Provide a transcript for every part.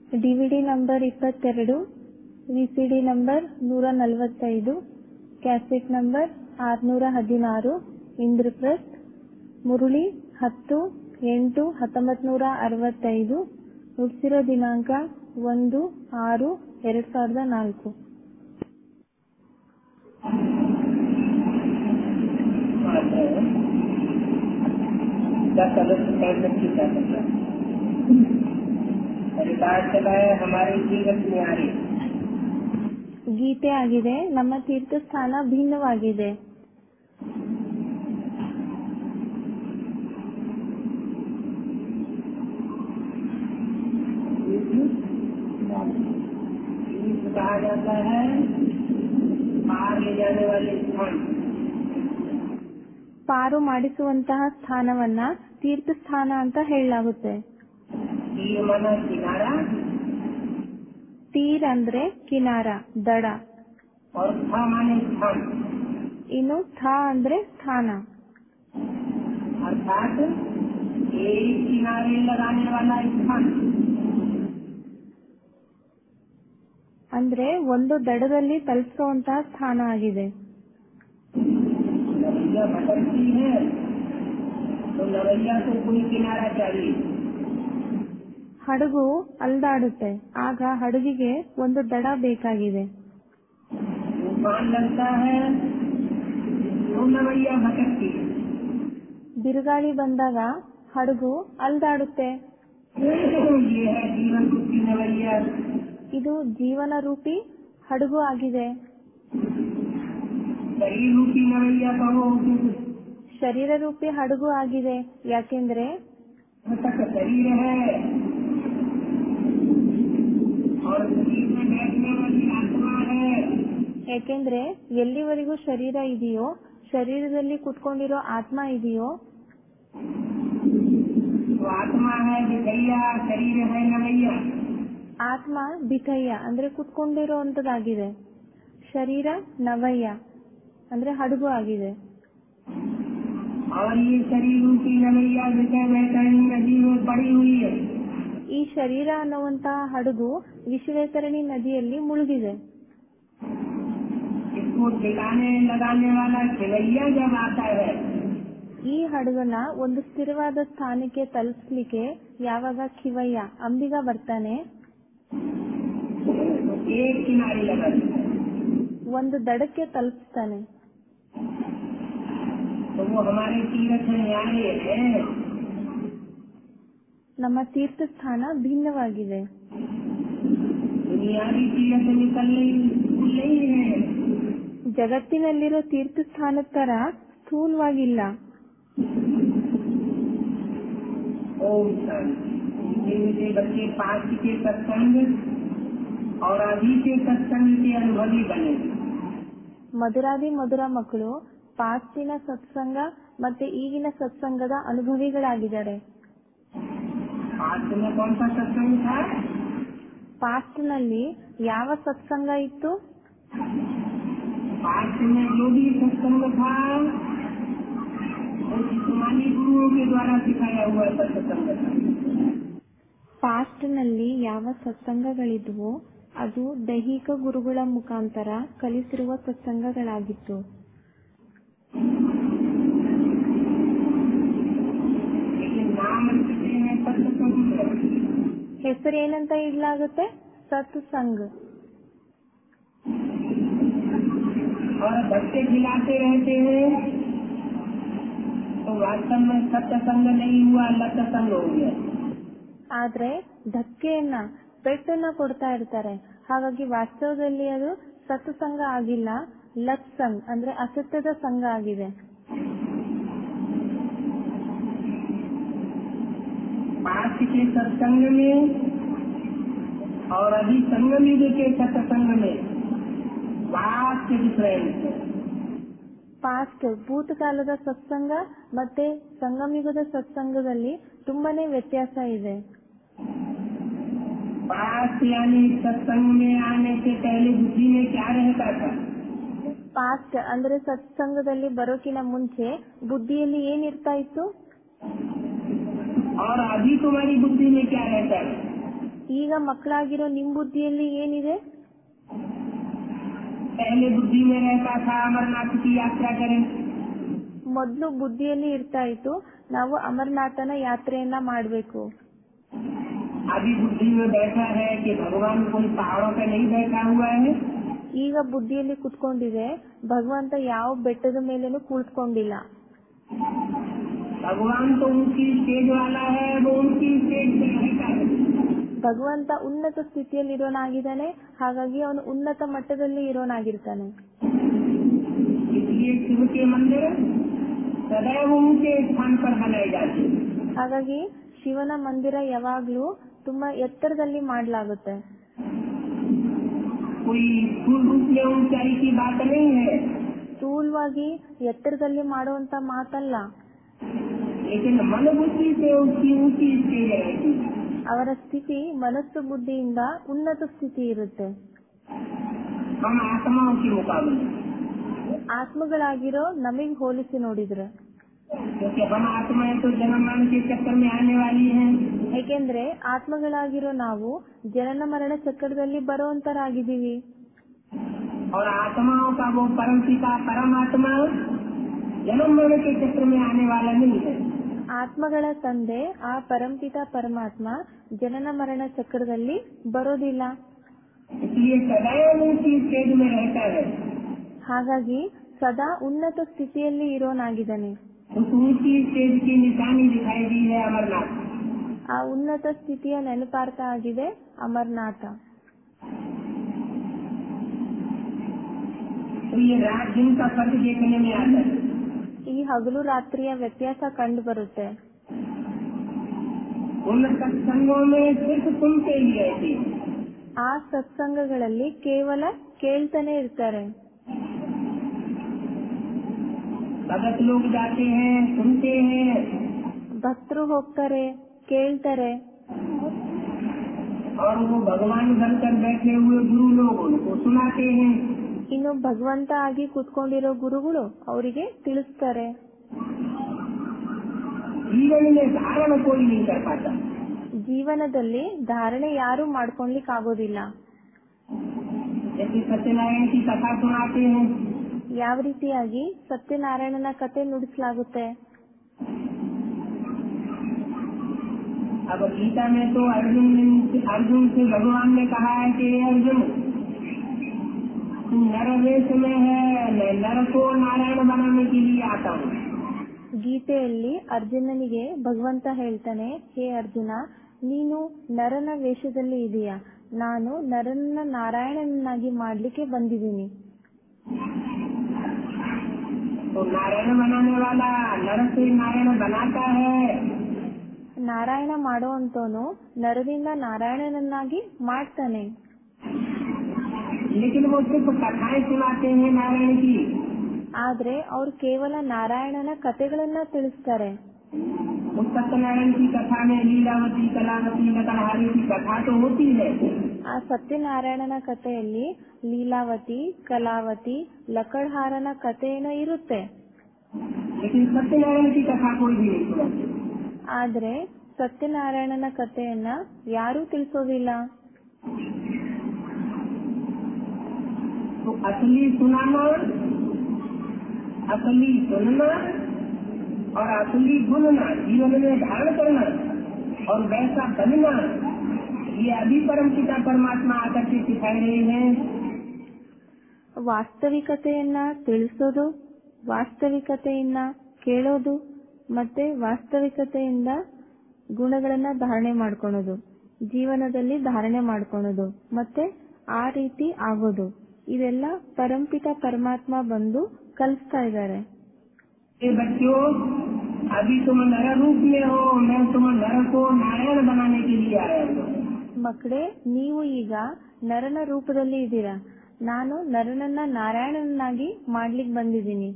DVD number 22, VCD number 145, cassette number 616, Indraprastha, Murali 10/8/1965, ಹುಟ್ಟಿಸಿರೋ ದಿನಾಂಕ 1/6/2004. ಗೀತೆ ಆಗಿದೆ. ನಮ್ಮ ತೀರ್ಥಸ್ಥಾನ ಭಿನ್ನವಾಗಿದೆ. कहा जाता है पार ले जाने वाले स्थान. ಪಾರು ಮಾಡಿಸುವಂತಹ ಸ್ಥಾನವನ್ನ ತೀರ್ಥಸ್ಥಾನ ಅಂತ ಹೇಳಲಾಗುತ್ತೆ. ತೀರ್ ಅಂದ್ರೆ ಕಿನಾರ, ದಡ. ಇನ್ನು ಥ ಅಂದ್ರೆ ಸ್ಥಾನ. ಅರ್ಥಾತ್ ಕಿನಾರೆ ಲಗಾನೆ ವಾಲಾ ಸ್ಥಾನ ಅಂದ್ರೆ ಒಂದು ದಡದಲ್ಲಿ ತಲುಪಿಸುವಂತಹ ಸ್ಥಾನ ಆಗಿದೆ. ಹಡಗು ಅಲ್ದಾಡುತ್ತೆ, ಆಗ ಹಡಗಿಗೆ ಒಂದು ದಡ ಬೇಕಾಗಿದೆ. ಬಿರುಗಾಳಿ ಬಂದಾಗ ಹಡಗು ಅಲ್ದಾಡುತ್ತೆ. ಇದು ಜೀವನ ರೂಪಿ ಹಡಗು ಆಗಿದೆ. ಶರೀರ ರೂಪಿ ಹಡಗು ಆಗಿದೆ. ಯಾಕೆಂದ್ರೆ ಎಲ್ಲಿವರೆಗೂ ಶರೀರ ಇದೆಯೋ, ಶರೀರದಲ್ಲಿ ಕುತ್ಕೊಂಡಿರೋ ಆತ್ಮ ಇದೆಯೋ, ಆತ್ಮ ಬಿಥಯ್ಯ ಅಂದ್ರೆ ಕುತ್ಕೊಂಡಿರೋಂಥದ್ದಾಗಿದೆ. ಶರೀರ ನವಯ್ಯ ಅಂದ್ರೆ ಹಡಗು ಆಗಿದೆ. ಈ ಶರೀರ ಅನ್ನುವಂತಹ ಹಡಗು ವಿಶ್ವೇಶ್ವರಣಿ ನದಿಯಲ್ಲಿ ಮುಳುಗಿದೆ. ಈ ಹಡಗನ್ನ ಒಂದು ಸ್ಥಿರವಾದ ಸ್ಥಾನಕ್ಕೆ ತಲುಪಿಸಲಿಕ್ಕೆ ಯಾವಾಗ ಕಿವಯ್ಯ ಅಂಬಿಗ ಬರ್ತಾನೆ, ಒಂದು ದಡಕ್ಕೆ ತಲುಪಿಸ್ತಾನೆ. ನಮ್ಮ ತೀರ್ಥಸ್ಥಾನ ಭಿನ್ನವಾಗಿದೆ. ಜಗತ್ತಿನಲ್ಲಿರೋ ತೀರ್ಥಸ್ಥಾನದ ತರ ಸ್ಥೂಲವಾಗಿಲ್ಲ. बच्चे पास के सत्संग और अभी के सत्संग के अनुभवी बने. ಮಧುರಾದಿ ಮಧುರ ಮಕ್ಕಳು ಪಾಸ್ಟಿನ ಸತ್ಸಂಗ ಮತ್ತೆ ಈಗಿನ ಸತ್ಸಂಗದ ಅನುಭವಿಗಳಾಗಿದ್ದಾರೆ. ಪಾಸ್ಟ್ ನಲ್ಲಿ ಯಾವ ಸತ್ಸಂಗ ಇತ್ತು? सत्संग था गुरुओं के द्वारा सिखाया हुआ सत्संग था. ಪಾಸ್ಟ್ ನಲ್ಲಿ ಯಾವ ಸತ್ಸಂಗಗಳಿದ್ವೋ ಅದು ದೈಹಿಕ ಗುರುಗಳ ಮುಖಾಂತರ ಕಲಿಸಿರುವ ಸತ್ಸಂಗಗಳಾಗಿತ್ತು. ಹೆಸರೇನಂತ ಇಡಲಾಗುತ್ತೆ? ಸತ್ಸಂಗ್. बच्चे खिलाते रहते हैं तो वास्तव में सत्संग नहीं हुआ, लत्संग हो गया. ಆದ್ರೆ ಧಕ್ಕೆಯನ್ನ ಪೆಟ್ಟನ್ನ ಕೊಡ್ತಾ ಇರ್ತಾರೆ. ಹಾಗಾಗಿ ವಾಸ್ತವದಲ್ಲಿ ಅದು ಸತ್ಸಂಗ ಆಗಿಲ್ಲ, ಲತ್ಸಂಗ್ ಅಂದ್ರೆ ಅಸತ್ಯದ ಸಂಘ ಆಗಿದೆ. पास्ट के सत्संग में और अभी संगम युग के सत्संग में वास्ट डिफरेंस. ಪಾಸ್ಟ್ ಭೂತಕಾಲದ ಸತ್ಸಂಗ ಮತ್ತೆ ಸಂಗಮಯುಗದ ಸತ್ಸಂಗದಲ್ಲಿ ತುಂಬಾನೇ ವ್ಯತ್ಯಾಸ ಇದೆ. पास्ट यानी सत्संग में आने से पहले बुद्धि में क्या रहता था? ಪಾಸ್ಟ್ ಅಂದ್ರೆ ಸತ್ಸಂಗದಲ್ಲಿ ಬರೋಕಿನ ಮುಂಚೆ ಬುದ್ಧಿಯಲ್ಲಿ ಏನಿರ್ತಾ ಇತ್ತು? और अभी तुम्हारी बुद्धि में क्या रहता है? ಈಗ ಮಕ್ಕಳಾಗಿರೋ ನಿಮ್ ಬುದ್ಧಿಯಲ್ಲಿ ಏನಿದೆ? पहले बुद्धि में रहता था अमरनाथ की यात्रा करें, ಮೊದ್ಲು ಬುದ್ಧಿಯಲ್ಲಿ ಇರ್ತಾ ಇತ್ತು ನಾವು ಅಮರನಾಥನ ಯಾತ್ರೆಯನ್ನ ಮಾಡ್ಬೇಕು. अभी बुद्धि में बैठा है कि भगवान कोई पहाड़ों पे नहीं बैठा हुआ है, ಈಗ ಬುದ್ಧಿಯಲ್ಲಿ ಕುತ್ಕೊಂಡಿದೆ ಭಗವಂತ ಯಾವ ಬೆಟ್ಟದ ಮೇಲೇನು ಕುಳಿತುಕೊಂಡಿಲ್ಲ. भगवान तो ऊंची स्टेज वाला है, वो ऊंची स्टेज पे रहता है। ಭಗವಂತ ಉನ್ನತ ಸ್ಥಿತಿಯಲ್ಲಿ ಇರೋನಾಗಿದ್ದಾನೆ, ಹಾಗಾಗಿ ಅವನು ಉನ್ನತ ಮಟ್ಟದಲ್ಲಿ ಇರೋನಾಗಿರ್ತಾನೆ. इसलिए शिव के मंदिर सदैव ऊंचे स्थान पर बनाए जाते हैं। ಹಾಗಾಗಿ ಶಿವನ ಮಂದಿರ ಯಾವಾಗ್ಲೂ ತುಂಬಾ ಎತ್ತರದಲ್ಲಿ ಮಾಡಲಾಗುತ್ತೆ. कोई स्थूल रूप में ऊंचाई की बात नहीं है, ಸ್ಥೂಲವಾಗಿ ಎತ್ತರದಲ್ಲಿ ಮಾಡುವಂತ ಮಾತಲ್ಲ. लेकिन मन बुद्धि से उसकी ऊंची स्टेज रहती है। ಅವರ ಸ್ಥಿತಿ ಮನಸ್ಸು ಬುದ್ಧಿಯಿಂದ ಉನ್ನತ ಸ್ಥಿತಿ ಇರುತ್ತೆ. हम आत्माओं के मुकाबले, ಆತ್ಮಗಳಾಗಿರೋ ನಮಗ್ ಹೋಲಿಸಿ ನೋಡಿದ್ರೆ, क्योंकि हम आत्माएं तो जन्म मरण के चक्कर में आने वाली हैं, ಏಕೆಂದ್ರೆ ಆತ್ಮಗಳಾಗಿರೋ ನಾವು ಜನನ ಮರಣ ಚಕ್ರದಲ್ಲಿ ಬರುವಂತರಾಗಿದ್ದೀವಿ. और आत्माओं का वो परम पिता परमात्मा जन्म मरण के चक्र में आने वाला नहीं है। ಆತ್ಮಗಳ ತಂದೆ ಆ ಪರಂಪಿತ ಪರಮಾತ್ಮ ಜನನ ಮರಣ ಚಕ್ರದಲ್ಲಿ ಬರೋದಿಲ್ಲ. इसलिए सदैव ऊंची स्टेज में रहता है। ಹಾಗಾಗಿ ಸದಾ ಉನ್ನತ ಸ್ಥಿತಿಯಲ್ಲಿ ಇರೋನಾಗಿದ್ದಾನೆ. उस ऊंची स्टेज की निशानी दिखाई दी है अमरनाथ। ಆ ಉನ್ನತ ಸ್ಥಿತಿಯ ನೆನಪಾರ್ಥ ಆಗಿದೆ ಅಮರನಾಥ. तो ये रात दिन का फर्क देखने में आता है। ಈ ಹಗಲು ರಾತ್ರಿಯ ವ್ಯತ್ಯಾಸ ಕಂಡು ಬರುತ್ತೆ. उन सत्संगों में सिर्फ सुनते ही रहते, ಆ ಸತ್ಸಂಗಗಳಲ್ಲಿ ಕೇವಲ ಕೇಳ್ತಾನೆ ಇರ್ತಾರೆ. भगत लोग जाते हैं, सुनते हैं, ಭಕ್ತರು ಹೋಗ್ತಾರೆ, ಕೇಳ್ತಾರೆ. और वो भगवान बनकर बैठे हुए गुरु लोग उनको सुनाते हैं। ಇನ್ನು ಭಗವಂತ ಆಗಿ ಕುತ್ಕೊಂಡಿರೋ ಗುರುಗಳು ಅವರಿಗೆ ತಿಳಿಸ್ತಾರೆ. जीवन में धारण कोई नहीं कर पाता। ಜೀವನದಲ್ಲಿ ಧಾರಣೆ ಯಾರು ಮಾಡ್ಕೊಳ್ಲಿಕ್ಕೆ ಆಗೋದಿಲ್ಲ. जैसे सत्यनारायण की कथा सुनाते हैं, ಯಾವ ರೀತಿಯಾಗಿ ಸತ್ಯನಾರಾಯಣನ ಕತೆ ನುಡಿಸಲಾಗುತ್ತೆ. अब गीता में तो अर्जुन से भगवान ने कहा है कि अर्जुन तू नर वेश में है, मैं नर को नारायण बनाने के लिए आता हूँ। ಗೀತೆಯಲ್ಲಿ ಅರ್ಜುನನಿಗೆ ಭಗವಂತ ಹೇಳ್ತಾನೆ, ಹೇ ಅರ್ಜುನ, ನೀನು ನರನ ವೇಷದಲ್ಲಿ ಇದೀಯಾ, ನಾನು ನರನ ನಾರಾಯಣನನ್ನಾಗಿ ಮಾಡ್ಲಿಕ್ಕೆ ಬಂದಿದ್ದೀನಿ. तो नारायण बनाने वाला नर से नारायण बनाता है, ನಾರಾಯಣ ಮಾಡುವಂತವನು ನರದಿಂದ ನಾರಾಯಣನನ್ನಾಗಿ ಮಾಡ್ತಾನೆ. लेकिन वो सिर्फ कथाएं सुनाते हैं नारायण की। ಆದ್ರೆ ಅವ್ರು ಕೇವಲ ನಾರಾಯಣನ ಕತೆಗಳನ್ನ ತಿಳಿಸ್ತಾರೆ. उस सत्यनारायण की कथा में लीलावती कलावती नकलहारी की कथा तो होती है, ಆ ಸತ್ಯನಾರಾಯಣನ ಕಥೆಯಲ್ಲಿ ಲೀಲಾವತಿ, ಕಲಾವತಿ, ಲಕಡ್ಹಾರನ ಕಥೆ ಏನೋ ಇರುತ್ತೆ. लेकिन सत्यनारायण की कथा कोई भी नहीं सुनाते। ಆದ್ರೆ ಸತ್ಯನಾರಾಯಣನ ಕಥೆಯನ್ನ ಯಾರೂ ತಿಳಿಸೋದಿಲ್ಲ. तो असली सुनाना, असली सुनना और असली गुनना, जीवन में धारण करना और वैसा बनना, ये अभी परम पिता परमात्मा आकर के सिखा रहे हैं। ವಾಸ್ತವಿಕತೆಯನ್ನ ತಿಳಿಸೋದು, ವಾಸ್ತವಿಕತೆಯನ್ನ ಕೇಳೋದು, ಮತ್ತೆ ವಾಸ್ತವಿಕತೆಯಿಂದ ಗುಣಗಳನ್ನ ಧಾರಣೆ ಮಾಡ್ಕೊಳೋದು, ಜೀವನದಲ್ಲಿ ಧಾರಣೆ ಮಾಡ್ಕೊಳೋದು, ಮತ್ತೆ ಆ ರೀತಿ ಆಗೋದು, ಇದೆಲ್ಲ ಪರಂಪಿತ ಪರಮಾತ್ಮ ಬಂದು ಕಲಿಸ್ತಾ ಇದ್ದಾರೆ. ये बच्चों, अभी तुम नर रूप में हो, मैं तुम नर को नारायण बनाने के लिए आया हूँ। ಮಕ್ಕಳೇ, ನೀವು ಈಗ ನರನ ರೂಪದಲ್ಲಿ ಇದ್ದೀರಾ, ನಾನು ನರನನ್ನ ನಾರಾಯಣನನ್ನಾಗಿ ಮಾಡ್ಲಿಕ್ಕೆ ಬಂದಿದ್ದೀನಿ.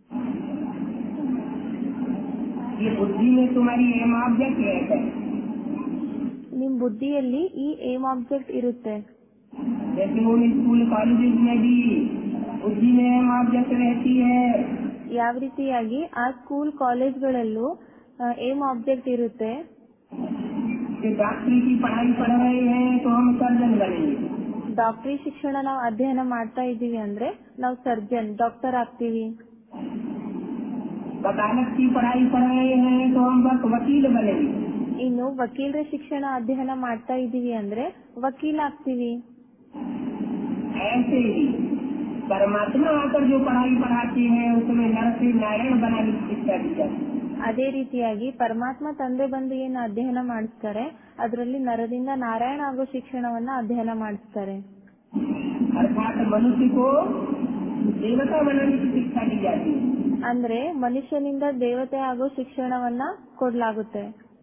ये बुद्धि में तुम्हारी एम ऑब्जेक्ट है। ನಿಮ್ ಬುದ್ಧಿಯಲ್ಲಿ ಈ ಏಮ್ ಆಬ್ಜೆಕ್ಟ್ ಇರುತ್ತೆ. जैसे वो स्कूल कॉलेज में भी बुद्धि में एम ऑब्जेक्ट रहती है, ಯಾವ ರೀತಿಯಾಗಿ ಆ ಸ್ಕೂಲ್ ಕಾಲೇಜ್ಗಳಲ್ಲೂ ಏಮ್ ಆಬ್ಜೆಕ್ಟ್ ಇರುತ್ತೆ. कि डॉक्टरी की पढ़ाई पढ़ रहे हैं तो हम सर्जन बनेंगे। ಡಾಕ್ಟರಿ ಶಿಕ್ಷಣ ನಾವು ಅಧ್ಯಯನ ಮಾಡ್ತಾ ಇದ್ದೀವಿ ಅಂದ್ರೆ ನಾವು ಸರ್ಜನ್ ಡಾಕ್ಟರ್ ಆಗ್ತೀವಿ. वकालत की पढ़ाई पढ़ रहे हैं तो हम वकील बनेंगे। ಇನ್ನು ವಕೀಲರ ಶಿಕ್ಷಣ ಅಧ್ಯಯನ ಮಾಡ್ತಾ ಇದ್ದೀವಿ ಅಂದ್ರೆ ವಕೀಲ ಆಗ್ತೀವಿ. ऐसे ही परमात्मा आकर जो पढ़ाई पढ़ाते हैं उसमें नर से नारायण बनाने की शिक्षा दी जाती है। ಅದೇ ರೀತಿಯಾಗಿ ಪರಮಾತ್ಮ ತಂದೆ ಬಂದು ಏನು ಅಧ್ಯಯನ ಮಾಡಿಸ್ತಾರೆ ಅದರಲ್ಲಿ ನರದಿಂದ ನಾರಾಯಣ ಆಗೋ ಶಿಕ್ಷಣವನ್ನ ಅಧ್ಯಯನ ಮಾಡಿಸ್ತಾರೆ. अर्थात मनुष्य को देवता बनाने की शिक्षा दी जाती है। ಅಂದ್ರೆ ಮನುಷ್ಯನಿಂದ ದೇವತೆ ಆಗೋ ಶಿಕ್ಷಣವನ್ನ ಕೊಡ್ಲಾಗುತ್ತೆ.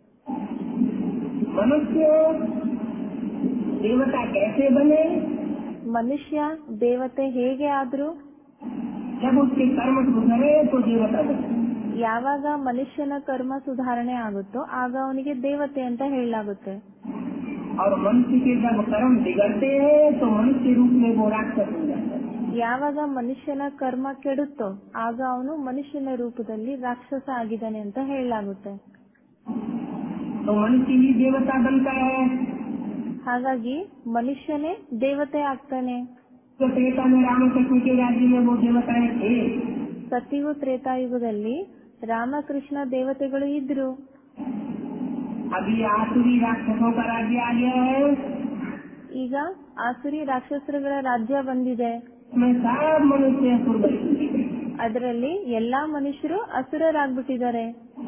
मनुष्य देवता कैसे बने? ಮನುಷ್ಯ ದೇವತೆ ಹೇಗೆ ಆದ್ರು? जब उसके कर्म सुधरे तो देवता बने। ಯಾವಾಗ ಮನುಷ್ಯನ ಕರ್ಮ ಸುಧಾರಣೆ ಆಗುತ್ತೋ ಆಗ ಅವನಿಗೆ ದೇವತೆ ಅಂತ ಹೇಳಲಾಗುತ್ತೆ. और मनुष्य के जब कर्म बिगड़ते हैं तो मनुष्य रूप में वो राक्षस हो जाता है। ಯಾವಾಗ ಮನುಷ್ಯನ ಕರ್ಮ ಕೆಡುತ್ತೋ ಆಗ ಅವನು ಮನುಷ್ಯನ ರೂಪದಲ್ಲಿ ರಾಕ್ಷಸ ಆಗಿದ್ದಾನೆ ಅಂತ ಹೇಳಲಾಗುತ್ತೆ. तो मनुष्य ही देवता बनता है। ಹಾಗಾಗಿ ಮನುಷ್ಯನೇ ದೇವತೆ ಆಗ್ತಾನೆ. तो त्रेता में रामकृष्ण के राज्य में वो देवताएं थे। ಸತ್ಯುಗ ತ್ರೇತಾಯುಗದಲ್ಲಿ ರಾಮಕೃಷ್ಣ ದೇವತೆಗಳು ಇದ್ರು. अभी आसुरी राक्षसों का राज्य आ गया है। ಈಗ ಆಸುರಿ ರಾಕ್ಷಸರುಗಳ ರಾಜ್ಯ ಬಂದಿದೆ. इसमें सब मनुष्य असुर बन चुके हैं। ಅದರಲ್ಲಿ ಎಲ್ಲಾ मनुष्यರು असुरराग्बिಟ್ಟಿದ್ದಾರೆ.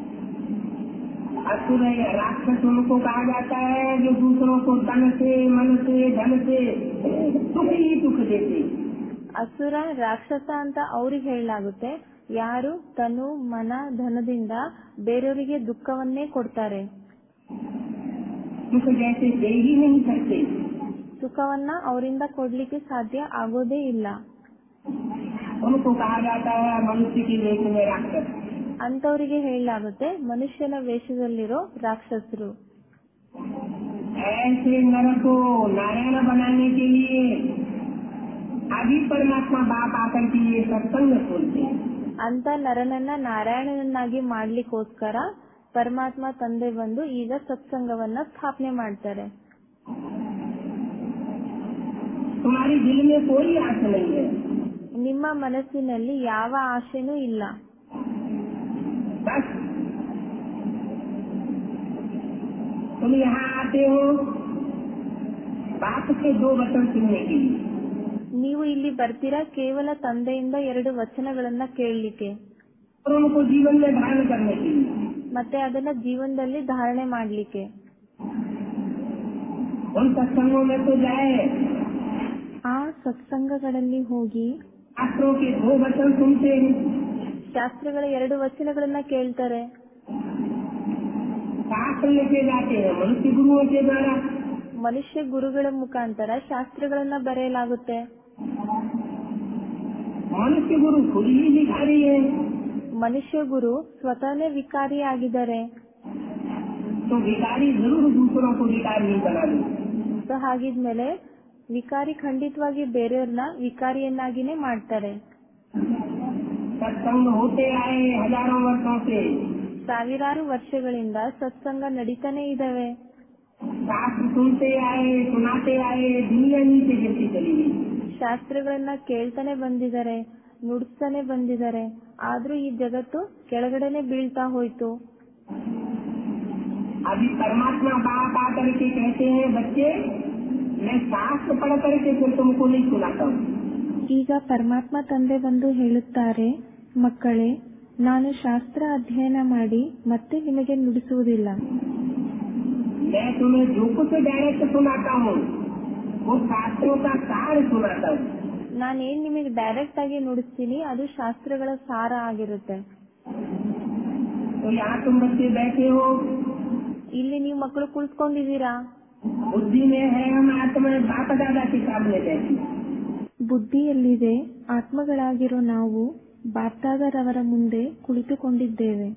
असुर राक्षस उनको कहा जाता है जो दूसरों को तन से मन से धन से सुख ही सुख देते। ಅಸುರ ರಾಕ್ಷಸ ಅಂತ ಅವ್ರಿಗೆ ಹೇಳಲಾಗುತ್ತೆ ಯಾರು ತನು ಮನ ಧನದಿಂದ ಬೇರೆಯವರಿಗೆ ದುಃಖವನ್ನೇ ಕೊಡ್ತಾರೆ. सुख जैसे दे ही नहीं सकते। ಸುಖವನ್ನ ಅವರಿಂದ ಕೊಡ್ಲಿಕ್ಕೆ ಸಾಧ್ಯ ಆಗೋದೇ ಇಲ್ಲ. उनको कहा जाता है मनुष्य की वेश में राक्षस। ಅಂತವರಿಗೆ ಹೇಳಲಾಗುತ್ತೆ मनुष्यನ ವೇಷದಲ್ಲಿರೋ ರಾಕ್ಷಸರು. ऐसे नर को नारायण बनाने के लिए अभी परमात्मा बाप आकर के ये सत्संग खोलते हैं। ಅಂತ ನರನನ್ನ ನಾರಾಯಣನನ್ನಾಗಿ ಮಾಡ್ಲಿಕ್ಕೋಸ್ಕರ ಪರಮಾತ್ಮ ತಂದೆ ಬಂದು ಈಗ ಸತ್ಸಂಗವನ್ನ ಸ್ಥಾಪನೆ ಮಾಡ್ತಾರೆ. तुम्हारी दिल में कोई आशा नहीं है। ನಿಮ್ಮ ಮನಸ್ಸಿನಲ್ಲಿ ಯಾವ ಆಶೆನೂ ಇಲ್ಲ. बस तुम यहाँ आते हो बाप से 2 वचन सुनने के लिए। ನೀವು ಇಲ್ಲಿ ಬರ್ತೀರಾ ಕೇವಲ ತಂದೆಯಿಂದ 2 ವಚನಗಳನ್ನ ಕೇಳಲಿಕ್ಕೆ और उनको जीवन में धारण करने के लिए। ಮತ್ತೆ ಅದನ್ನ ಜೀವನದಲ್ಲಿ ಧಾರಣೆ ಮಾಡ್ಲಿಕ್ಕೆ. उन सत्संगों में तो जाए, ಆ ಸತ್ಸಂಗಗಳಲ್ಲಿ ಹೋಗಿ शास्त्रों के 2 वचन सुनते हैं। ಶಾಸ್ತ್ರಗಳ 2 ವಚನಗಳನ್ನ ಕೇಳ್ತಾರೆ. शास्त्र लेके जाते हैं मनुष्य गुरुओं के द्वारा। ಮನುಷ್ಯ ಗುರುಗಳ ಮುಖಾಂತರ ಶಾಸ್ತ್ರಗಳನ್ನ ಬರೆಯಲಾಗುತ್ತೆ. मनुष्य गुरु खुद ही भिखारी है। ಮನುಷ್ಯ ಗುರು ಸ್ವತಃನೇ ವಿಕಾರಿ ಆಗಿದ್ದಾರೆ. तो भिखारी जरूर दूसरों को भिखारी नहीं बना दे। ಸೊ ಹಾಗಿದ್ಮೇಲೆ ವಿಕಾರಿ ಖಂಡಿತವಾಗಿ ಬೇರೆಯವ್ರನ್ನ ವಿಕಾರಿಯನ್ನಾಗಿನೇ ಮಾಡ್ತಾರೆ. सत्संग होते आए हजारों वर्षों से। ಸಾವಿರಾರು ವರ್ಷಗಳಿಂದ ಸತ್ಸಂಗ ನಡೀತಾನೆ ಇದಾವೆ. शास्त्र सुनते आए सुनाते आए दुनिया नीचे गिरती चली गई। ಶಾಸ್ತ್ರಗಳನ್ನ ಕೇಳ್ತಾನೆ ಬಂದಿದ್ದಾರೆ ನುಡಿಸ್ತಾನೆ ಬಂದಿದ್ದಾರೆ ಆದ್ರೂ ಈ ಜಗತ್ತು ಕೆಳಗಡೆನೆ ಬೀಳ್ತಾ ಹೋಯ್ತು. अभी परमात्मा बाप आकर के कहते हैं बच्चे मैं शास्त्र पढ़ करके फिर तुमको नहीं सुनाता हूँ। ಈಗ ಪರಮಾತ್ಮ ತಂದೆ ಬಂದು ಹೇಳುತ್ತಾರೆ ಮಕ್ಕಳೇ ನಾನು ಶಾಸ್ತ್ರ ಅಧ್ಯಯನ ಮಾಡಿ ಮತ್ತೆ ನಿಮಗೆ ನುಡಿಸುವುದಿಲ್ಲ. मैं तुम्हें जो कुछ डायरेक्ट सुनाता हूँ वो शास्त्रों का सार सुनाता हूँ। ನಾನೇನ್ ನಿಮಗೆ ಡೈರೆಕ್ಟ್ ಆಗಿ ನುಡಿಸ್ತೀನಿ ಅದು ಶಾಸ್ತ್ರಗಳ ಸಾರ ಆಗಿರುತ್ತೆ. तो यहाँ तुम बच्चे बैठे हो, ಇಲ್ಲಿ ನೀವು ಮಕ್ಕಳು ಕುಳಿತುಕೊಂಡಿದ್ದೀರಾ. बुद्धि में है हम आत्मा बाप दादा के सामने बैठे। ಬುದ್ಧಿಯಲ್ಲಿದೆ ಆತ್ಮಗಳಾಗಿರೋ ನಾವು ಬಾಪ್ದಾದರವರ ಮುಂದೆ ಕುಳಿತುಕೊಂಡಿದ್ದೇವೆ.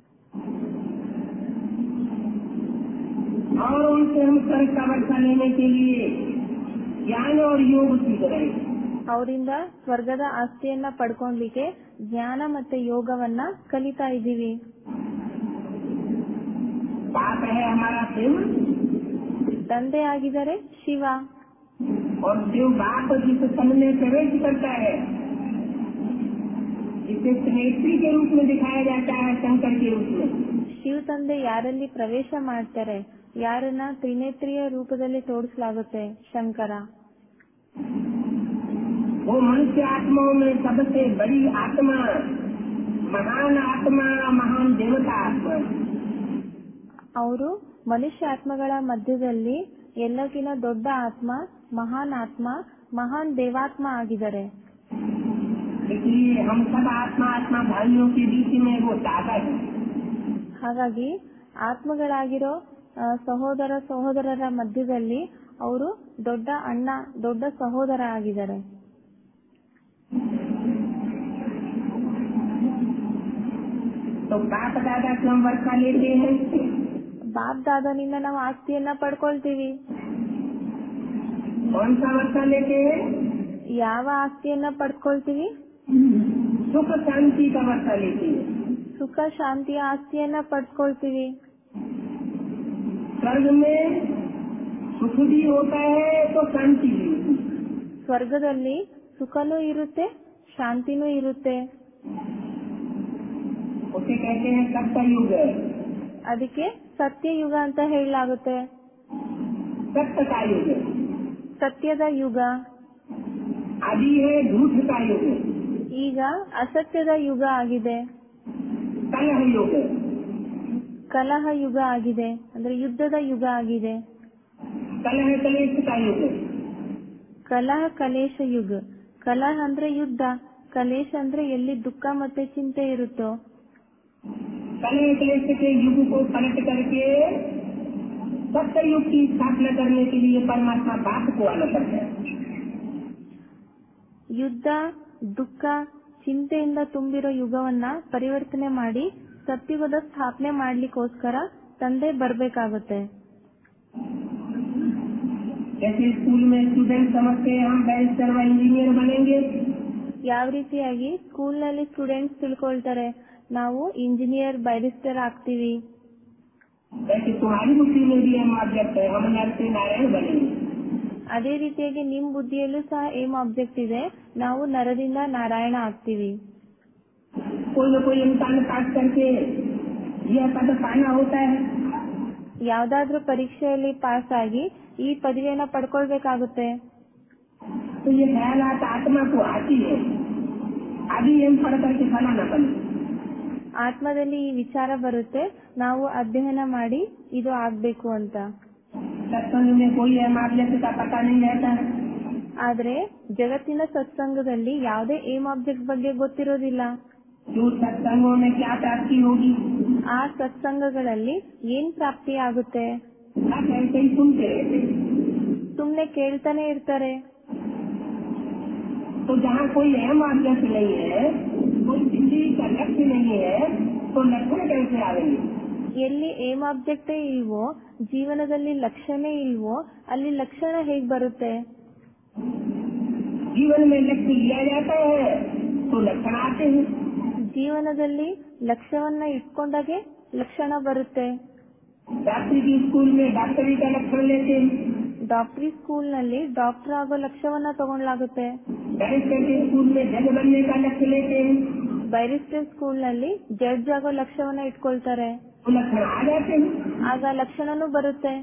और उनसे हम स्वर्ग का वर्षा लेने के लिए ज्ञान और योग सीख रहे हैं। ಅವರಿಂದ ಸ್ವರ್ಗದ ಆಸ್ತಿಯನ್ನ ಪಡ್ಕೊಂಡ್ಲಿಕ್ಕೆ ಜ್ಞಾನ ಮತ್ತೆ ಯೋಗವನ್ನ ಕಲಿತಾ ಇದ್ದೀವಿ. पाप है हमारा प्रेम, ತಂದೆ ಆಗಿದ್ದಾರೆ ಶಿವ. और शिव बाप जिस तन में प्रवेश करता है इसे त्रिनेत्री के रूप में दिखाया जाता है, शंकर के रूप में। ಶಿವ ತಂದೆ ಯಾರಲ್ಲಿ ಪ್ರವೇಶ ಮಾಡ್ತಾರೆ, ಯಾರನ್ನ ತ್ರಿನೇತ್ರಿಯ ರೂಪದಲ್ಲಿ ತೋರಿಸಲಾಗುತ್ತೆ, ಶಂಕರ. वो मनुष्य आत्माओं में सबसे बड़ी आत्मा, महान आत्मा, महान देवता आत्मा। ಅವರು ಮನುಷ್ಯ ಆತ್ಮಗಳ ಮಧ್ಯದಲ್ಲಿ ಎಲ್ಲಕ್ಕಿಂತ ದೊಡ್ಡ ಆತ್ಮ, ಮಹಾನ್ ಆತ್ಮ, ಮಹಾನ್ ದೇವಾತ್ಮ ಆಗಿದ್ದಾರೆ. इसलिए हम सब आत्मा आत्मा भाइयों के बीच में वो दादा है। ಹಾಗಾಗಿ ಆತ್ಮಗಳಾಗಿರೋ ಸಹೋದರ ಸಹೋದರರ ಮಧ್ಯದಲ್ಲಿ ಅವರು ದೊಡ್ಡ ಅಣ್ಣ, ದೊಡ್ಡ ಸಹೋದರ ಆಗಿದ್ದಾರೆ. तो बाप दादा से हम वर्षा लेते हैं, ಬಾಪ್ ದಾದನಿಂದ ನಾವು ಆಸ್ತಿಯನ್ನ ಪಡ್ಕೊಳ್ತೀವಿ. कौन सा वर्षा लेते हैं? ಯಾವ ಆಸ್ತಿಯನ್ನ ಪಡ್ಕೊಳ್ತೀವಿ? सुख शांति का वर्षा लेते हैं। ಸುಖ ಶಾಂತಿಯ ಆಸ್ತಿಯನ್ನ ಪಡ್ಕೊಳ್ತೀವಿ. स्वर्ग में सुख भी होता है तो शांति भी होती है। ಸ್ವರ್ಗದಲ್ಲಿ ಸುಖನೂ ಇರುತ್ತೆ, ಶಾಂತಿನೂ ಇರುತ್ತೆ. उसे कहते हैं सत्य युग, ಅದಕ್ಕೆ ಸತ್ಯಯುಗ ಅಂತ ಹೇಳಲಾಗುತ್ತೆ. सत्य का युग, ಸತ್ಯದ ಯುಗ. अभी है झूठ का युग, ಈಗ ಅಸತ್ಯದ ಯುಗ ಆಗಿದೆ. कलह युग, ಕಲಹ ಯುಗ ಆಗಿದೆ, ಅಂದ್ರೆ ಯುದ್ಧದ ಯುಗ ಆಗಿದೆ. कलह कलेश का युग, ಕಲಹ ಕಲೇಶ ಯುಗ. ಕಲಹ ಅಂದ್ರೆ ಯುದ್ಧ, ಕಲೇಶ ಅಂದ್ರೆ ಎಲ್ಲಿ ದುಃಖ ಮತ್ತೆ ಚಿಂತೆ ಇರುತ್ತೋ. कलह कलेश के युग को पलट करके सत्य युग की स्थापना करने के लिए परमात्मा बाप को आना पड़ता है। ಯುದ್ಧ, ದುಃಖ, ಚಿಂತೆಯಿಂದ ತುಂಬಿರೋ ಯುಗವನ್ನ ಪರಿವರ್ತನೆ ಮಾಡಿ ಸತ್ಯುಗದ ಸ್ಥಾಪನೆ ಮಾಡ್ಲಿಕ್ಕೋಸ್ಕರ ತಂದೆ ಬರ್ಬೇಕಾಗುತ್ತೆ. जैसे स्कूल में स्टूडेंट समझते हैं हम बैरिस्टर व इंजीनियर बनेंगे, ಯಾವ ರೀತಿಯಾಗಿ ಸ್ಕೂಲ್ನಲ್ಲಿ ಸ್ಟೂಡೆಂಟ್ಸ್ ತಿಳ್ಕೊಳ್ತಾರೆ ನಾವು ಇಂಜಿನಿಯರ್, ಬ್ಯಾರಿಸ್ಟರ್ ಆಗ್ತೀವಿ. वैसे तुम्हारी बुद्धि में भी हम ऑब्जेक्ट है, हम नर से नारायण बनेंगे। ಅದೇ ರೀತಿಯಾಗಿ ನಿಮ್ ಬುದ್ಧಿಯಲ್ಲೂ ಸಹ ಏಮ್ ಆಬ್ಜೆಕ್ಟ್ ಇದೆ, ನಾವು ನರದಿಂದ ನಾರಾಯಣ ಆಗ್ತೀವಿ. कोई न कोई इम्तिहान पास करके यह पद पाना होता है। ಯಾವ್ದಾದ್ರೂ परीक्षೆಯಲ್ಲಿ ಪಾಸ್ ಆಗಿ ಈ ಪದವಿಯನ್ನ ಪಡ್ಕೊಳ್ಬೇಕಾಗುತ್ತೆ. तो ये ख्यालात आत्मा को आती है, अभी हम पढ़ करके फलाना बने। ಆತ್ಮದಲ್ಲಿ ಈ ವಿಚಾರ ಬರುತ್ತೆ, ನಾವು ಅಧ್ಯಯನ ಮಾಡಿ ಇದು ಆಗ್ಬೇಕು ಅಂತ. सत्संग में कोई एम ऑब्जेक्ट का पता नहीं रहता है। ಆದ್ರೆ ಜಗತ್ತಿನ ಸತ್ಸಂಗದಲ್ಲಿ ಯಾವುದೇ ಏಮ್ ಆಬ್ಜೆಕ್ಟ್ ಬಗ್ಗೆ ಗೊತ್ತಿರೋದಿಲ್ಲ. जो सत्संगों में क्या प्राप्ति होगी, ಆ ಸತ್ಸಂಗಗಳಲ್ಲಿ ಏನ್ ಪ್ರಾಪ್ತಿ ಆಗುತ್ತೆ, आप ऐसे ही सुनते रहते हैं। ಸುಮ್ನೆ ಕೇಳ್ತಾನೆ ಇರ್ತಾರೆ. तो जहाँ कोई एम ऑब्जेक्ट नहीं है, कोई जिंदगी का लक्ष्य नहीं है, तो लक्षण कैसे आएंगे? ಎಲ್ಲಿ ಏಮ್ ಆಬ್ಜೆಕ್ಟೇ ಇಲ್ವೋ, ಜೀವನದಲ್ಲಿ ಲಕ್ಷ್ಯನೇ ಇಲ್ವೋ, ಅಲ್ಲಿ ಲಕ್ಷಣ ಹೇಗ್ ಬರುತ್ತೆ? जीवन में लक्ष्य लिया जाता है तो लक्षण आते हैं। ಜೀವನದಲ್ಲಿ ಲಕ್ಷ್ಯವನ್ನ ಇಟ್ಕೊಂಡಾಗೆ ಲಕ್ಷಣ ಬರುತ್ತೆ. डॉक्टरी की स्कूल में डॉक्टरी का लक्षण लेते हैं, ಡಾಕ್ಟರಿ ಸ್ಕೂಲ್ ನಲ್ಲಿ ಡಾಕ್ಟರ್ ಆಗೋ ಲಕ್ಷ್ಯವನ್ನ ತಗೊಂಡ್ಲಾಗುತ್ತೆ. बैरिस्टर के स्कूल में जज बनने का लक्ष्य लेते हैं, ಬ್ಯಾರಿಸ್ಟರ್ ಸ್ಕೂಲ್ ನಲ್ಲಿ ಜಡ್ಜ್ ಆಗೋ ಲಕ್ಷ್ಯವನ್ನ ಇಟ್ಕೊಳ್ತಾರೆ. तो लक्षण आ जाते हैं। ಆಗ ಲಕ್ಷಣನೂ ಬರುತ್ತೆ.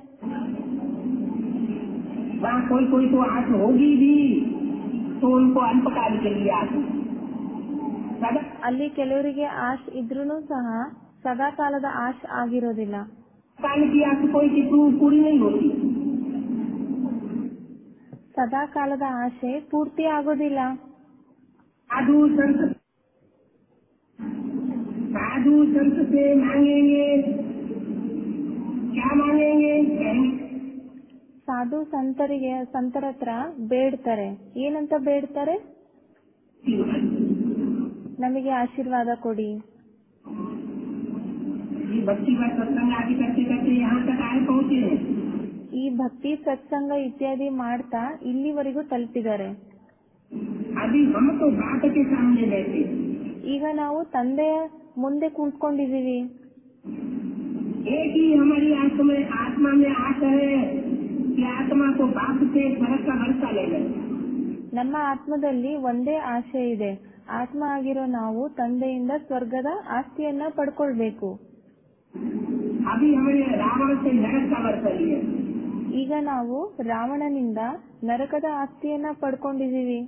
वहाँ कोई कोई तो आस होगी भी, तो उनको अल्पकाल के लिए आस सदा ಅಲ್ಲಿ ಕೆಲವರಿಗೆ ಆಶ್ ಇದ್ರೂನು ಸಹ ಸದಾ ಕಾಲದ ಆಶ್ ಆಗಿರೋದಿಲ್ಲ. काल की आस कोई की पूरी नहीं होती। ಸದಾ ಕಾಲದ ಆಶೆ ಪೂರ್ತಿ ಆಗೋದಿಲ್ಲ. साधु संत से मांगेंगे, क्या मांगेंगे? ಸಾಧು ಸಂತರ ಹತ್ರ ಬೇಡ್ತಾರೆ. ಏನಂತ ಬೇಡ್ತಾರೆ? ನಮಗೆ ಆಶೀರ್ವಾದ ಕೊಡಿ. ये भक्ति का सत्संग आदि करते करते यहाँ तक आए पहुँचे हैं। ಈ ಭಕ್ತಿ ಸತ್ಸಂಗ ಇತ್ಯಾದಿ ಮಾಡ್ತಾ ಇಲ್ಲಿವರೆಗೂ ತಲುಪಿದ್ದಾರೆ. अभी हम तो बाप के सामने बैठे, ಈಗ ನಾವು ತಂದೆಯ ಮುಂದೆ ಕೂತ್ಕೊಂಡಿದೀವಿ. एक ही हमारी आत्मा में आस है तो बाप से स्वर्ग का वर्षा ले गए। ನಮ್ಮ ಆತ್ಮದಲ್ಲಿ ಒಂದೇ ಆಶೆ ಇದೆ, ಆತ್ಮ ಆಗಿರೋ ನಾವು ತಂದೆಯಿಂದ ಸ್ವರ್ಗದ ಆಸ್ತಿಯನ್ನ ಪಡ್ಕೊಳ್ಬೇಕು. अभी हमने रावण से नरक का वर्षा लिया। ಈಗ ನಾವು ರಾವಣನಿಂದ ನರಕದ ಆಸ್ತಿಯನ್ನ ಪಡ್ಕೊಂಡಿದೀವಿ.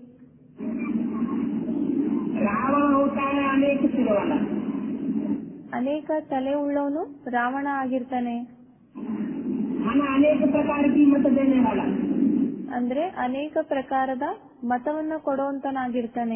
रावण होता है अनेक सिर वाला, ಅನೇಕ ತಲೆ ಉಳ್ಳವನು ರಾವಣ ಆಗಿರ್ತಾನೆ. माना अनेक प्रकार की मत देने वाला, ಅಂದ್ರೆ ಅನೇಕ ಪ್ರಕಾರದ ಮತವನ್ನ ಕೊಡುವಂತನಾಗಿರ್ತಾನೆ.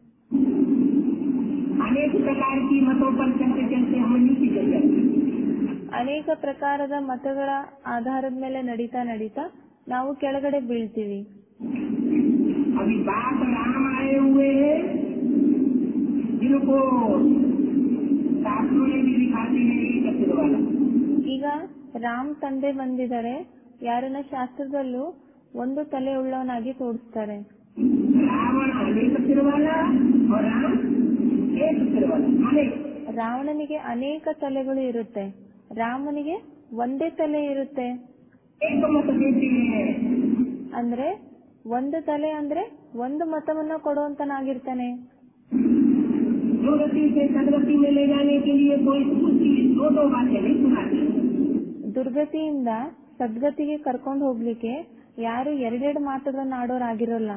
अनेक प्रकार की मतों पर चलते चलते हम नीचे गिर गए। ಅನೇಕ ಪ್ರಕಾರದ ಮತಗಳ ಆಧಾರದ ಮೇಲೆ ನಡೀತಾ ನಡೀತಾ ನಾವು ಕೆಳಗಡೆ ಬೀಳ್ತೀವಿ. अभी बाप राम आए हुए हैं, जिनको शास्त्रों ने भी दिखाते हैं एक सिर वाला। ಈಗ ರಾಮ್ ತಂದೆ ಬಂದಿದ್ದಾರೆ, ಯಾರನ್ನ ಶಾಸ್ತ್ರದಲ್ಲೂ ಒಂದು ತಲೆ ಉಳ್ಳವನಾಗಿ ತೋರಿಸ್ತಾರೆ. रावण अनेक सिर वाला और राम एक सिर वाला। अनेक ರಾವಣನಿಗೆ ಅನೇಕ ತಲೆಗಳು ಇರುತ್ತೆ, ರಾಮನಿಗೆ ಒಂದೇ ತಲೆ ಇರುತ್ತೆ. एक मत देते हैं, ಅಂದ್ರೆ ಒಂದು ತಲೆ ಅಂದ್ರೆ ಒಂದು ಮತವನ್ನ ಕೊಡುವಂತನಾಗಿರ್ತಾನೆ. दुर्गति से सदगति में ले जाने के लिए कोई दो बातें नहीं सुनाती। ದುರ್ಗತಿಯಿಂದ ಸದ್ಗತಿಗೆ ಕರ್ಕೊಂಡು ಹೋಗ್ಲಿಕ್ಕೆ ಯಾರು ಎರಡೆರಡು ಮಾತುಗಳನ್ನ ಆಡೋರಾಗಿರೋಲ್ಲ.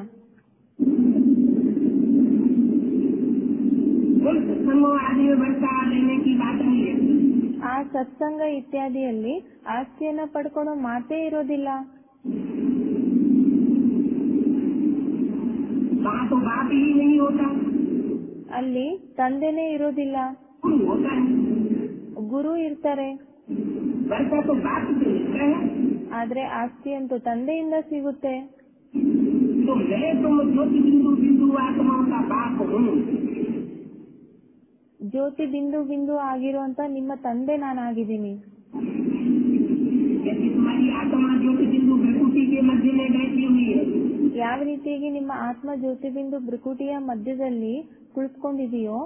आदि में वर्षा लेने की बात नहीं है। ಆ ಸತ್ಸಂಗ ಇತ್ಯಾದಿಯಲ್ಲಿ ಆಸ್ತಿಯನ್ನ ಪಡ್ಕೊಳ್ಳೋ ಮಾತೇ ಇರೋದಿಲ್ಲ. वहाँ तो बाप ही नहीं होता, ಅಲ್ಲಿ ತಂದೆನೇ ಇರೋದಿಲ್ಲ, गुरु होता है। ಗುರು ಇರ್ತಾರೆ. वर्षा तो बाप से मिलता है, ಆದ್ರೆ ಆಸ್ತಿ ಅಂತೂ ತಂದೆಯಿಂದ ಸಿಗುತ್ತೆ. तो मैं तुम ज्योति बिंदु बिंदु आत्माओं का बाप हूँ। ಜ್ಯೋತಿ ಬಿಂದು ಬಿಂದು ಆಗಿರುವಂತ ನಿಮ್ಮ ತಂದೆ ನಾನಾಗಿದ್ದೀನಿ. जैसे तुम्हारी आत्मा ज्योति बिंदु प्रकृति के मध्य में बैठी हुई है, ಯಾವ ರೀತಿಯಾಗಿ ನಿಮ್ಮ ಆತ್ಮ ಜ್ಯೋತಿ ಬಿಂದು ಭೃಕುಟಿಯ ಮಧ್ಯದಲ್ಲಿ ಕುಳಿತುಕೊಂಡಿದೆಯೋ,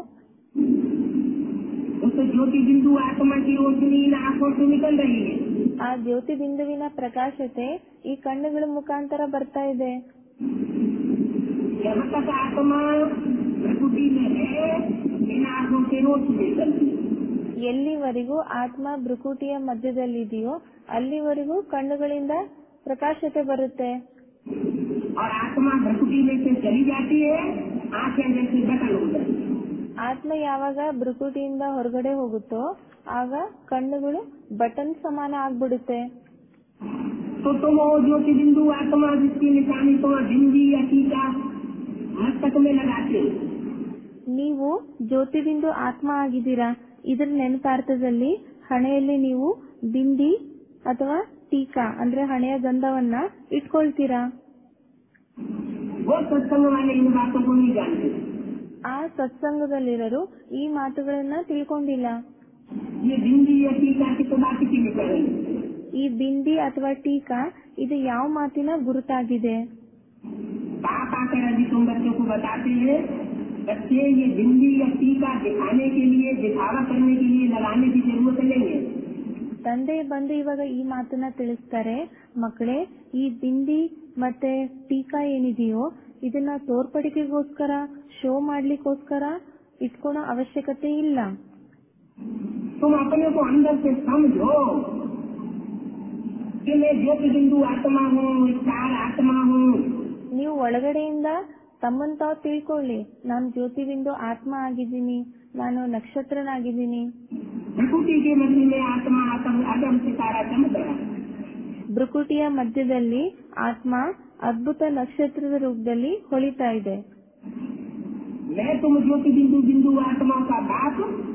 उस ज्योति बिंदु आत्मा की रोशनी इन आंखों से निकल रही है। ಆ ಜ್ಯೋತಿ ಬಿಂದುವಿನ ಪ್ರಕಾಶತೆ ಈ ಕಣ್ಣುಗಳ ಮುಖಾಂತರ ಬರ್ತಾ ಇದೆ. जब तक आत्मा प्रकृति में है, इन आंखों से रोशनी निकलती है। ಎಲ್ಲಿವರೆಗೂ ಆತ್ಮ ಭೃಕುಟಿಯ ಮಧ್ಯದಲ್ಲಿದೆಯೋ ಅಲ್ಲಿವರೆಗೂ ಕಣ್ಣುಗಳಿಂದ ಪ್ರಕಾಶತೆ ಬರುತ್ತೆ. और आत्मा प्रकृति में से चली जाती है, आंखें जैसे बटन हो जाती है। ಆತ್ಮ ಯಾವಾಗ ಭೃಕುಟಿಯಿಂದ ಹೊರಗಡೆ ಹೋಗುತ್ತೋ ಆಗ ಕಣ್ಣುಗಳು ಬಟನ್ ಸಮಾನ ಆಗ್ಬಿಡುತ್ತೆ. तो तुम वो ज्योति बिंदु आत्मा जिसकी निशानी तुम बिंदी या टीका मस्तक में लगाते हो, ನೀವು ಜ್ಯೋತಿ ಬಿಂದು ಆತ್ಮ ಆಗಿದ್ದೀರಾ. ಇದರ ನೆನಪಾರ್ಥದಲ್ಲಿ ಹಣೆಯಲ್ಲಿ ನೀವು ಬಿಂದಿ ಅಥವಾ ಟೀಕಾ ಅಂದ್ರೆ ಹಣೆಯ ಗಂಧವನ್ನ ಇಟ್ಕೊಳ್ತೀರಾ. वो सत्संग वाले इन बातों को नहीं जानते। ಆ ಸತ್ಸಂಗದಲ್ಲಿರೋರು ಈ ಮಾತುಗಳನ್ನ ತಿಳ್ಕೊಂಡಿಲ್ಲ. ये बिंदी या टीका की तो बात की निकल रही है। ಈ ಬಿಂದಿ ಅಥವಾ ಟೀಕಾ ಇದು ಯಾವ ಮಾತಿನ ಗುರುತಾಗಿದೆ. बाप आकर यदि तुम बच्चों को बताते हैं, बच्चे ये बिंदी या टीका दिखाने के लिए, दिखावा करने के लिए लगाने की जरूरत नहीं है। ತಂದೆ ಬಂದು ಇವಾಗ ಈ ಮಾತನ್ನ ತಿಳಿಸ್ತಾರೆ, ಮಕ್ಕಳೇ ಈ ಬಿಂದಿ ಮತ್ತೆ ಟೀಕಾ ಏನಿದೆಯೋ ಇದನ್ನ ತೋರ್ಪಡಿಕೆಗೋಸ್ಕರ ಶೋ ಮಾಡ್ಲಿಕ್ಕೋಸ್ಕರ ಇಟ್ಕೊಳ್ಳೋ ಅವಶ್ಯಕತೆ ಇಲ್ಲ. तुम अपने को अंदर से समझो कि मैं ज्योति बिंदु आत्मा हूँ, स्टार आत्मा हूँ। ನೀವು ಒಳಗಡೆಯಿಂದ ತಮ್ಮನ್ ತಾವು ತಿಳ್ಕೊಳ್ಳಿ, ನಾನು ಜ್ಯೋತಿ ಬಿಂದು ಆತ್ಮ ಆಗಿದ್ದೀನಿ, ನಾನು ನಕ್ಷತ್ರನಾಗಿದ್ದೀನಿ. प्रकृति के मध्य में आत्मा अदम सितारा चमक रहा है। ಭೃಕುಟಿಯ ಮಧ್ಯದಲ್ಲಿ ಆತ್ಮ ಅದ್ಭುತ ನಕ್ಷತ್ರದ ರೂಪದಲ್ಲಿ ಹೊಳಿತಾ ಇದೆ. मैं तुम ज्योति बिंदु बिंदु आत्मा का बाप,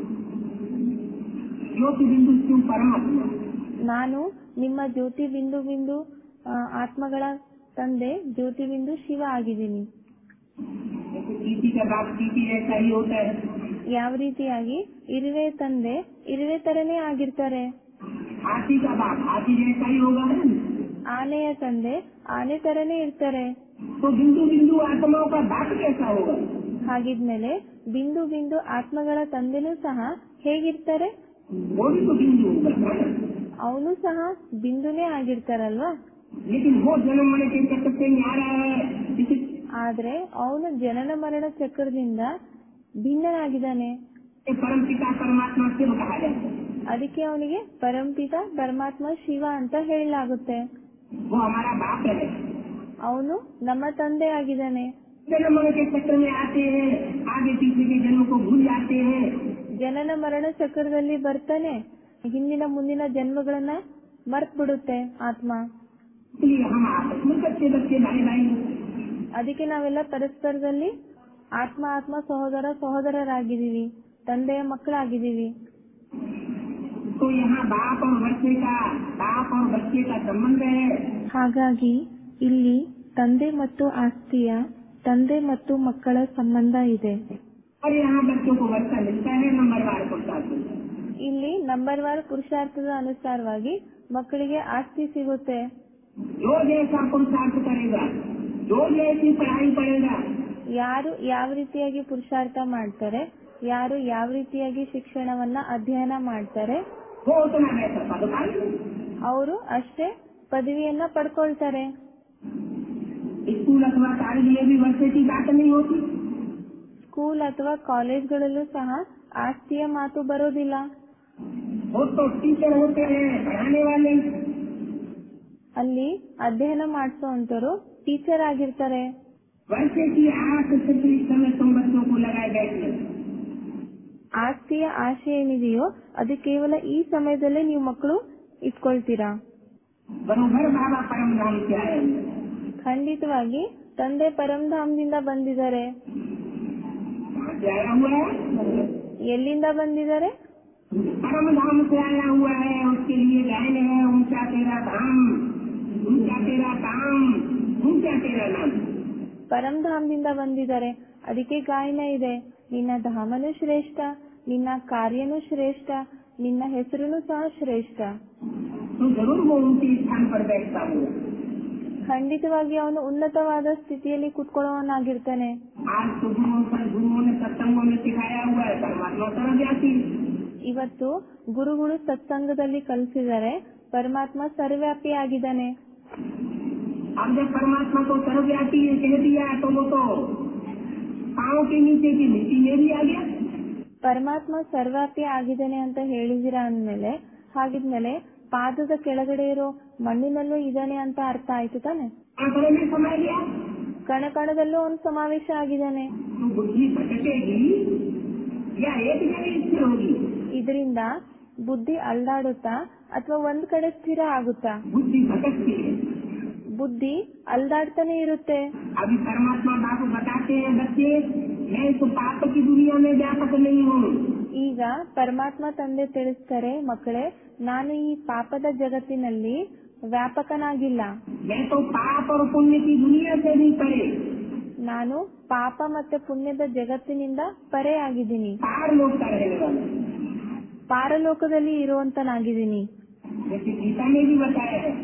ज्योति बिंदु क्यों परमात्मा। ನಾನು ನಿಮ್ಮ ಜ್ಯೋತಿ ಬಿಂದು ಬಿಂದು ಆತ್ಮಗಳ ತಂದೆ, ಜ್ಯೋತಿ ಬಿಂದು ಶಿವ ಆಗಿದ್ದೀನಿ. चीटी का बाप चीटी ऐसा ही होता है। ಯಾವ ರೀತಿಯಾಗಿ ಇರುವೆ ತಂದೆ ಇರುವೆ ತರನೇ ಆಗಿರ್ತಾರೆ. हाथी का बाप हाथी जैसा ही होगा। ಆನೆಯ ತಂದೆ ಆನೆ ತರನೇ ಇರ್ತಾರೆ. तो बिंदु बिंदु आत्माओं का बाप कैसा होगा। ಹಾಗಿದ್ಮೇಲೆ ಬಿಂದು ಬಿಂದು ಆತ್ಮಗಳ ತಂದೆನೂ ಸಹ ಹೇಗಿರ್ತಾರೆ. वो भी तो बिंदु होगा। ಅವನು ಸಹ ಬಿಂದುನೇ ಆಗಿರ್ತಾರಲ್ವಾ. लेकिन वो जन्म मरण के चक्कर से नहीं आ रहा है। ಆದ್ರೆ ಅವನು ಜನನ ಮರಣ ಚಕ್ರದಿಂದ ಭಿನ್ನನಾಗಿದ್ದಾನೆ. परम पिता परमात्मा शिव कहा जाता है। ಅದಕ್ಕೆ ಅವನಿಗೆ ಪರಂಪಿತ ಪರಮಾತ್ಮ ಶಿವ ಅಂತ ಹೇಳಲಾಗುತ್ತೆ. वो हमारा बाप है। ಅವನು ನಮ್ಮ ತಂದೆ ಆಗಿದ್ದಾನೆ. जन्म मरण के चक्कर में आते हैं, आगे पीछे के जन्म को भूल जाते हैं। ಜನನ ಮರಣ ಚಕ್ರದಲ್ಲಿ ಬರ್ತಾನೆ, ಹಿಂದಿನ ಮುಂದಿನ ಜನ್ಮಗಳನ್ನ ಮರ್ತ್ ಬಿಡುತ್ತೆ ಆತ್ಮ. इसलिए हम आपस में बच्चे बच्चे भाई भाई, ಅದಕ್ಕೆ ನಾವೆಲ್ಲ ಪರಸ್ಪರದಲ್ಲಿ ಆತ್ಮ ಆತ್ಮ ಸಹೋದರ ಸಹೋದರರಾಗಿದ್ದೀವಿ, ತಂದೆಯ ಮಕ್ಕಳಾಗಿದ್ದೀವಿ. तो यहाँ बाप और बच्चे का संबंध है। ಹಾಗಾಗಿ ಇಲ್ಲಿ ತಂದೆ ಮತ್ತು ಆಸ್ತಿಯ, ತಂದೆ ಮತ್ತು ಮಕ್ಕಳ ಸಂಬಂಧ ಇದೆ. और यहाँ बच्चों को वर्षा मिलता है नंबरवार पुरुषार्थ। ಇಲ್ಲಿ ನಂಬರ್ವಾರ್ ಪುರುಷಾರ್ಥದ ಅನುಸಾರವಾಗಿ ಮಕ್ಕಳಿಗೆ ಆಸ್ತಿ ಸಿಗುತ್ತೆ. जो जैसा पुरुषार्थ करेगा, जो जैसी पढ़ाई पढ़ेगा, ಯಾರು ಯಾವ ರೀತಿಯಾಗಿ ಪುರುಷಾರ್ಥ ಮಾಡ್ತಾರೆ, ಯಾರು ಯಾವ ರೀತಿಯಾಗಿ ಶಿಕ್ಷಣವನ್ನ ಅಧ್ಯಯನ ಮಾಡ್ತಾರೆ, वो उतना वैसा पद पाएगा। ಅವರು ಅಷ್ಟೇ ಪದವಿಯನ್ನ ಪಡ್ಕೊಳ್ತಾರೆ. स्कूल अथवा कॉलेज में भी वर्षे की बात नहीं होती। ಸ್ಕೂಲ್ ಅಥವಾ ಕಾಲೇಜ್ಗಳಲ್ಲೂ ಸಹ ಆಸ್ತಿಯ ಮಾತು ಬರೋದಿಲ್ಲ. वो तो टीचर होते हैं, पढ़ाने वाले। ಅಲ್ಲಿ ಅಧ್ಯಯನ ಮಾಡಿಸುವಂತರು ಟೀಚರ್ ಆಗಿರ್ತಾರೆ. वर्षे की आस सिर्फ इस समय तुम बच्चों को लगाए बैठे। ಆಸ್ತಿಯ ಆಶೆ ಏನಿದೆಯೋ ಅದು ಕೇವಲ ಈ ಸಮಯದಲ್ಲೇ ನೀವು ಮಕ್ಕಳು ಇಟ್ಕೊಳ್ತೀರಾ. बरोबर बाबा परम धाम से आए। ಖಂಡಿತವಾಗಿ ತಂದೆ ಪರಂಧಾಮದಿಂದ ಬಂದಿದ್ದಾರೆ. कहाँ से आया हुआ है? ಎಲ್ಲಿಂದ ಬಂದಿದ್ದಾರೆ? परम धाम से आया हुआ है। उसके लिए गायन है, ऊंचा तेरा धाम, ऊंचा तेरा काम, ऊंचा तेरा नाम। ಪರಂಧಾಮದಿಂದ ಬಂದಿದ್ದಾರೆ, ಅದಕ್ಕೆ ಗಾಯನ ಇದೆ. ನಿನ್ನ ಧಾಮನು ಶ್ರೇಷ್ಠ, ನಿನ್ನ ಕಾರ್ಯನೂ ಶ್ರೇಷ್ಠ, ನಿನ್ನ ಹೆಸರುನು ಸಹ ಶ್ರೇಷ್ಠ. तो जरूर वो ऊंचे स्थान पर बैठता हुआ। ಖಂಡಿತವಾಗಿ ಅವನು ಉನ್ನತವಾದ ಸ್ಥಿತಿಯಲ್ಲಿ ಕುತ್ಕೊಳ್ಳೋನಾಗಿರ್ತಾನೆ. आज तो गुरुओं ने सत्संगों में सिखाया हुआ है परमात्मा सर्वव्यापी। ಇವತ್ತು ಗುರುಗಳು ಸತ್ಸಂಗದಲ್ಲಿ ಕಲಿಸಿದ್ದಾರೆ, ಪರಮಾತ್ಮ ಸರ್ವ್ಯಾಪಿ ಆಗಿದ್ದಾನೆ. अब जब परमात्मा को सर्वव्यापी कह दिया तो वो तो पाँव के नीचे की मिट्टी में भी आ गया। ಪರಮಾತ್ಮ ಸರ್ವ್ಯಾಪಿ ಆಗಿದ್ದಾನೆ ಅಂತ ಹೇಳಿದಿರ ಅಂದ್ಮೇಲೆ, ಹಾಗಿದ್ಮೇಲೆ ಪಾದದ ಕೆಳಗಡೆ ಇರೋ ಮಣ್ಣಿನಲ್ಲೂ ಇದ್ದಾನೆ ಅಂತ ಅರ್ಥ ಆಯ್ತು ತಾನೆ. आंकड़े में समा गया। ಕಣಕಣದಲ್ಲೂ ಅವನು ಸಮಾವೇಶ ಆಗಿದ್ದಾನೆ. तो बुद्धि भटकेगी या एक जगह स्थिर होगी? ಇದರಿಂದ ಬುದ್ಧಿ ಅಲ್ದಾಡುತ್ತಾ ಅಥವಾ ಒಂದ್ ಕಡೆ ಸ್ಥಿರ ಆಗುತ್ತಾ? बुद्धि भटकती है। ಬುದ್ಧಿ ಅಲ್ದಾಡ್ತಾನೆ ಇರುತ್ತೆ. अभी परमात्मा बाबू बताते हैं बच्चे, मैं तो पाप की दुनिया में व्यापक नहीं हूँ। ಈಗ ಪರಮಾತ್ಮ ತಂದೆ ತಿಳಿಸ್ತಾರೆ, ಮಕ್ಕಳೇ, ನಾನು ಈ ಪಾಪದ ಜಗತ್ತಿನಲ್ಲಿ ವ್ಯಾಪಕನಾಗಿಲ್ಲ. मैं तो पाप और पुण्य की दुनिया से भी परे, ನಾನು ಪಾಪ ಮತ್ತೆ ಪುಣ್ಯದ ಜಗತ್ತಿನಿಂದ ಪರೆ ಆಗಿದ್ದೀನಿ, पार लोक का रहने वाला। ಪಾರಲೋಕದಲ್ಲಿ ಇರುವಂತನಾಗಿದ್ದೀನಿ. जैसे गीता में भी बताया है,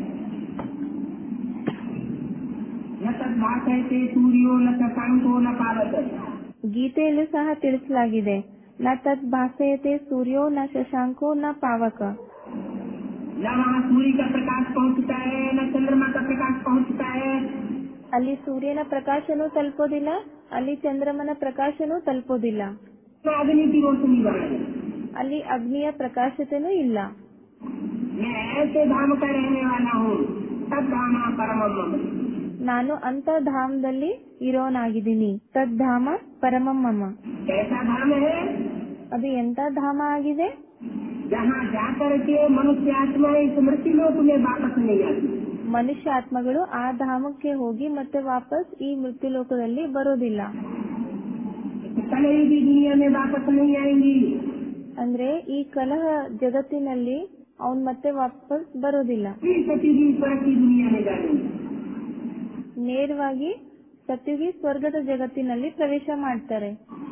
न तद्भासयते सूर्यो न शशांको न पावक। ಗೀತೆಯಲ್ಲೂ ಸಹ ತಿಳಿಸಲಾಗಿದೆ, ನ ತದ್ ಭಾಸಯತೆ ಸೂರ್ಯೋ ನ ಶಶಾಂಕೋ ನ ಪಾವಕ. न वहाँ सूर्य का प्रकाश पहुँचता है, न चंद्रमा का प्रकाश पहुँचता है। ಅಲ್ಲಿ ಸೂರ್ಯನ ಪ್ರಕಾಶನೂ ತಲುಪೋದಿಲ್ಲ, ಅಲ್ಲಿ ಚಂದ್ರಮನ ಪ್ರಕಾಶನೂ ತಲುಪೋದಿಲ್ಲ, न अग्नि की रोशनी वहाँ है। ಅಲ್ಲಿ ಅಗ್ನಿಯ ಪ್ರಕಾಶತೆನೂ ಇಲ್ಲ. मैं ऐसे धाम का रहने वाला हूँ, तब धामा परमम। ನಾನು ಅಂತ ಧಾಮದಲ್ಲಿ ಇರೋನಾಗಿದ್ದೀನಿ, ತದ್ಧಾಮ ಪರಮಮ್ಮ. कैसा धाम है? ಅದು ಎಂತ ಧಾಮ ಆಗಿದೆ? जहाँ जाकर के मनुष्य आत्मा इस मृत्यु लोक में वापस नहीं आती। ಮನುಷ್ಯ ಆತ್ಮಗಳು ಆ ಧಾಮಕ್ಕೆ ಹೋಗಿ ಮತ್ತೆ ವಾಪಸ್ ಈ ಮೃತ್ಯು ಲೋಕದಲ್ಲಿ ಬರೋದಿಲ್ಲ. कलह की दुनिया में वापस नहीं आएंगी। ಅಂದ್ರೆ ಈ ಕಲಹ ಜಗತ್ತಿನಲ್ಲಿ ಅವನ್ ಮತ್ತೆ ವಾಪಸ್ ಬರೋದಿಲ್ಲ. सती ईश्वर की दुनिया में जाएंगी। ನೇರವಾಗಿ ಸತ್ಯುಗಿ ಸ್ವರ್ಗದ ಜಗತ್ತಿನಲ್ಲಿ ಪ್ರವೇಶ ಮಾಡ್ತಾರೆ.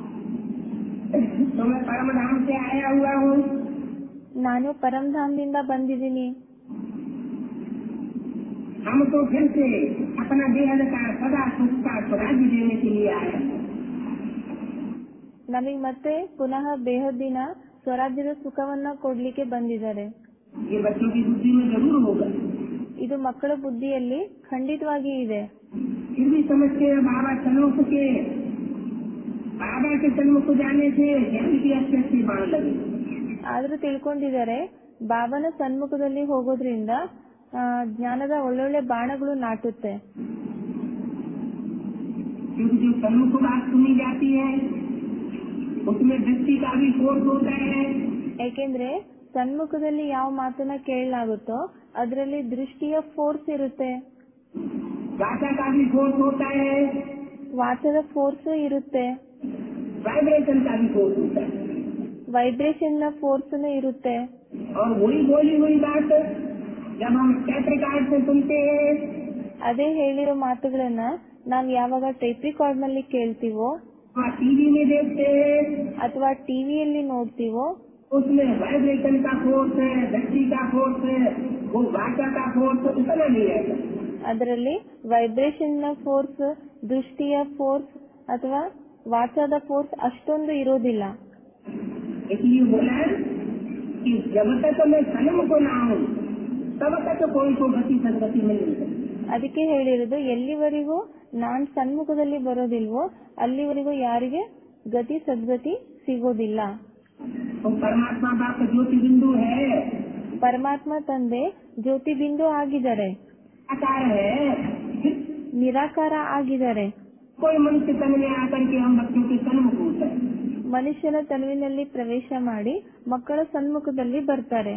तो मैं परम धाम से आया हुआ हूँ। ನಾನು ಪರಂಧಾಮದಿಂದ ಬಂದಿದ್ದೀನಿ. हम तो फिर से अपना बेहद का सदा सुख का स्वराज्य देने के लिए आए। ನಮಗ್ ಮತ್ತೆ ಪುನಃ ಬೇಹದ್ದಿನ ಸ್ವರಾಜ್ಯದ ಸುಖವನ್ನ ಕೊಡ್ಲಿಕ್ಕೆ ಬಂದಿದ್ದಾರೆ. ये बच्चों की बुद्धि में जरूर होगा। ಇದು ಮಕ್ಕಳ ಬುದ್ಧಿಯಲ್ಲಿ ಖಂಡಿತವಾಗಿ ಇದೆ. फिर भी समझते हैं बाबा सन्मुख के, बाबा के सन्मुख जाने से ज्ञान की अच्छी बाढ़ लगी. ಆದ್ರೂ ತಿಳ್ಕೊಂಡಿದ್ದಾರೆ ಬಾಬಾನ ಸನ್ಮುಖದಲ್ಲಿ ಹೋಗೋದ್ರಿಂದ ಜ್ಞಾನದ ಒಳ್ಳೊಳ್ಳೆ ಬಾಣಗಳು ನಾಟುತ್ತೆ. क्योंकि जो सन्मुख बात सुनी जाती है उसमें दृष्टि का भी फोर्स होता है. ಯಾಕೆಂದ್ರೆ ಸನ್ಮುಖದಲ್ಲಿ ಯಾವ ಮಾತನ್ನ ಕೇಳಲಾಗುತ್ತೋ ಅದರಲ್ಲಿ ದೃಷ್ಟಿಯ ಫೋರ್ಸ್ ಇರುತ್ತೆ, वाचा का भी फोर्स होता है, ವಾಚದ ಫೋರ್ಸ್ ಇರುತ್ತೆ, वाइब्रेशन का भी फोर्स होता है. ವೈಬ್ರೇಷನ್ ನ ಫೋರ್ಸ್ ಇರುತ್ತೆ. और वही बोली हुई बात जब हम टेप रिकॉर्ड से सुनते हैं, ಅದೇ ಹೇಳಿರೋ ಮಾತುಗಳನ್ನ ನಾವು ಯಾವಾಗ ಟೇಪ್ ರಿಕಾರ್ಡ್ ನಲ್ಲಿ ಕೇಳ್ತೀವೋ टीवी में देखते हैं, ಅಥವಾ ಟಿವಿಯಲ್ಲಿ ನೋಡ್ತೀವೋ उसमें वाइब्रेशन का फोर्स है, दृष्टि का फोर्स है, वो वाचा का फोर्स उतना नहीं रहता. ಅದರಲ್ಲಿ ವೈಬ್ರೇಷನ್ ನ ಫೋರ್ಸ್, ದೃಷ್ಟಿಯ ಫೋರ್ಸ್ ಅಥವಾ ವಾಚದ ಫೋರ್ಸ್ ಅಷ್ಟೊಂದು ಇರೋದಿಲ್ಲ. इसलिए बोला कि जब तक मैं सन्मुख ना हूँ तब तक कोई को गति सदगति नहीं मिलती. ಅದಕ್ಕೆ ಹೇಳಿರೋದು ಎಲ್ಲಿವರೆಗೂ ನಾನ್ ಸನ್ಮುಖದಲ್ಲಿ ಬರೋದಿಲ್ವೋ ಅಲ್ಲಿವರೆಗೂ ಯಾರಿಗೆ ಗತಿ ಸದ್ಗತಿ ಸಿಗೋದಿಲ್ಲ. तो परमात्मा बाप ज्योति बिंदु है, ಪರಮಾತ್ಮ ತಂದೆ ಜ್ಯೋತಿ ಬಿಂದು ಆಗಿದ್ದಾರೆ, आकार है. ನಿರಾಕಾರ ಆಗಿದ್ದಾರೆ. कोई मनुष्य तन में आकर के हम बच्चों के सन्मुख होता है. ಮನುಷ್ಯನ ತನುವಿನಲ್ಲಿ ಪ್ರವೇಶ ಮಾಡಿ ಮಕ್ಕಳ ಸನ್ಮುಖದಲ್ಲಿ ಬರ್ತಾರೆ.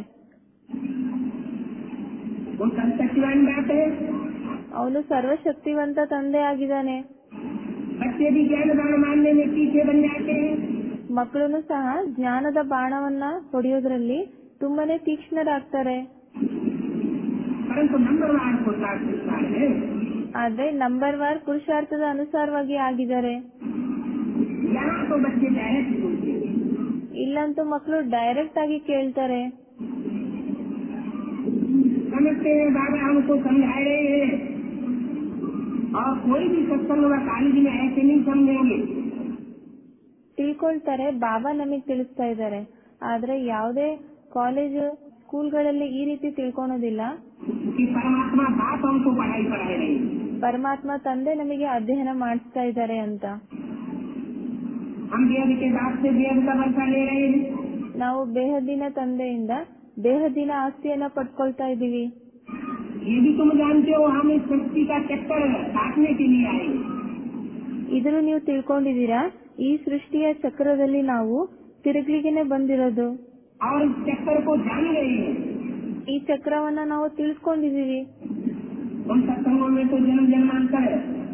वो सर्वशक्तिवान बाप है. ಅವನು ಸರ್ವಶಕ್ತಿವಂತ ತಂದೆ ಆಗಿದ್ದಾನೆ. बच्चे भी ज्ञान दान मानने में पीछे बन जाते हैं, ಮಕ್ಕಳು ಸಹ ಜ್ಞಾನದ ಬಾಣವನ್ನ ಹೊಡೆಯೋದ್ರಲ್ಲಿ ತುಂಬಾನೇ ತೀಕ್ಷ್ಣರಾಗ್ತಾರೆ. परंतु नंबरवार को साक्षात्कार है. ಆದ್ರೆ ನಂಬರ್ ವಾರ್ ಪುರುಷಾರ್ಥದ ಅನುಸಾರವಾಗಿ ಆಗಿದ್ದಾರೆ. यहाँ तो बच्चे डायरेक्ट सुनते हैं, ಇಲ್ಲಂತೂ ಮಕ್ಕಳು ಡೈರೆಕ್ಟ್ ಆಗಿ ಕೇಳ್ತಾರೆ. समझते हैं बाबा हमको समझा रहे हैं. और कोई भी सत्संग व कॉलेज में ऐसे नहीं समझेंगे. ತಿಳ್ಕೊಳ್ತಾರೆ ಬಾಬಾ ನಮಗ್ ತಿಳಿಸ್ತಾ ಇದ್ದಾರೆ. ಆದ್ರೆ ಯಾವುದೇ ಕಾಲೇಜು ಸ್ಕೂಲ್ಗಳಲ್ಲಿ ಈ ರೀತಿ ತಿಳ್ಕೊಳೋದಿಲ್ಲ. कि परमात्मा बाप हमको पढ़ाई पढ़ा रहे हैं. ಪರಮಾತ್ಮ ತಂದೆ ನಮಗೆ ಅಧ್ಯಯನ ಮಾಡಿಸ್ತಾ ಇದ್ದಾರೆ ಅಂತ. हम वेद के बाप से वेद का वर्षा ले रहे हैं. ನಾವು ಬೇಹದ್ದಿನ ತಂದೆಯಿಂದ ಬೇಹದ್ದಿನ ಆಸ್ತಿಯನ್ನ ಪಡ್ಕೊಳ್ತಾ ಇದ್ದೀವಿ. ये भी तुम जानते हो हम इस सृष्टि का चक्कर काटने के लिए आए. ಇದ್ರು ನೀವು ತಿಳ್ಕೊಂಡಿದ್ದೀರಾ ಈ ಸೃಷ್ಟಿಯ ಚಕ್ರದಲ್ಲಿ ನಾವು ತಿರುಗ್ಲಿಗೆನೆ ಬಂದಿರೋದು. और इस चक्कर को जान रहे हैं. ಈ ಚಕ್ರವನ್ನ ನಾವು ತಿಳ್ಕೊಂಡಿದೀವಿ. उन सत्संगों में तो जन्म जन्मांतर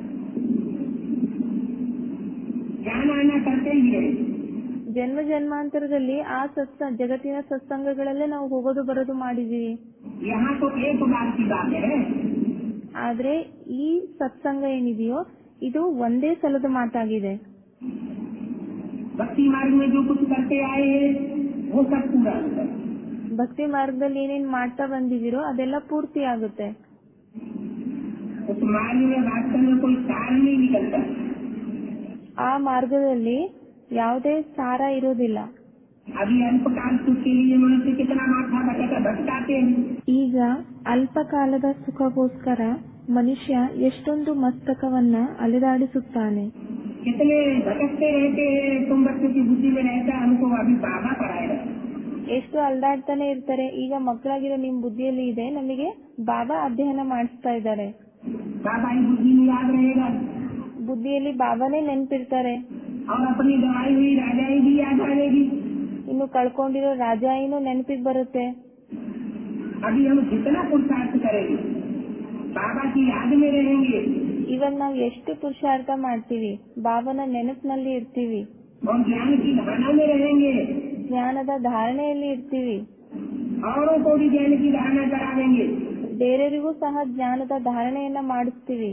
ज्ञान आना करते ही है. ಜನ್ಮ ಜನ್ಮಾಂತರದಲ್ಲಿ ಆ ಜಗತ್ತಿನ ಸತ್ಸಂಗಗಳಲ್ಲೇ ನಾವು ಹೋಗೋದು ಬರೋದು ಮಾಡಿದೀವಿ. यहाँ तो एक बार की बात है. ಆದ್ರೆ ಈ ಸತ್ಸಂಗ ಏನಿದೆಯೋ ಇದು ಒಂದೇ ಸಲದ ಮಾತಾಗಿದೆ. भक्ति मार्ग में जो कुछ करते आए हैं वो सब पूरा होता है. ಭಕ್ತಿ ಮಾರ್ಗದಲ್ಲಿ ಏನೇನ್ ಮಾಡ್ತಾ ಬಂದಿದ್ದೀರೋ ಅದೆಲ್ಲ ಪೂರ್ತಿ ಆಗುತ್ತೆ. उस मार्ग में वास्तव में कोई सार नहीं निकलता. ಆ ಮಾರ್ಗದಲ್ಲಿ ಯಾವುದೇ ಸಾರ ಇರೋದಿಲ್ಲ. अभी अल्पकाल सुख के लिए मनुष्य कितना माथा भटकाते हैं. ಈಗ ಅಲ್ಪ ಕಾಲದ ಸುಖಗೋಸ್ಕರ ಮನುಷ್ಯ ಎಷ್ಟೊಂದು ಮಸ್ತಕವನ್ನ ಅಲೆದಾಡಿಸುತ್ತಾನೆ. कितने भटकते रहते हैं. तुम बच्चों की बुद्धि में रहता है हमको अभी बाबा पढ़ाएगा. ಎಷ್ಟು ಅಲ್ದಾಡ್ತಾನೆ ಇರ್ತಾರೆ. ಈಗ ಮಕ್ಕಳಾಗಿರೋ ನಿಮ್ ಬುದ್ಧಿಯಲ್ಲಿ ಇದೆ ನಮಗೆ ಬಾಬಾ ಅಧ್ಯಯನ ಮಾಡಿಸ್ತಾ ಇದ್ದಾರೆ. बाबा ही बुद्धि में याद रहेगा ಬುದ್ಧಿಯಲ್ಲಿ ಬಾಬಾನೇ ನೆನ್ಪಿರ್ತಾರೆ. और अपनी दवाई हुई राजाई भी याद आएगी. ಇನ್ನು ಕಳ್ಕೊಂಡಿರೋ ರಾಜಾಯಿನೂ ನೆನಪಿಗೆ ಬರುತ್ತೆ. अभी हम जितना पुरुषार्थ करेंगे बाबा की याद में रहेंगे. ಇವಾಗ ನಾವು ಎಷ್ಟು ಪುರುಷಾರ್ಥ ಮಾಡ್ತೀವಿ ಬಾಬಾನ ನೆನಪಿನಲ್ಲಿ ಇರ್ತೀವಿ. और ज्ञान की धारणा में रहेंगे. ಜ್ಞಾನದ ಧಾರಣೆಯಲ್ಲಿ ಇರ್ತೀವಿ. औरों को भी ज्ञान की धारणा करावेंगे. ಬೇರೆಯವರಿಗೂ ಸಹ ಜ್ಞಾನದ ಧಾರಣೆಯನ್ನ ಮಾಡಿಸ್ತೀವಿ.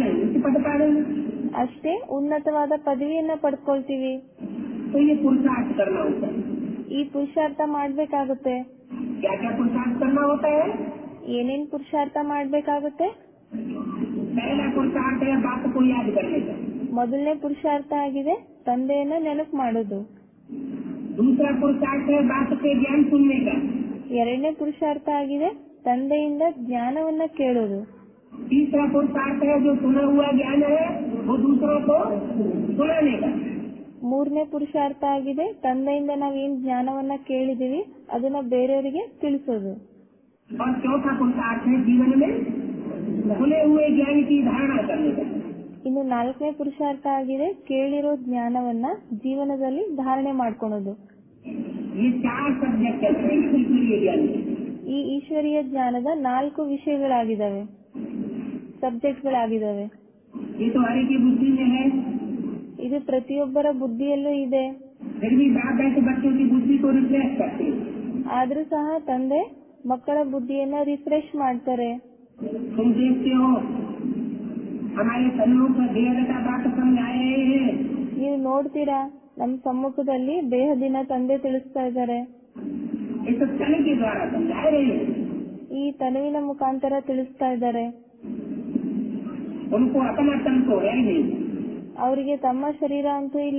ಅಷ್ಟೇ ಉನ್ನತವಾದ ಪದವಿಯನ್ನ ಪಡ್ಕೊಳ್ತೀವಿ. तो ये पुरुषार्थ करना होता है. ಈ ಪುರುಷಾರ್ಥ ಮಾಡ್ಬೇಕಾಗುತ್ತೆ. क्या क्या पुरुषार्थ करना होता है. ಏನೇನ್ ಪುರುಷಾರ್ಥ ಮಾಡ್ಬೇಕಾಗುತ್ತೆ. पहला पुरुषार्थ है बाप को याद करने का. ಮೊದಲನೇ ಪುರುಷಾರ್ಥ ಆಗಿದೆ ತಂದೆಯನ್ನ ನೆನಪು ಮಾಡೋದು. दूसरा पुरुषार्थ है बाप के ज्ञान सुनने का. ಎರಡನೇ ಪುರುಷಾರ್ಥ ಆಗಿದೆ ತಂದೆಯಿಂದ ಜ್ಞಾನವನ್ನ ಕೇಳೋದು. तीसरा पुरुषार्थ है जो सुना हुआ ज्ञान है वो दूसरों को सुनाने का। ಮೂರನೇ ಪುರುಷಾರ್ಥ ಆಗಿದೆ ತಂದೆಯಿಂದ ನಾವೇನ್ ಜ್ಞಾನವನ್ನ ಕೇಳಿದೀವಿ ಅದನ್ನ ಬೇರೆಯವರಿಗೆ ತಿಳಿಸೋದು. और चौथा पुरुषार्थ है जीवन में सुने हुए ज्ञान की धारणा करने का। ಇನ್ನು ನಾಲ್ಕನೇ ಪುರುಷಾರ್ಥ ಆಗಿದೆ ಕೇಳಿರೋ ಜ್ಞಾನವನ್ನ ಜೀವನದಲ್ಲಿ ಧಾರಣೆ ಮಾಡ್ಕೊಳೋದು. ये चार सब्जेक्ट है ईश्वरीय ज्ञान के। ಈ ಈಶ್ವರೀಯ ಜ್ಞಾನದ 4 ವಿಷಯಗಳಾಗಿದ್ದಾವೆ, ಸಬ್ಜೆಕ್ಟ್ಗಳಾಗಿದ್ದಾವೆ. ये तो हर एक की बुद्धि में है, ಇದು ಪ್ರತಿಯೊಬ್ಬರ ಬುದ್ಧಿಯಲ್ಲೂ ಇದೆ. फिर भी बाप बैठे बच्चों की बुद्धि को रिफ्रेश करते हैं। ಆದ್ರೂ ಸಹ ತಂದೆ ಮಕ್ಕಳ ಬುದ್ಧಿಯನ್ನ ರಿಫ್ರೆಶ್ ಮಾಡ್ತಾರೆ. तुम देखते हो हमारे सन्मुख देहगता बात समझाए हैं। ನೀವು ನೋಡ್ತೀರಾ ನಮ್ಮ ಸಮ್ಮುಖದಲ್ಲಿ ದೇಹದಿನ ತಂದೆ ತಿಳಿಸ್ತಾ ಇದ್ದಾರೆ. इस तन के द्वारा समझा रहे हैं। ಈ ತನುವಿನ ಮುಖಾಂತರ ತಿಳಿಸ್ತಾ ಇದ್ದಾರೆ. उनको अपना तन तो है नहीं, ಅವರಿಗೆ ತಮ್ಮ ಶರೀರ ಅಂತೂ ಇಲ್ಲ.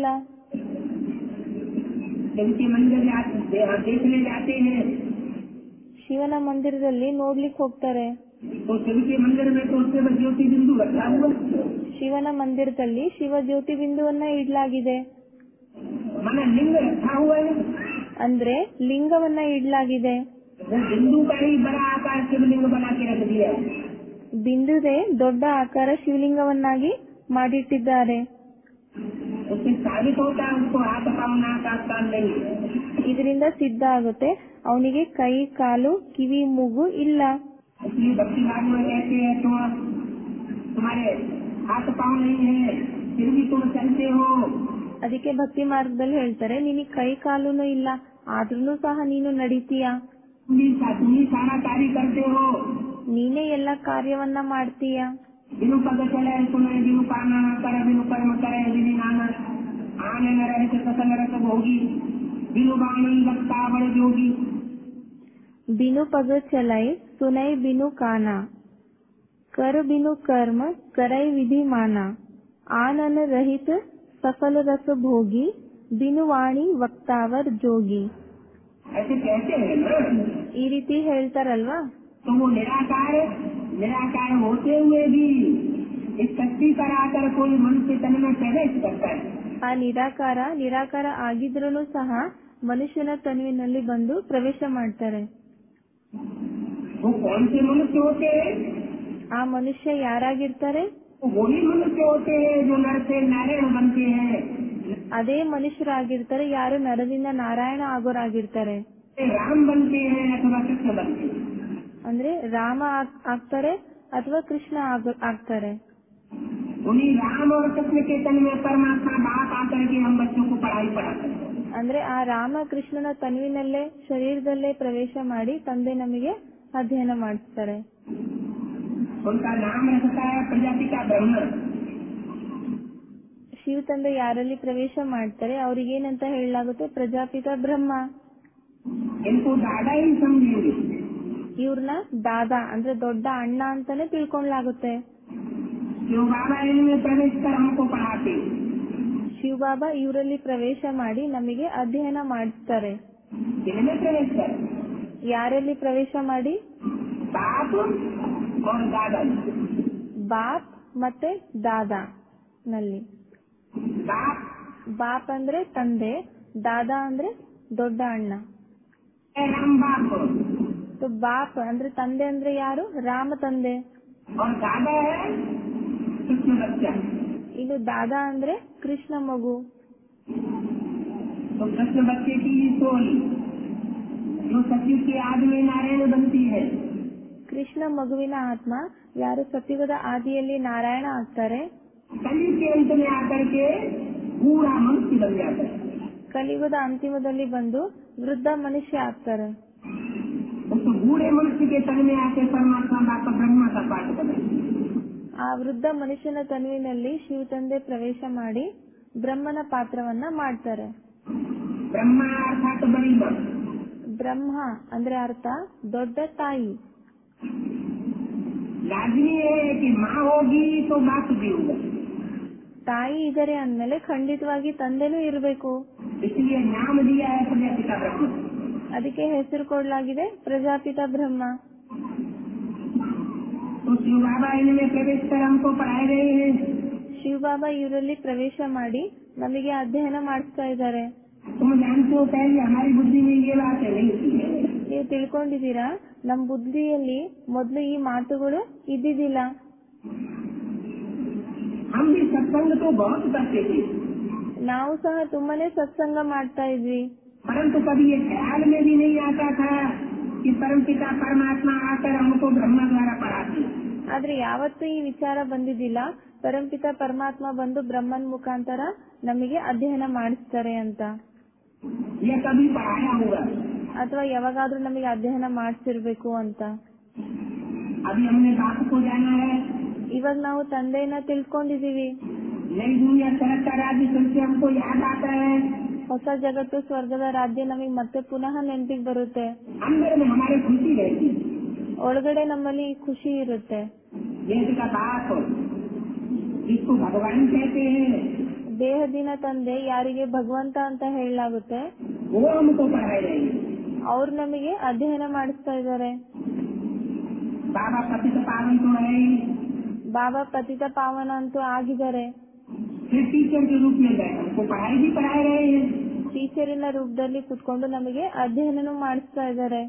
उनके मंदिर देखने जाते हैं ಶಿವನ ಮಂದಿರದಲ್ಲಿ ನೋಡ್ಲಿಕ್ಕೆ ಹೋಗ್ತಾರೆ. तो शिव के मंदिर में तो शिव ज्योति बिंदु रखा हुआ, ಶಿವನ ಮಂದಿರದಲ್ಲಿ ಶಿವ ಜ್ಯೋತಿ ಬಿಂದುವನ್ನ ಇಡ್ಲಾಗಿದೆ. मन लिंग रखा हुआ है, ಅಂದ್ರೆ ಲಿಂಗವನ್ನ ಇಡ್ಲಾಗಿದೆ. वो बिंदु का ही बड़ा आकार शिवलिंग बना के रख दिया। ಬಿಂದುದೇ ದೊಡ್ಡ ಆಕಾರ ಶಿವಲಿಂಗವನ್ನಾಗಿ ಮಾಡಿಟ್ಟಿದ್ದಾರೆ. उससे साबित होता है उसको हाथ पाँव नाक आँख कान नहीं। ಇದರಿಂದ सिद्ध ಆಗುತ್ತೆ ಅವನಿಗೆ ಕೈ ಕಾಲು ಕಿವಿ ಮೂಗು ಇಲ್ಲ. इसलिए भक्ति मार्ग में कहते हैं तो तुम्हारे हाथ पाँव नहीं है फिर भी तुम चलते हो। ಅದಕ್ಕೆ ಭಕ್ತಿ ಮಾರ್ಗದಲ್ಲಿ ಹೇಳ್ತಾರೆ ನಿನಗೆ ಕೈ ಕಾಲೂನು ಇಲ್ಲ ಆದ್ರೂ ಸಹ ನೀನು ನಡೀತೀಯಾ, तुम ही सारा कार्य करते हो। ನೀನೇ ಎಲ್ಲ ಕಾರ್ಯವನ್ನ ಮಾಡ್ತೀಯಾ. बिनु पद चले सुने बिनु पाना करे बिनु कर्म करे बिनु नाना आने न रहे सत्संग रस भोगी बिनु वाणी वक्ता बड़ जोगी। बिनु पग चलाई सुनई बिनु काना कर बिनु कर्म करई विधि माना आनन रहित सफल रस भोगी बिनु वाणी वक्तावर जोगी. ऐसे कहते हैं ना, ಈ ರೀತಿ ಹೇಳ್ತಾರಲ್ವಾ. तो वो निराकार होते हुए भी इस शक्ति पर आकर कोई मनुष्य तन में प्रवेश करता है। ಆ ನಿರಾಕಾರ ಆಗಿದ್ರೂ ಸಹ ಮನುಷ್ಯನ ತನುವಿನಲ್ಲಿ ಬಂದು ಪ್ರವೇಶ ಮಾಡ್ತಾರೆ. वो कौन से मनुष्य होते हैं? ಆ ಮನುಷ್ಯ ಯಾರಾಗಿರ್ತಾರೆ? वही मनुष्य होते हैं जो नर से नारायण बनते हैं। ಅದೇ ಮನುಷ್ಯರಾಗಿರ್ತಾರೆ ಯಾರು ನರದಿಂದ ನಾರಾಯಣ ಆಗೋರಾಗಿರ್ತಾರೆ. राम बनते हैं अथवा कृष्ण बनते हैं। ಅಂದ್ರೆ ರಾಮ ಆಗ್ತಾರೆ ಅಥವಾ ಕೃಷ್ಣ ಆಗ್ತಾರೆ. उन्हीं राम और कृष्ण के तन में परमात्मा बाप आकर के हम बच्चों को पढ़ाई पढ़ाते हैं। ಅಂದ್ರೆ ಆ ರಾಮ ಕೃಷ್ಣನ ತನುವಿನಲ್ಲೇ ಶರೀರದಲ್ಲೇ ಪ್ರವೇಶ ಮಾಡಿ ತಂದೆ ನಮಗೆ ಅಧ್ಯಯನ ಮಾಡಿಸ್ತಾರೆ. उनका नाम रखता है प्रजापिता ब्रह्म। ಶಿವ ತಂದೆ ಯಾರಲ್ಲಿ ಪ್ರವೇಶ ಮಾಡ್ತಾರೆ ಅವ್ರಿಗೇನಂತ ಹೇಳಲಾಗುತ್ತೆ? ಪ್ರಜಾಪಿತ ಬ್ರಹ್ಮ. इनको दादा ही समझेंगे। ಇವ್ರನ್ನ ದಾದಾ ಅಂದ್ರೆ ದೊಡ್ಡ ಅಣ್ಣ ಅಂತಾನೆ ತಿಳ್ಕೊಂಡ್ಲಾಗುತ್ತೆ. जो बाबा इनमें प्रवेश कर हमको पढ़ाते। ಶಿವಬಾಬಾ ಇವರಲ್ಲಿ ಪ್ರವೇಶ ಮಾಡಿ ನಮಗೆ ಅಧ್ಯಯನ ಮಾಡಿಸ್ತಾರೆ. इनमें प्रवेश कर ಯಾರಲ್ಲಿ ಪ್ರವೇಶ ಮಾಡಿ? बाप और दादा। ಬಾಪ್ ಮತ್ತೆ ದಾದಾ ನಲ್ಲಿ. ಬಾಪ್ ಅಂದ್ರೆ ತಂದೆ, ದಾದಾ ಅಂದ್ರೆ ದೊಡ್ಡ ಅಣ್ಣ. राम बाप तो ಬಾಪ್ ಅಂದ್ರೆ ತಂದೆ ಅಂದ್ರೆ ಯಾರು? ರಾಮ ತಂದೆ. और दादा है कृष्ण बच्चा। ಇನ್ನು ದಾದಾ ಅಂದ್ರೆ ಕೃಷ್ಣ ಮಗು. तो कृष्ण बच्चे की सोल जो सचिव के आदमी नारायण बनती है। ಕೃಷ್ಣ ಮಗುವಿನ ಆತ್ಮ ಯಾರು ಸತ್ಯುಗದ ಆದಿಯಲ್ಲಿ ನಾರಾಯಣ ಆಗ್ತಾರೆ, कलयुग के अंत में आकर के बूढ़ा मनुष्य बन जाता है। ಕಲಿಯುಗದ ಅಂತಿಮದಲ್ಲಿ ಬಂದು ವೃದ್ಧ ಮನುಷ್ಯ ಆಗ್ತಾರೆ. उस बूढ़े मनुष्य के तन में आके परमात्मा बाप ब्रह्मा का पाठ बनाए। ಆ ವೃದ್ಧ ಮನುಷ್ಯನ ತನುವಿನಲ್ಲಿ ಶಿವ ತಂದೆ ಪ್ರವೇಶ ಮಾಡಿ ಬ್ರಹ್ಮನ ಪಾತ್ರವನ್ನ ಮಾಡ್ತಾರೆ. ब्रह्मा अर्थात बड़ी माँ। ಬ್ರಹ್ಮ ಅಂದ್ರೆ ಅರ್ಥ ದೊಡ್ಡ ತಾಯಿ. लाजमी है कि माँ होगी तो बाप भी होगा। ತಾಯಿ ಇದ್ದಾರೆ ಅಂದ್ಮೇಲೆ ಖಂಡಿತವಾಗಿ ತಂದೆನೂ ಇರಬೇಕು. इसलिए नाम दिया है प्रजापिता ब्रह्म। ಅದಕ್ಕೆ ಹೆಸರು ಕೊಡಲಾಗಿದೆ ಪ್ರಜಾಪಿತ ಬ್ರಹ್ಮ। शिव बाबा इनमें प्रवेश कर हमको पढ़ाए रहे हैं। ಶಿವಬಾಬಾ ಇವರಲ್ಲಿ ಪ್ರವೇಶ ಮಾಡಿ ನಮಗೆ ಅಧ್ಯಯನ ಮಾಡಿಸ್ತಾ ಇದ್ದಾರೆ. तुम जानते हो पहले हमारी बुद्धि में ये बात नहीं थी। ನೀವು ತಿಳ್ಕೊಂಡಿದ್ದೀರಾ, ನಮ್ ಬುದ್ಧಿಯಲ್ಲಿ ಮೊದಲು ಈ ಮಾತುಗಳು ಇದ್ದಿದ್ದಿಲ್ಲ. हम भी सत्संग तो बहुत करते थे, ನಾವು ಸಹ ತುಂಬಾನೇ ಸತ್ಸಂಗ ಮಾಡ್ತಾ ಇದ್ವಿ. परंतु कभी ये ख्याल में भी नहीं आता था कि परमपिता परमात्मा आकर हमको ब्रह्मा द्वारा पढ़ाते। ಆದ್ರೆ ಯಾವತ್ತೂ ಈ ವಿಚಾರ ಬಂದಿದ್ದಿಲ್ಲ, ಪರಂಪಿತ ಪರಮಾತ್ಮ ಬಂದು ಬ್ರಹ್ಮನ್ ಮುಖಾಂತರ ನಮಗೆ ಅಧ್ಯಯನ ಮಾಡಿಸ್ತಾರೆ ಅಂತ, ये कभी पढ़ाया होगा। ಅಥವಾ ಯಾವಾಗಾದ್ರೂ ನಮಗೆ ಅಧ್ಯಯನ ಮಾಡಿಸಿರ್ಬೇಕು ಅಂತ. अभी हमने बाप को जाना है, ಇವಾಗ ನಾವು ತಂದೆಯನ್ನ ತಿಳ್ಕೊಂಡಿದೀವಿ. नई दुनिया सरक का राज्य सुनके हमको याद आता है, ಹೊಸ ಜಗತ್ತು ಸ್ವರ್ಗದ ರಾಜ್ಯ ನಮಗೆ ಮತ್ತೆ ಪುನಃ ನೆನಪಿಗೆ ಬರುತ್ತೆ. अंदर में हमारे खुशी रहती है। ಒಳಗಡೆ ನಮ್ಮಲ್ಲಿ ಖುಷಿ ಇರುತ್ತೆ. देश का बाप जिसको भगवान कहते हैं, ದೇಹದಿನ ತಂದೆ ಯಾರಿಗೆ ಭಗವಂತ ಅಂತ ಹೇಳಲಾಗುತ್ತೆ, वो हमको पढ़ाए रहे हैं। ಅವ್ರು ನಮಗೆ ಅಧ್ಯಯನ ಮಾಡಿಸ್ತಾ ಇದ್ದಾರೆ. बाबा पतित पावन तो है ही, ಬಾಬಾ ಪತಿತ ಪಾವನ ಅಂತೂ ಆಗಿದ್ದಾರೆ. फिर टीचर के रूप में गए, हमको पढ़ाई भी पढ़ाए रहे हैं। ಟೀಚರಿನ ರೂಪದಲ್ಲಿ ಕುತ್ಕೊಂಡು ನಮಗೆ ಅಧ್ಯಯನ ಮಾಡಿಸ್ತಾ ಇದ್ದಾರೆ.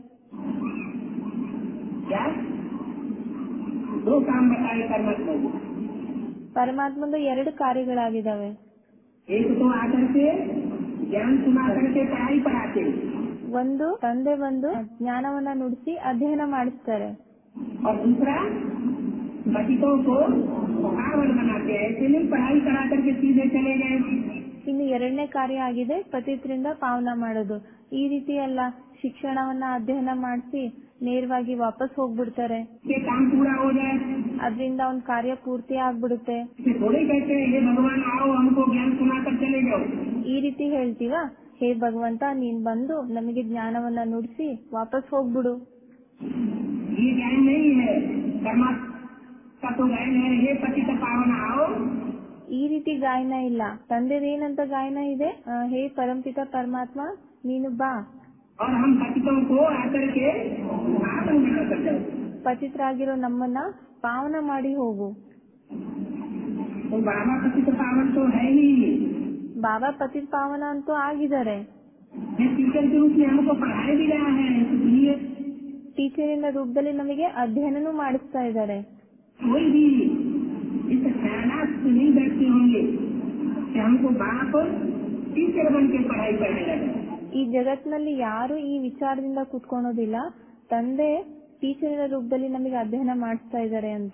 क्या दो काम बताए करना चाहिए। ಪರಮಾತ್ಮದ 2 ಕಾರ್ಯಗಳಾಗಿದ್ದಾವೆ. एक तो आकर के ज्ञान सुना करके पढ़ाई पढ़ाते, ಒಂದು ತಂದೆ ಬಂದು ಜ್ಞಾನವನ್ನ ನುಡಿಸಿ ಅಧ್ಯಯನ ಮಾಡಿಸ್ತಾರೆ. और दूसरा बच्चों को पावन बनाते हैं। ऐसे नहीं पढ़ाई करा करके सीधे चले गए। ಇನ್ನು 2ನೇ ಕಾರ್ಯ ಆಗಿದೆ ಪತಿತರಿಂದ ಪಾವನ ಮಾಡೋದು. ಈ ರೀತಿ ಎಲ್ಲ ಶಿಕ್ಷಣವನ್ನ ಅಧ್ಯಯನ ಮಾಡಿಸಿ ನೇರವಾಗಿ ವಾಪಸ್ ಹೋಗ್ಬಿಡ್ತಾರೆ. ये काम पूरा हो जाए, ಅದರಿಂದ ಅವ್ನ ಕಾರ್ಯ ಪೂರ್ತಿ ಆಗ್ಬಿಡುತ್ತೆ. इसे थोड़े कहते हैं हे भगवान आओ हमको ज्ञान सुना कर चले जाओ। ಈ ರೀತಿ ಹೇಳ್ತೀವಾ, ಹೇ ಭಗವಂತ ನೀನ್ ಬಂದು ನಮಗೆ ಜ್ಞಾನವನ್ನ ನುಡಿಸಿ ವಾಪಸ್ ಹೋಗ್ಬಿಡು. ये ज्ञान नहीं है, परमात्मा का तो ज्ञान है हे पतित पावन आओ। ಈ ರೀತಿ ಗಾಯನ ಇಲ್ಲ. ತಂದೆದೇನಂತ ಗಾಯನ ಇದೆ, ಹೇ ಪರಂಪಿತ ಪರಮಾತ್ಮ ನೀನು ಬಾ, और हम पतितों को आकर के पावन बना कर जाओ। ಪತಿತರಾಗಿರೋ ನಮ್ಮನ್ನ ಪಾವನ ಮಾಡಿ ಹೋಗು. तो बाबा पतित पावन तो है ही, ಬಾಬಾ ಪತಿತ ಪಾವನ ಅಂತೂ ಆಗಿದ್ದಾರೆ. ये टीचर के रूप में हमको पढ़ाए भी रहा है, इसलिए ಟೀಚರಿನ ರೂಪದಲ್ಲಿ ನಮಗೆ ಅಧ್ಯಯನನೂ ಮಾಡಿಸ್ತಾ ಇದ್ದಾರೆ. कोई भी इस ख्यालात से नहीं बैठते होंगे कि हमको बाप टीचर बन के पढ़ाई करने लगे। ಈ ಜಗತ್ತಿನಲ್ಲಿ ಯಾರು ಈ ವಿಚಾರದಿಂದ ಕುತ್ಕೊಳ್ಳೋದಿಲ್ಲ, ತಂದೆ ಟೀಚರಿನ ರೂಪದಲ್ಲಿ ನಮಗೆ ಅಧ್ಯಯನ ಮಾಡಿಸ್ತಾ ಇದ್ದಾರೆ ಅಂತ.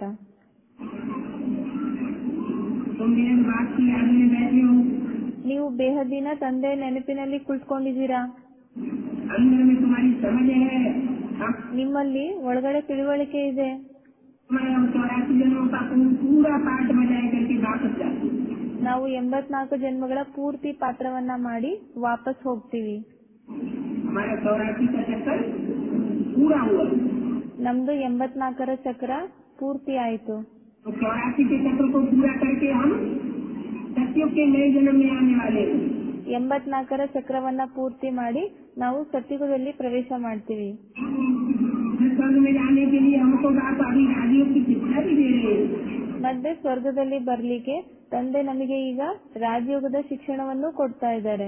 तुम मेरे बाप की याद में बैठे हो, ನೀವು ಬೇಹದ್ದಿನ ತಂದೆ ನೆನಪಿನಲ್ಲಿ ಕುಳಿತುಕೊಂಡಿದ್ದೀರಾ. अंदर में तुम्हारी समझ है, ನಿಮ್ಮಲ್ಲಿ ಒಳಗಡೆ ತಿಳುವಳಿಕೆ ಇದೆ. हमारे 84 जन्मों का पूरा पाठ बजाय करके वापस जाते। ನಾವು 84 ಜನ್ಮಗಳ ಪೂರ್ತಿ ಪಾತ್ರವನ್ನ ಮಾಡಿ ವಾಪಸ್ ಹೋಗ್ತೀವಿ. हमारा 84 का चक्कर पूरा हुआ। ನಮ್ದು 84ರ ಚಕ್ರ ಪೂರ್ತಿ ಆಯ್ತು. तो 84 के चक्र को पूरा करके हम सत्युग के नए जन्म में आने वाले हैं। 84ರ ಚಕ್ರವನ್ನ ಪೂರ್ತಿ ಮಾಡಿ ನಾವು ಸತ್ಯುಗದಲ್ಲಿ ಪ್ರವೇಶ ಮಾಡ್ತೀವಿ. स्वर्ग में जाने के लिए हमको बाप अभी राजयोग की शिक्षा भी दे रहे हैं। ಮತ್ತೆ ಸ್ವರ್ಗದಲ್ಲಿ ಬರ್ಲಿಕ್ಕೆ ತಂದೆ ನಮಗೆ ಈಗ ರಾಜಯೋಗದ ಶಿಕ್ಷಣವನ್ನು ಕೊಡ್ತಾ ಇದ್ದಾರೆ.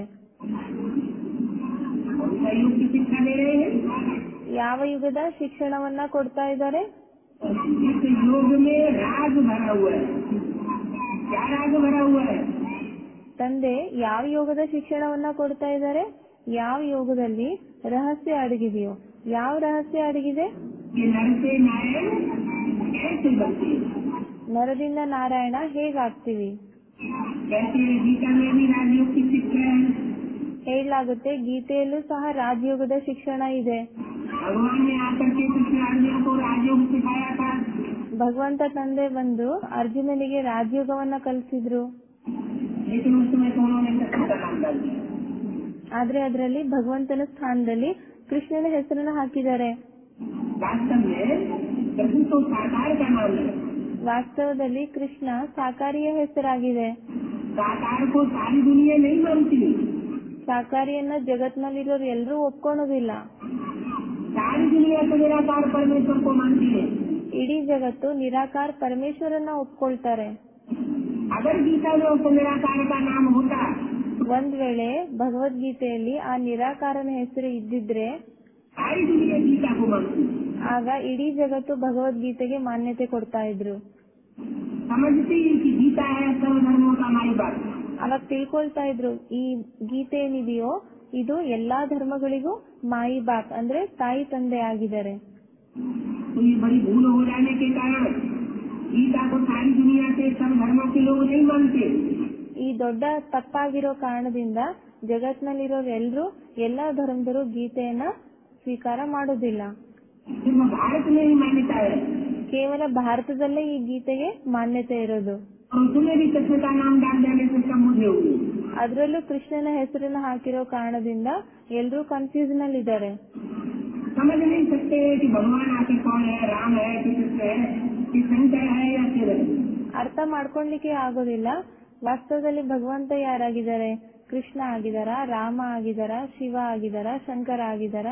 योग की शिक्षा दे रहे हैं। ಯಾವ ಯುಗದ ಶಿಕ್ಷಣವನ್ನ ಕೊಡ್ತಾ ಇದ್ದಾರೆ? इस योग में राज भरा हुआ है। क्या राज भरा हुआ है? ತಂದೆ ಯಾವ ಯೋಗದ ಶಿಕ್ಷಣವನ್ನ ಕೊಡ್ತಾ ಇದ್ದಾರೆ? ಯಾವ ಯೋಗದಲ್ಲಿ ರಹಸ್ಯ ಅಡಗಿದೆಯೋ. ಯಾವ ರಹಸ್ಯ ಅಡಗಿದೆ? नर से नारायण कैसे बनते हैं? ನರದಿಂದ ನಾರಾಯಣ ಹೇಗಾಗ್ತೀವಿ? कहते हैं गीता में भी राजयोग की शिक्षा है। ಹೇಳಲಾಗುತ್ತೆ, ಗೀತೆಯಲ್ಲೂ ಸಹ ರಾಜಯೋಗದ ಶಿಕ್ಷಣ ಇದೆ. भगवान ने आकर के कृष्ण अर्जुन को राजयोग सिखाया था। ಭಗವಂತ ತಂದೆ ಬಂದು ಅರ್ಜುನನಿಗೆ ರಾಜಯೋಗವನ್ನ ಕಲಿಸಿದ್ರು. लेकिन उसमें तो उन्होंने कृष्ण का नाम डाल दिया। ಆದ್ರೆ ಅದರಲ್ಲಿ ಭಗವಂತನ ಸ್ಥಾನದಲ್ಲಿ ಕೃಷ್ಣನ ಹೆಸರನ್ನು ಹಾಕಿದ್ದಾರೆ. वास्तव में प्रभु तो साकार का नाम है। ವಾಸ್ತವದಲ್ಲಿ ಕೃಷ್ಣ ಸಾಕಾರಿಯ ಹೆಸರಾಗಿದೆ. साकार को सारी दुनिया नहीं मानती। ಸಾಕಾರಿಯನ್ನ ಜಗತ್ನಲ್ಲಿರೋರು ಎಲ್ಲರೂ ಒಪ್ಕೊಳ್ಳೋದಿಲ್ಲ. सारी दुनिया तो निराकार परमेश्वर को मानती है। ಇಡೀ ಜಗತ್ತು ನಿರಾಕಾರ ಪರಮೇಶ್ವರನ ಒಪ್ಕೊಳ್ತಾರೆ. अगर गीता में उस निराकार का नाम होता ಒಂದ್ ವೇಳೆ ಭಗವದ್ಗೀತೆಯಲ್ಲಿ ಆ ನಿರಾಕಾರನ ಹೆಸರು ಇದ್ದಿದ್ರೆ सारी दुनिया गीता को मानती, ಆಗ ಇಡೀ ಜಗತ್ತು ಭಗವದ್ಗೀತೆಗೆ ಮಾನ್ಯತೆ ಕೊಡ್ತಾ ಇದ್ರು. समझती कि गीता है सर्व धर्मों का माई बाप। ಅವಾಗ ತಿಳ್ಕೊಳ್ತಾ ಇದ್ರು ಈ ಗೀತೆ ಏನಿದೆಯೋ ಇದು ಎಲ್ಲಾ ಧರ್ಮಗಳಿಗೂ ಮಾಯಿ ಬಾಪ್ ಅಂದ್ರೆ ತಾಯಿ ತಂದೆ ಆಗಿದ್ದಾರೆ. तो ये बड़ी भूल हो जाने के कारण गीता को सारी दुनिया से सब धर्मों के लोग नहीं मानते। ಈ ದೊಡ್ಡ ತಪ್ಪಾಗಿರೋ ಕಾರಣದಿಂದ ಜಗತ್ನಲ್ಲಿರೋರೆಲ್ಲರೂ ಎಲ್ಲಾ ಧರ್ಮದವರು ಗೀತೆಯನ್ನ ಸ್ವೀಕಾರ ಮಾಡೋದಿಲ್ಲ. सिर्फ भारत में ही मान्यता है ಕೇವಲ ಭಾರತದಲ್ಲೇ ಈ ಗೀತೆಗೆ ಮಾನ್ಯತೆ ಇರೋದು. और उसमें भी कृष्ण का नाम डाल देने से सब मुझे हुए। ಅದರಲ್ಲೂ ಕೃಷ್ಣನ ಹೆಸರನ್ನ ಹಾಕಿರೋ ಕಾರಣದಿಂದ ಎಲ್ಲರೂ ಕನ್ಫ್ಯೂಷನ್ ಅಲ್ಲಿ ಇದ್ದಾರೆ. समझ नहीं सकते कि भगवान आखिर कौन है, राम है कि कृष्ण है कि शंकर है या शिव है। ಅರ್ಥ ಮಾಡ್ಕೊಳ್ಲಿಕ್ಕೆ ಆಗೋದಿಲ್ಲ ವಾಸ್ತವದಲ್ಲಿ ಭಗವಂತ ಯಾರಾಗಿದ್ದಾರೆ, ಕೃಷ್ಣ ಆಗಿದಾರ, ರಾಮ ಆಗಿದಾರ, ಶಿವ ಆಗಿದಾರ, ಶಂಕರ ಆಗಿದಾರ.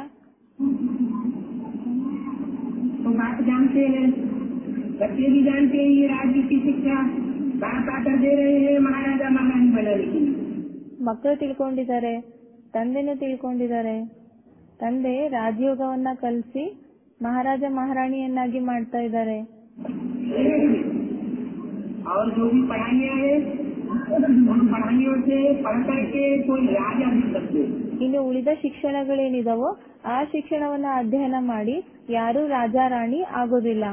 तो बात जानते हैं, बच्चे भी जानते हैं ये राज्य की शिक्षा बाप आकर दे रहे हैं महाराजा महारानी बनाने के लिए। ಮಕ್ಕಳು ತಿಳ್ಕೊಂಡಿದ್ದಾರೆ, ತಂದೆನೂ ತಿಳ್ಕೊಂಡಿದ್ದಾರೆ. ತಂದೆ ರಾಜಯೋಗವನ್ನ ಕಲಿಸಿ ಮಹಾರಾಜ ಮಹಾರಾಣಿಯನ್ನಾಗಿ ಮಾಡ್ತಾ ಇದ್ದಾರೆ. और जो भी पढ़ाइयाँ है उन पढ़ाइयों से पढ़ करके कोई राजा भी सकते। ಇನ್ನು ಉಳಿದ ಶಿಕ್ಷಣಗಳೇನಿದಾವೋ ಆ ಶಿಕ್ಷಣವನ್ನ ಅಧ್ಯಯನ ಮಾಡಿ ಯಾರು ರಾಜ ರಾಣಿ ಆಗೋದಿಲ್ಲ.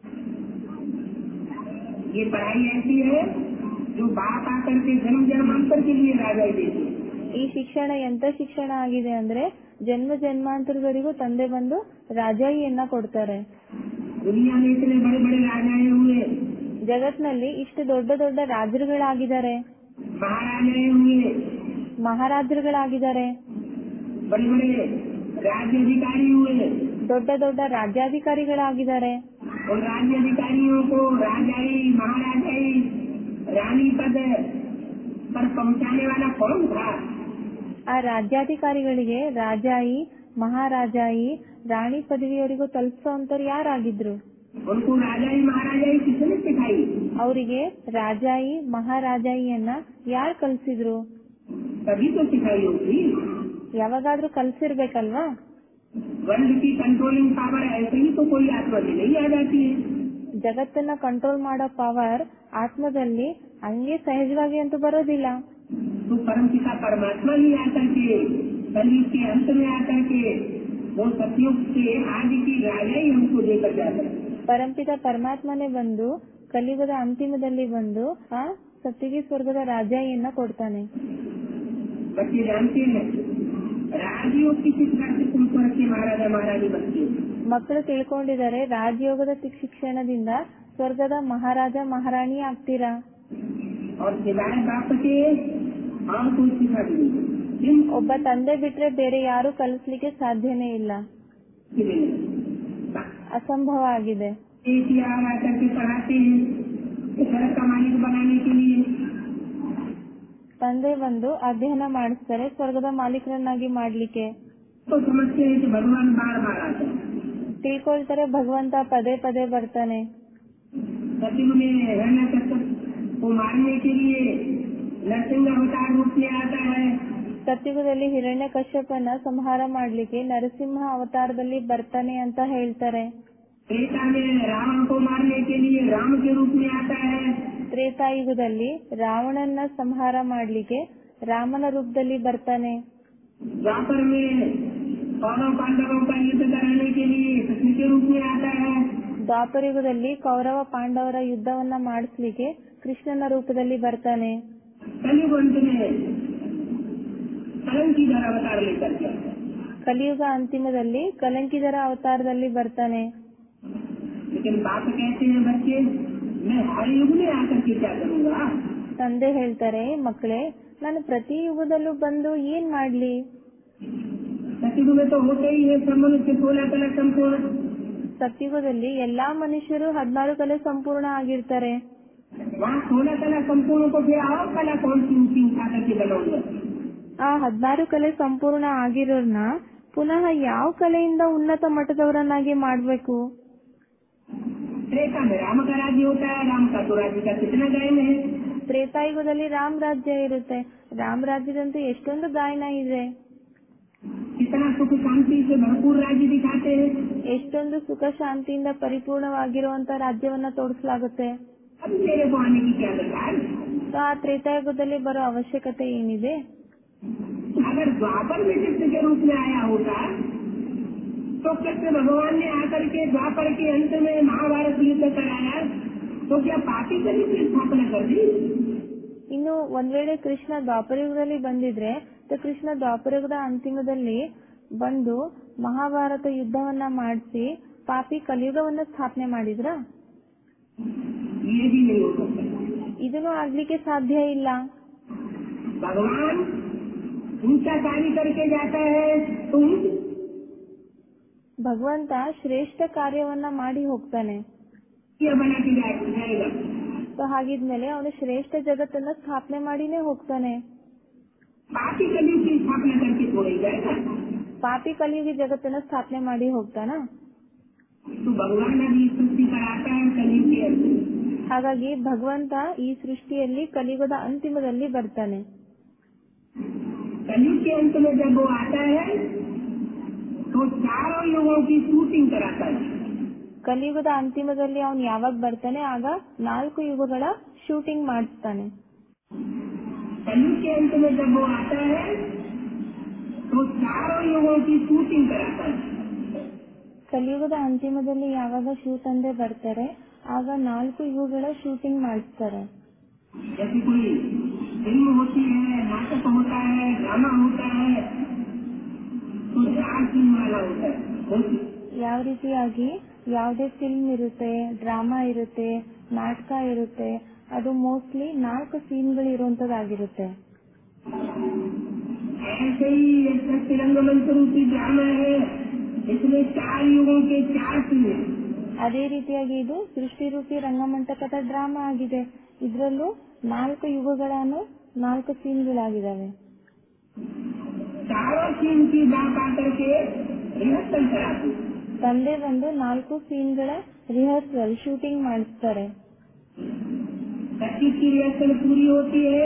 ये पढ़ाई ऐसी है जो बाप आकर के जन्म जन्मांतर के लिए राजा ही देते। ಈ ಶಿಕ್ಷಣ ಎಂತ ಶಿಕ್ಷಣ ಆಗಿದೆ ಅಂದ್ರೆ ಜನ್ಮ ಜನ್ಮಾಂತರದವರೆಗೂ ತಂದೆ ಬಂದು ರಾಜಾಯಿಯನ್ನ ಕೊಡ್ತಾರೆ. दुनिया में इतने बड़े बड़े राजाएं हुए, ಜಗತ್ನಲ್ಲಿ ಇಷ್ಟು ದೊಡ್ಡ ದೊಡ್ಡ ರಾಜರುಗಳಾಗಿದ್ದಾರೆ, महाराजाएं हुए, ಮಹಾರಾಜರುಗಳಾಗಿದ್ದಾರೆ, बड़े बड़े राज्य अधिकारी हुए। ದೊಡ್ಡ ದೊಡ್ಡ ರಾಜ್ಯಾಧಿಕಾರಿಗಳಾಗಿದ್ದಾರೆ. और राज्य अधिकारियों को राजाई महाराजाई रानी पद पर पहुंचाने वाला कौन था? ಆ ರಾಜ್ಯಾಧಿಕಾರಿಗಳಿಗೆ ರಾಜಾಯಿ ಮಹಾರಾಜಾಯಿ ರಾಣಿ ಪದವಿಯವರಿಗೂ ತಲುಪಿಸುವಂತವ್ರು ಯಾರಾಗಿದ್ರು? उनको राजाई महाराजाई किसने सिखाई? ಅವರಿಗೆ ರಾಜಾಯಿ ಮಹಾರಾಜಾಯಿಯನ್ನ ಯಾರು ಕಲ್ಸಿದ್ರು? तभी तो सिखाई होगी। ಯಾವಾಗಾದ್ರೂ ಕಲ್ಸಿರ್ಬೇಕಲ್ವಾ? वर्ल्ड की कंट्रोलिंग पावर ऐसे ही तो कोई आत्मा से नहीं आ जाती है। ಜಗತ್ತನ್ನ ಕಂಟ್ರೋಲ್ ಮಾಡೋ ಪವರ್ ಆತ್ಮದಲ್ಲಿ ಹಂಗೆ ಸಹಜವಾಗಿ ಅಂತೂ ಬರೋದಿಲ್ಲ. तो परम पिता परमात्मा ही आकर के कलयुग के अंत में आकर के वो सतयुग के आदि की राजाई हमको देकर जाता है। ಪರಂಪಿತ ಪರಮಾತ್ಮನೇ ಬಂದು ಕಲಿಯುಗದ ಅಂತಿಮದಲ್ಲಿ ಬಂದು ಆ ಸತ್ಯುಗಿ ಸ್ವರ್ಗದ ರಾಜಾಯಿಯನ್ನ ಕೊಡ್ತಾನೆ. बच्चे जानते हैं राजयोग की शिक्षा से तुम स्वर्ग के महाराजा महारानी बनते। ಮಕ್ಕಳು ತಿಳ್ಕೊಂಡಿದ್ದಾರೆ ರಾಜಯೋಗದ ಶಿಕ್ಷಣದಿಂದ ಸ್ವರ್ಗದ ಮಹಾರಾಜ ಮಹಾರಾಣಿ ಆಗ್ತೀರಾ. और सिवाय बाप के और कोई सिखा नहीं। ಒಬ್ಬ ತಂದೆ ಬಿಟ್ರೆ ಬೇರೆ ಯಾರು ಕಲಿಸ್ಲಿಕ್ಕೆ ಸಾಧ್ಯನೇ ಇಲ್ಲ, ಅಸಂಭವ ಆಗಿದೆ. आकर के पढ़ाते हैं सड़क का मालिक बनाने के लिए। ತಂದೆ ಬಂದು ಅಧ್ಯಯನ ಮಾಡಿಸ್ತಾರೆ ಸ್ವರ್ಗದ ಮಾಲೀಕರನ್ನಾಗಿ ಮಾಡ್ಲಿಕ್ಕೆ. तो समझते हैं कि भगवान बार बार आता है। ತಿಳ್ಕೊಳ್ತಾರೆ ಭಗವಂತ ಪದೇ ಪದೇ ಬರ್ತಾನೆ. सतयुग में हिरण्यकश्यप को मारने के लिए नरसिंह अवतार रूप में आता है। ಸತ್ಯುಗದಲ್ಲಿ ಹಿರಣ್ಯ ಕಶ್ಯಪನ ಸಂಹಾರ ಮಾಡ್ಲಿಕ್ಕೆ ನರಸಿಂಹ ಅವತಾರದಲ್ಲಿ ಬರ್ತಾನೆ ಅಂತ ಹೇಳ್ತಾರೆ. त्रेता में रावण को मारने के लिए राम के रूप में आता है। ತ್ರೇತಾಯುಗದಲ್ಲಿ ರಾವಣನ ಸಂಹಾರ ಮಾಡ್ಲಿಕ್ಕೆ ರಾಮನ ರೂಪದಲ್ಲಿ ಬರ್ತಾನೆ. द्वापर में कौरव पांडवों का युद्ध कराने के लिए कृष्ण के रूप में आता है। ದ್ವಾಪರಯುಗದಲ್ಲಿ ಕೌರವ ಪಾಂಡವರ ಯುದ್ಧವನ್ನ ಮಾಡಿಸ್ಲಿಕ್ಕೆ ಕೃಷ್ಣನ ರೂಪದಲ್ಲಿ ಬರ್ತಾನೆ. कलयुग अंत में कलंकीधर अवतार लेकर के आता है। ಕಲಿಯುಗ ಅಂತಿಮದಲ್ಲಿ ಕಲಂಕಿದರ ಅವತಾರದಲ್ಲಿ ಬರ್ತಾನೆ. लेकिन बाप कहते हैं बच्चे मैं हर युग में आकर के क्या करूँगा? ತಂದೆ ಹೇಳ್ತಾರೆ ಮಕ್ಕಳೇ ನಾನು ಪ್ರತಿ ಯುಗದಲ್ಲೂ ಬಂದು ಏನ್ ಮಾಡ್ಲಿ? सतयुग में तो होते ही है सब मनुष्य 16 कला संपूर्ण। ಸತ್ಯುಗದಲ್ಲಿ ಎಲ್ಲಾ ಮನುಷ್ಯರು 14 ಕಲೆ ಸಂಪೂರ್ಣ ಆಗಿರ್ತಾರೆ. वहाँ 16 कला संपूर्ण को फिर और कला कौन सी ऊंची उठा करके बनाऊंगा? ಆ 14 ಕಲೆ ಸಂಪೂರ್ಣ ಆಗಿರೋರ್ನ ಪುನಃ ಯಾವ ಕಲೆಯಿಂದ ಉನ್ನತ ಮಟ್ಟದವರನ್ನಾಗಿ ಮಾಡ್ಬೇಕು? त्रेता में राम का राज्य होता है, राम का तो राज्य का कितना गायन है। ತ್ರೇತಾಯುಗದಲ್ಲಿ ರಾಮ್ ರಾಜ್ಯ ಇರುತ್ತೆ. ರಾಮ್ ರಾಜ್ಯದಂತೂ ಎಷ್ಟೊಂದು ಗಾಯನ ಇದೆ. कितना सुख शांति से भरपूर राज्य दिखाते हैं। ಎಷ್ಟೊಂದು ಸುಖ ಶಾಂತಿಯಿಂದ ಪರಿಪೂರ್ಣವಾಗಿರುವಂತ ರಾಜ್ಯವನ್ನ ತೋರಿಸಲಾಗುತ್ತೆ. अब मेरे को आने की क्या दरकार। ಆ ತ್ರೇತಾಯುಗದಲ್ಲಿ ಬರೋ ಅವಶ್ಯಕತೆ ಏನಿದೆ. अगर द्वापर में कृष्ण के रूप में आया होता तो कृष्ण भगवान ने आकर के द्वापर के अंत में महाभारत युद्ध कराया, तो क्या पापी कली की स्थापना कर दी। ಇನ್ನು ಒಂದ್ ವೇಳೆ ಕೃಷ್ಣ ದ್ವಾಪರಯುಗದಲ್ಲಿ ಬಂದಿದ್ರೆ, ಕೃಷ್ಣ ದ್ವಾಪರಯುಗದ ಅಂತಿಮದಲ್ಲಿ ಬಂದು ಮಹಾಭಾರತ ಯುದ್ಧವನ್ನ ಮಾಡಿಸಿ ಪಾಪಿ ಕಲಿಯುಗವನ್ನ ಸ್ಥಾಪನೆ ಮಾಡಿದ್ರ. ಇದನ್ನು ಆಗ್ಲಿಕ್ಕೆ ಸಾಧ್ಯ ಇಲ್ಲ. भगवान ऊंचा कार्य करके जाता है, ಭಗವಂತ ಶ್ರೇಷ್ಠ ಕಾರ್ಯವನ್ನ ಮಾಡಿ ಹೋಗ್ತಾನೆ. बना के जाएगा। ಸೊ ಹಾಗಿದ್ಮೇಲೆ ಅವನು ಶ್ರೇಷ್ಠ ಜಗತ್ತನ್ನ ಸ್ಥಾಪನೆ ಮಾಡಿನೇ ಹೋಗ್ತಾನೆ. पापी कली की स्थापना करके छोड़ जाएगा। ಪಾಪಿ ಕಲಿಯುಗಿ ಜಗತ್ತನ್ನ ಸ್ಥಾಪನೆ ಮಾಡಿ ಹೋಗ್ತಾನ. तो भगवान अभी सृष्टि कराता है कली के अंत। ಹಾಗಾಗಿ ಭಗವಂತ ಈ ಸೃಷ್ಟಿಯಲ್ಲಿ ಕಲಿಯುಗದ ಅಂತಿಮದಲ್ಲಿ ಬರ್ತಾನೆ. कली के अंत में जब वो आता है तो चारों युगों की शूटिंग कराता है। ಕಲಿಯುಗದ ಅಂತಿಮದಲ್ಲಿ ಅವನು ಯಾವಾಗ ಬರ್ತಾನೆ, ಆಗ 4 ಯುಗಗಳ ಶೂಟಿಂಗ್ ಮಾಡಿಸ್ತಾನೆ. कली के अंत में जब वो आता है तो चारों युगों की शूटिंग कराता है। ಕಲಿಯುಗದ ಅಂತಿಮದಲ್ಲಿ ಯಾವಾಗ ಶೂಟ್ ಅಂದೇ ಬರ್ತಾರೆ, ಆಗ 4 ಯುಗಗಳ ಶೂಟಿಂಗ್ ಮಾಡಿಸ್ತಾರೆ. जैसे कोई फिल्म होती है, नाटक होता है, ड्रामा होता है, तो 4 सीन वाला होता है। ಯಾವ ರೀತಿಯಾಗಿ ಯಾವುದೇ ಫಿಲ್ಮ್ ಇರುತ್ತೆ, ಡ್ರಾಮಾ ಇರುತ್ತೆ, ನಾಟಕ ಇರುತ್ತೆ, ಅದು ಮೋಸ್ಟ್ಲಿ 4 ಸೀನ್ಗಳು ಇರುವಂತದ್ದಾಗಿರುತ್ತೆ. ऐसे ही रंगमंच रूपी ड्रामा है, इसमें 4 युगों के 4 सीन। ಅದೇ ರೀತಿಯಾಗಿ ಇದು ಸೃಷ್ಟಿ ರೂಪಿ ರಂಗಮಂಟಪದ ಡ್ರಾಮಾ ಆಗಿದೆ. ಇದರಲ್ಲೂ 4 ಯುಗಗಳನ್ನು 4 ಸೀನ್ಗಳಾಗಿದ್ದಾವೆ. चारों सीन की बात आकर के रिहर्सल कराती। ತಂದೆ ಬಂದು 4 ಸೀನ್ಗಳ ರಿಹರ್ಸಲ್ ಶೂಟಿಂಗ್ ಮಾಡಿಸ್ತಾರೆ. 25 की रिहर्सल पूरी होती है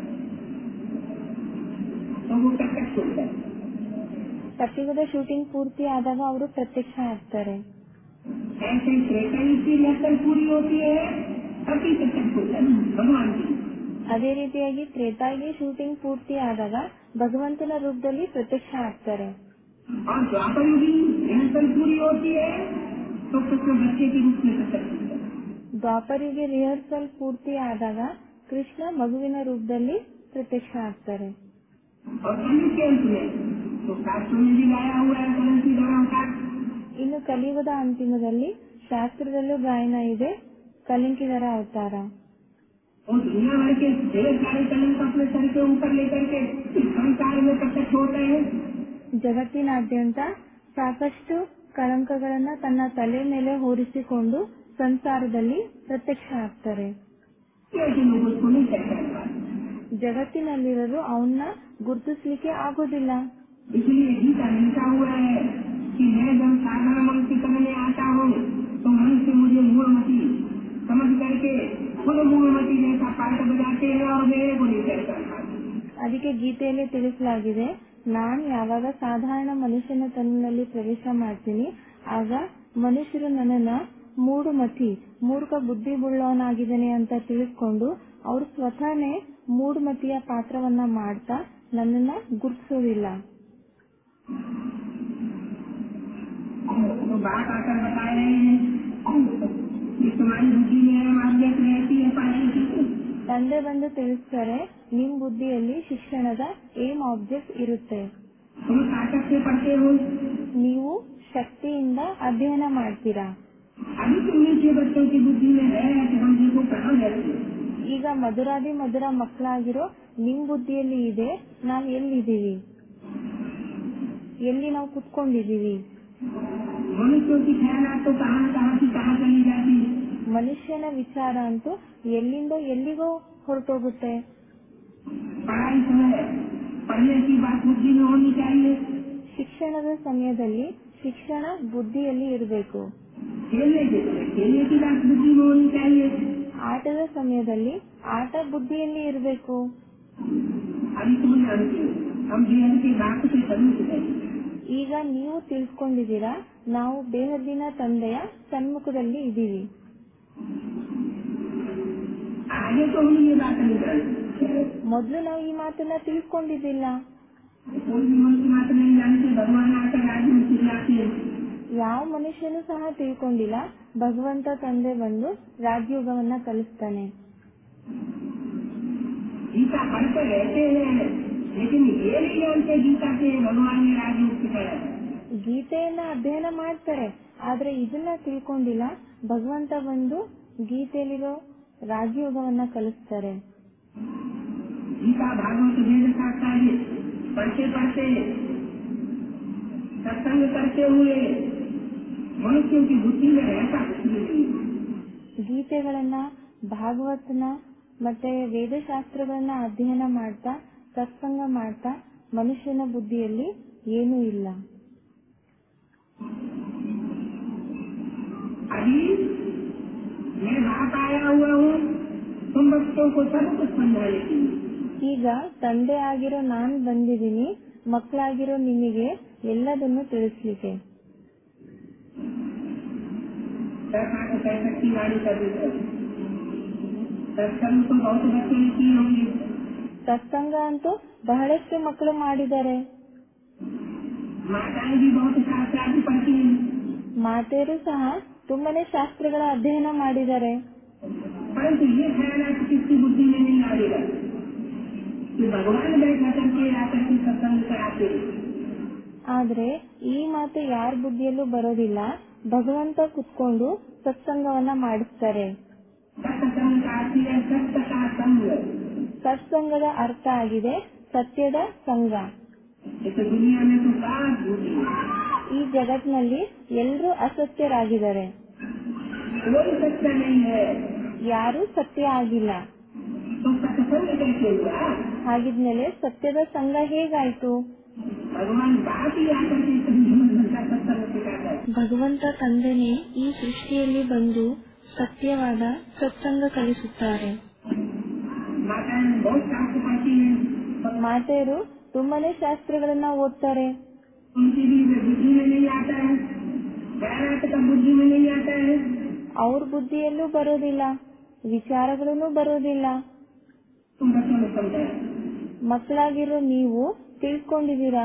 तो वो प्रत्यक्ष होता है। ಸತ್ಯುಗದ ಶೂಟಿಂಗ್ ಪೂರ್ತಿ ಆದಾಗ ಅವರು ಪ್ರತ್ಯಕ್ಷ ಆಗ್ತಾರೆ. ऐसे त्रेतायुग की रिहर्सल पूरी होती है तभी प्रत्यक्ष होता है भगवान की। ಅದೇ ರೀತಿಯಾಗಿ ತ್ರೇತಾಯುಗಿ ಶೂಟಿಂಗ್ ಪೂರ್ತಿ ಆದಾಗ ಭಗವಂತನ ರೂಪದಲ್ಲಿ ಪ್ರತ್ಯಕ್ಷ ಆಗ್ತಾರೆ. और द्वापर युग की रिहर्सल पूरी होती है तो कृष्ण बच्चे के रूप में प्रत्यक्ष होता है। ದ್ವಾಪರಿಗೆ ರಿಹರ್ಸಲ್ ಪೂರ್ತಿ ಆದಾಗ ಕೃಷ್ಣ ಮಗುವಿನ ರೂಪದಲ್ಲಿ ಪ್ರತ್ಯಕ್ಷ ಆಗ್ತಾರೆ. और कली के अंत में तो शास्त्रों में भी गाया हुआ है कलंकी धर्म का। ಇನ್ನು ಕಲಿಯುಗದ ಅಂತಿಮದಲ್ಲಿ ಶಾಸ್ತ್ರದಲ್ಲೂ ಗಾಯನ ಇದೆ, ಕಲಿಂಕಿದರ ಅವತಾರ. और दुनिया भर के ढेर सारे कलंक अपने सर के ऊपर लेकर के संसार में प्रत्यक्ष होते हैं। ಜಗತ್ತಿನಾದ್ಯಂತ ಸಾಕಷ್ಟು ಕಳಂಕಗಳನ್ನ ತನ್ನ ತಲೆ ಮೇಲೆ ಹೊರಿಸಿಕೊಂಡು ಸಂಸಾರದಲ್ಲಿ ಪ್ರತ್ಯಕ್ಷ ಆಗ್ತಾರೆ. लेकिन लोग उसको नहीं पहचान पाते। ಜಗತ್ತಿನಲ್ಲಿರೋರು ಅವನ್ನ ಗುರುತಿಸ್ಲಿಕ್ಕೆ ಆಗೋದಿಲ್ಲ. इसलिए गीता में लिखा हुआ है कि मैं जब साधना मनुष्य करने आता हूँ तो मनुष्य मुझे मूढ़मती समझ करके खुद मूढ़मती जैसा पाठ बजाते हैं और मेरे को नहीं पहचान पाते। ಅದಕ್ಕೆ ಗೀತೆಯಲ್ಲಿ ತಿಳಿಸಲಾಗಿದೆ, ನಾನು ಯಾವಾಗ ಸಾಧಾರಣ ಮನುಷ್ಯನ ತನ್ನಲ್ಲಿ ಪ್ರವೇಶ ಮಾಡ್ತೀನಿ, ಆಗ ಮನುಷ್ಯರು ನನ್ನನ್ನ ಮೂರ್ಖ ಬುದ್ಧಿವುಳ್ಳವನಾಗಿದ್ದೇನೆ ಅಂತ ತಿಳಿದುಕೊಂಡು ಅವರು ಸ್ವತಃನೇ ಮೂಢಮತಿಯ ಪಾತ್ರವನ್ನ ಮಾಡ್ತಾ ನನ್ನನ್ನ ಗುರುತಿಸೋದಿಲ್ಲ. तो बात आकर बता रहे हैं कि तुम्हारी बुद्धि में मान्यत रहती है पढ़ाई की। ತಂದೆ ಬಂದು ತಿಳಿಸ್ತಾರೆ, ನಿಮ್ ಬುದ್ಧಿಯಲ್ಲಿ ಶಿಕ್ಷಣದ ಏಮ್ ಆಬ್ಜೆಕ್ಟ್ ಇರುತ್ತೆ. तुम ताकत से पढ़ते हो, ನೀವು ಶಕ್ತಿಯಿಂದ ಅಧ್ಯಯನ ಮಾಡ್ತೀರಾ. अभी तुम नीचे बच्चों की बुद्धि में है कि हम देखो कहाँ रहते हैं। ಈಗ ಮಧುರಾದಿ ಮಧುರ ಮಕ್ಕಳಾಗಿರೋ ನಿಮ್ ಬುದ್ಧಿಯಲ್ಲಿ ಇದೆ, ನಾವು ಎಲ್ಲಿದ್ದೀವಿ, ಎಲ್ಲಿ ನಾವು ಕುತ್ಕೊಂಡಿದ್ದೀವಿ. मनुष्यों की ख्याल तो कहाँ चली जाती है। ಮನುಷ್ಯನ ವಿಚಾರ ಅಂತೂ ಎಲ್ಲಿಂದ ಎಲ್ಲಿಗೋ ಹೊರಟೋಗುತ್ತೆ. पढ़ाई समय पढ़ने की बात बुद्धि में होनी चाहिए। ಶಿಕ್ಷಣದ ಸಮಯದಲ್ಲಿ ಶಿಕ್ಷಣ ಬುದ್ಧಿಯಲ್ಲಿ ಇರಬೇಕು. खेलने के समय खेलने की बात बुद्धि में होनी चाहिए। ಆಟದ ಸಮಯದಲ್ಲಿ ಆಟ ಬುದ್ಧಿಯಲ್ಲಿ ಇರಬೇಕು. अभी तुम जानते हो हम जीवन की बात से सम्मुख है। ಈಗ ನೀವು ತಿಳ್ಕೊಂಡಿದ್ದೀರಾ, ನಾವು ಬೇಹದ್ದಿನ ತಂದೆಯ ಸನ್ಮುಖದಲ್ಲಿ ಇದ್ದೀವಿ. आगे तो हम ये बात नहीं जानते, ಮೊದಲು ನಾವು ಈ ಮಾತನ್ನ ತಿಳ್ಕೊಂಡಿದ್ದಿಲ್ಲ. कोई भी मन की बात नहीं जानते, भगवान आकर राज्य में चिल्लाते हैं। ಯಾವ ಮನುಷ್ಯನೂ ಸಹ ತಿಳ್ಕೊಂಡಿಲ್ಲ, ಭಗವಂತ ತಂದೆ ಬಂದು ರಾಜಯೋಗವನ್ನ ಕಲಿಸ್ತಾನೆ. गीता पढ़ते रहते हैं लेकिन ये नहीं जानते गीता से भगवान ने राज्य सिखाया। ಗೀತೆಯನ್ನ ಅಧ್ಯಯನ ಮಾಡ್ತಾರೆ, ಆದ್ರೆ ಇದನ್ನ ತಿಳ್ಕೊಂಡಿಲ್ಲ, ಭಗವಂತ ಬಂದು ಗೀತೆಯಲ್ಲಿರೋ ರಾಜಯೋಗವನ್ನ ಕಲಿಸ್ತಾರೆ. गीता भागवत वेद शास्त्र पढ़ते पढ़ते सत्संग करते हुए मनुष्यों की बुद्धि में रहता कुछ नहीं। ಗೀತೆಗಳನ್ನ, ಭಾಗವತನ ಮತ್ತೆ ವೇದಶಾಸ್ತ್ರಗಳನ್ನ ಅಧ್ಯಯನ ಮಾಡ್ತಾ ಸತ್ಸಂಗ ಮಾಡ್ತಾ ಮನುಷ್ಯನ ಬುದ್ಧಿಯಲ್ಲಿ ಏನೂ ಇಲ್ಲ. अभी मैं बाप आया हुआ हूँ तुम बच्चों को सब कुछ समझाने के लिए। ಈಗ ತಂದೆ ಆಗಿರೋ ನಾನ್ ಬಂದಿದ್ದೀನಿ, ಮಕ್ಕಳಾಗಿರೋ ನಿಮಗೆ ಎಲ್ಲದನ್ನು ತಿಳಿಸ್ಲಿಕ್ಕೆ. की गाड़ी कर देते सत्संग तो बहुत बच्चे ने की होंगी। ಸತ್ಸಂಗ ಅಂತೂ ಬಹಳಷ್ಟು ಮಕ್ಕಳು ಮಾಡಿದ್ದಾರೆ. माताएं भी बहुत शास्त्र आदि पढ़ती हैं, ಮಾತೆಯರು सह ತುಂಬಾನೇ ಶಾಸ್ತ್ರಗಳ ಅಧ್ಯಯನ ಮಾಡಿದ್ದಾರೆ. परंतु ये ख्याल किसकी बुद्धि में नहीं आएगा कि भगवान बैठा करके आकर के सत्संग कराते। ಆದ್ರೆ ಈ ಮಾತು ಯಾರ ಬುದ್ಧಿಯಲ್ಲೂ ಬರೋದಿಲ್ಲ, ಭಗವಂತ ಕುತ್ಕೊಂಡು ಸತ್ಸಂಗವನ್ನ ಮಾಡಿಸ್ತಾರೆ. सत्संग का अर्थ है सत्य का संग। ಸತ್ಸಂಗದ ಅರ್ಥ ಆಗಿದೆ ಸತ್ಯದ ಸಂಘ. इस दुनिया में तो सात बुद्धि है, ಈ ಜಗತ್ತಿನಲ್ಲಿ ಎಲ್ಲರೂ ಅಸತ್ಯರಾಗಿದ್ದಾರೆ, कोई सत्य नहीं है। ಯಾರೂ ಸತ್ಯ ಆಗಿಲ್ಲ. तो सत्संग कैसे हुआ? ಹಾಗಿದ್ಮೇಲೆ ಸತ್ಯದ ಸಂಘ ಹೇಗಾಯ್ತು? भगवान बाप ही आकर के जीवन का सत्संग सिखाता है। ಭಗವಂತ ತಂದೆನೇ ಈ ಸೃಷ್ಟಿಯಲ್ಲಿ ಬಂದು ಸತ್ಯವಾದ ಸತ್ಸಂಗ ಕಲಿಸುತ್ತಾರೆ. माताएं बहुत शास्त्र पढ़ती हैं, ಮಾತೆಯರು ತುಂಬಾನೇ ಶಾಸ್ತ್ರಗಳನ್ನ ಓದ್ತಾರೆ, उनकी भी बुद्धि में नहीं आता है, वैराग्य का बुद्धि में नहीं आता है। ಅವ್ರ ಬುದ್ಧಿಯಲ್ಲೂ ಬರೋದಿಲ್ಲ, ವಿಚಾರಗಳೂ ಬರೋದಿಲ್ಲ. तुम बच्चों ने समझाया ಮಕ್ಕಳಾಗಿರೋ ನೀವು ತಿಳ್ಕೊಂಡಿದ್ದೀರಾ,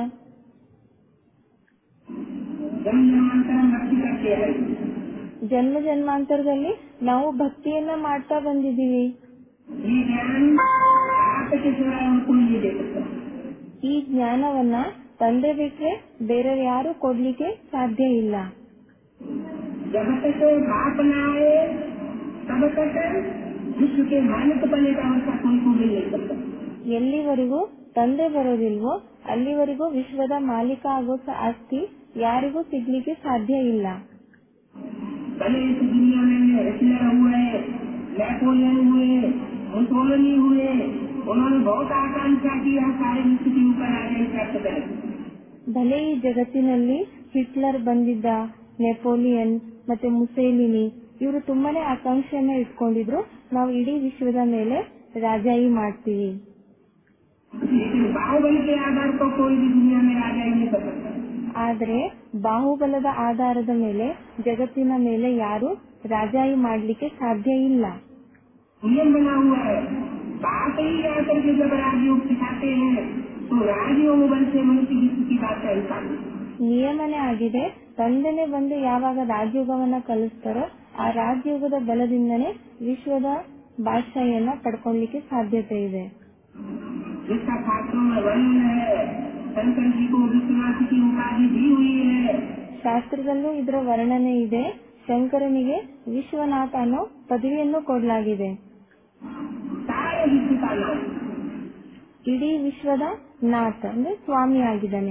जन्म जन्मांतर हम भक्ति करते हैं, ಜನ್ಮ ಜನ್ಮಾಂತರದಲ್ಲಿ ನಾವು ಭಕ್ತಿಯನ್ನ ಮಾಡ್ತಾ ಬಂದಿದ್ದೀವಿ. ये ज्ञान आपके सिवाय और कोई नहीं दे सकता। ಈ ಜ್ಞಾನವನ್ನ ತಂದೆ ಬಿಟ್ರೆ ಬೇರೆ ಯಾರು ಕೊಡ್ಲಿಕ್ಕೆ ಸಾಧ್ಯ ಇಲ್ಲ. जब तक बाप न आए तब तक विश्व के मालिक बनने का अवसर कोई को मिल नहीं सकता। ಎಲ್ಲಿವರೆಗೂ ತಂದೆ ಬರೋದಿಲ್ವೋ ಅಲ್ಲಿವರೆಗೂ ವಿಶ್ವದ ಮಾಲೀಕ ಆಗೋ ಆಸ್ತಿ ಯಾರಿಗೂ ಸಿಗ್ಲಿಕ್ಕೆ ಸಾಧ್ಯ ಇಲ್ಲ. भले इस दुनिया में हिटलर हुए, नेपोलियन हुए, मुसोलिनी हुए, उन्होंने बहुत आकांक्षा की हम सारे विश्व के ऊपर आगे प्राप्त करें। ಭಲೆ ಈ ಜಗತ್ತಿನಲ್ಲಿ ಹಿಟ್ಲರ್ ಬಂದಿದ್ದ, ನೆಪೋಲಿಯನ್ ಮತ್ತೆ ಮುಸೇಲಿನಿ ಇವರು ತುಂಬಾನೇ ಆಕಾಂಕ್ಷೆಯನ್ನ ಇಟ್ಕೊಂಡಿದ್ರು, ನಾವು ಇಡೀ ವಿಶ್ವದ ಮೇಲೆ ರಾಜಾಯಿ ಮಾಡ್ತೀವಿ. लेकिन बाहुबल के आधार पर कोई भी दुनिया में राजा नहीं कर सकता। ಆದ್ರೆ ಬಾಹುಬಲದ ಆಧಾರದ ಮೇಲೆ ಜಗತ್ತಿನ ಮೇಲೆ ಯಾರು ರಾಜಾಯಿ ಮಾಡ್ಲಿಕ್ಕೆ ಸಾಧ್ಯ ಇಲ್ಲ. नियम बना हुआ है, बाप ही आकर के जब राजयोग सिखाते हैं तो राजयोग बल से मनुष्य विश्व की बात का हिसाब। ನಿಯಮನೆ ಆಗಿದೆ, ತಂದೆನೆ ಬಂದು ಯಾವಾಗ ರಾಜಯೋಗವನ್ನ ಕಲಿಸ್ತಾರೋ ಆ ರಾಜಯೋಗದ ಬಲದಿಂದನೇ ವಿಶ್ವದ ಬಾದಶಾಹಿಯನ್ನ ಪಡ್ಕೊಳ್ಳಿಕ್ಕೆ ಸಾಧ್ಯತೆ ಇದೆ. जिसका शास्त्रों में वर्णन है, शंकर जी को विश्वनाथ की उपाधि दी हुई है। ಶಾಸ್ತ್ರದಲ್ಲೂ ಇದರ ವರ್ಣನೆ ಇದೆ, ಶಂಕರನಿಗೆ ವಿಶ್ವನಾಥ ಅನ್ನೋ ಪದವಿಯನ್ನು ಕೊಡಲಾಗಿದೆ. सारे विश्व का नाम ಇಡೀ ವಿಶ್ವದ ನಾಥ ಅಂದ್ರೆ ಸ್ವಾಮಿ ಆಗಿದ್ದಾನೆ.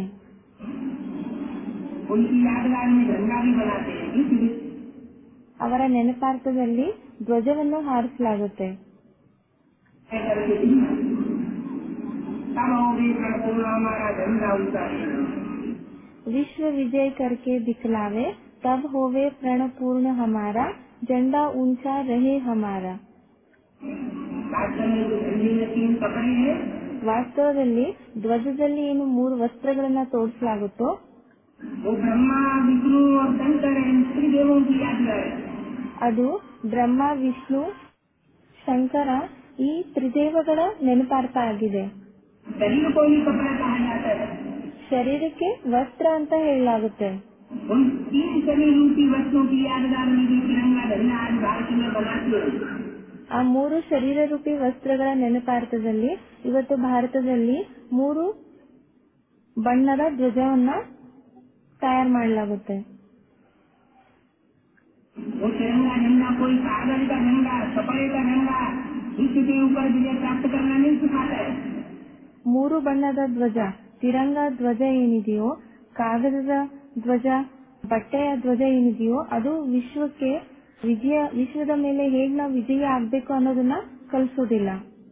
उनकी यादगार में झंडा भी बनाते हैं, ಅವರ ನೆನಪಾರ್ಥದಲ್ಲಿ ಧ್ವಜವನ್ನು ಹಾರಿಸಲಾಗುತ್ತೆ. तब होगी हमारा झंडा उनका। विश्व विजय करके दिखलावे तब होवे प्रण पूर्ण हमारा, झंडा ऊंचा रहे हमारा. ವಾಸ್ತವದಲ್ಲಿ ಧ್ವಜದಲ್ಲಿ ಏನು 3 ವಸ್ತ್ರಗಳನ್ನ ತೋರಿಸಲಾಗುತ್ತೋ ಅದು ಬ್ರಹ್ಮ, ವಿಷ್ಣು, ಶಂಕರ ಈ ತ್ರಿದೇವಗಳ ನೆನಪಾರ್ಥ ಆಗಿದೆ. ಶರೀರಕ್ಕೆ ವಸ್ತ್ರ ಅಂತ ಹೇಳಲಾಗುತ್ತೆ. ಆ 3 ಶರೀರ ರೂಪಿ ವಸ್ತ್ರಗಳ ನೆನಪಾರ್ಥದಲ್ಲಿ ಇವತ್ತು ಭಾರತದಲ್ಲಿ 3 ಬಣ್ಣದ ಧ್ವಜವನ್ನ ತಯಾರು ಮಾಡಲಾಗುತ್ತೆ. ಮೂರು ಬಣ್ಣದ ಧ್ವಜ, ತಿರಂಗ ಧ್ವಜ ಏನಿದೆಯೋ, ಕಾಗದದ ಧ್ವಜ, ಬಟ್ಟೆಯ ಧ್ವಜ ಏನಿದೆಯೋ ಅದು ವಿಶ್ವದ ಮೇಲೆ ಹೇಗ್ ನಾವು ವಿಜಯ ಆಗ್ಬೇಕು ಅನ್ನೋದನ್ನ ಕಲಿಸೋದಿಲ್ಲ.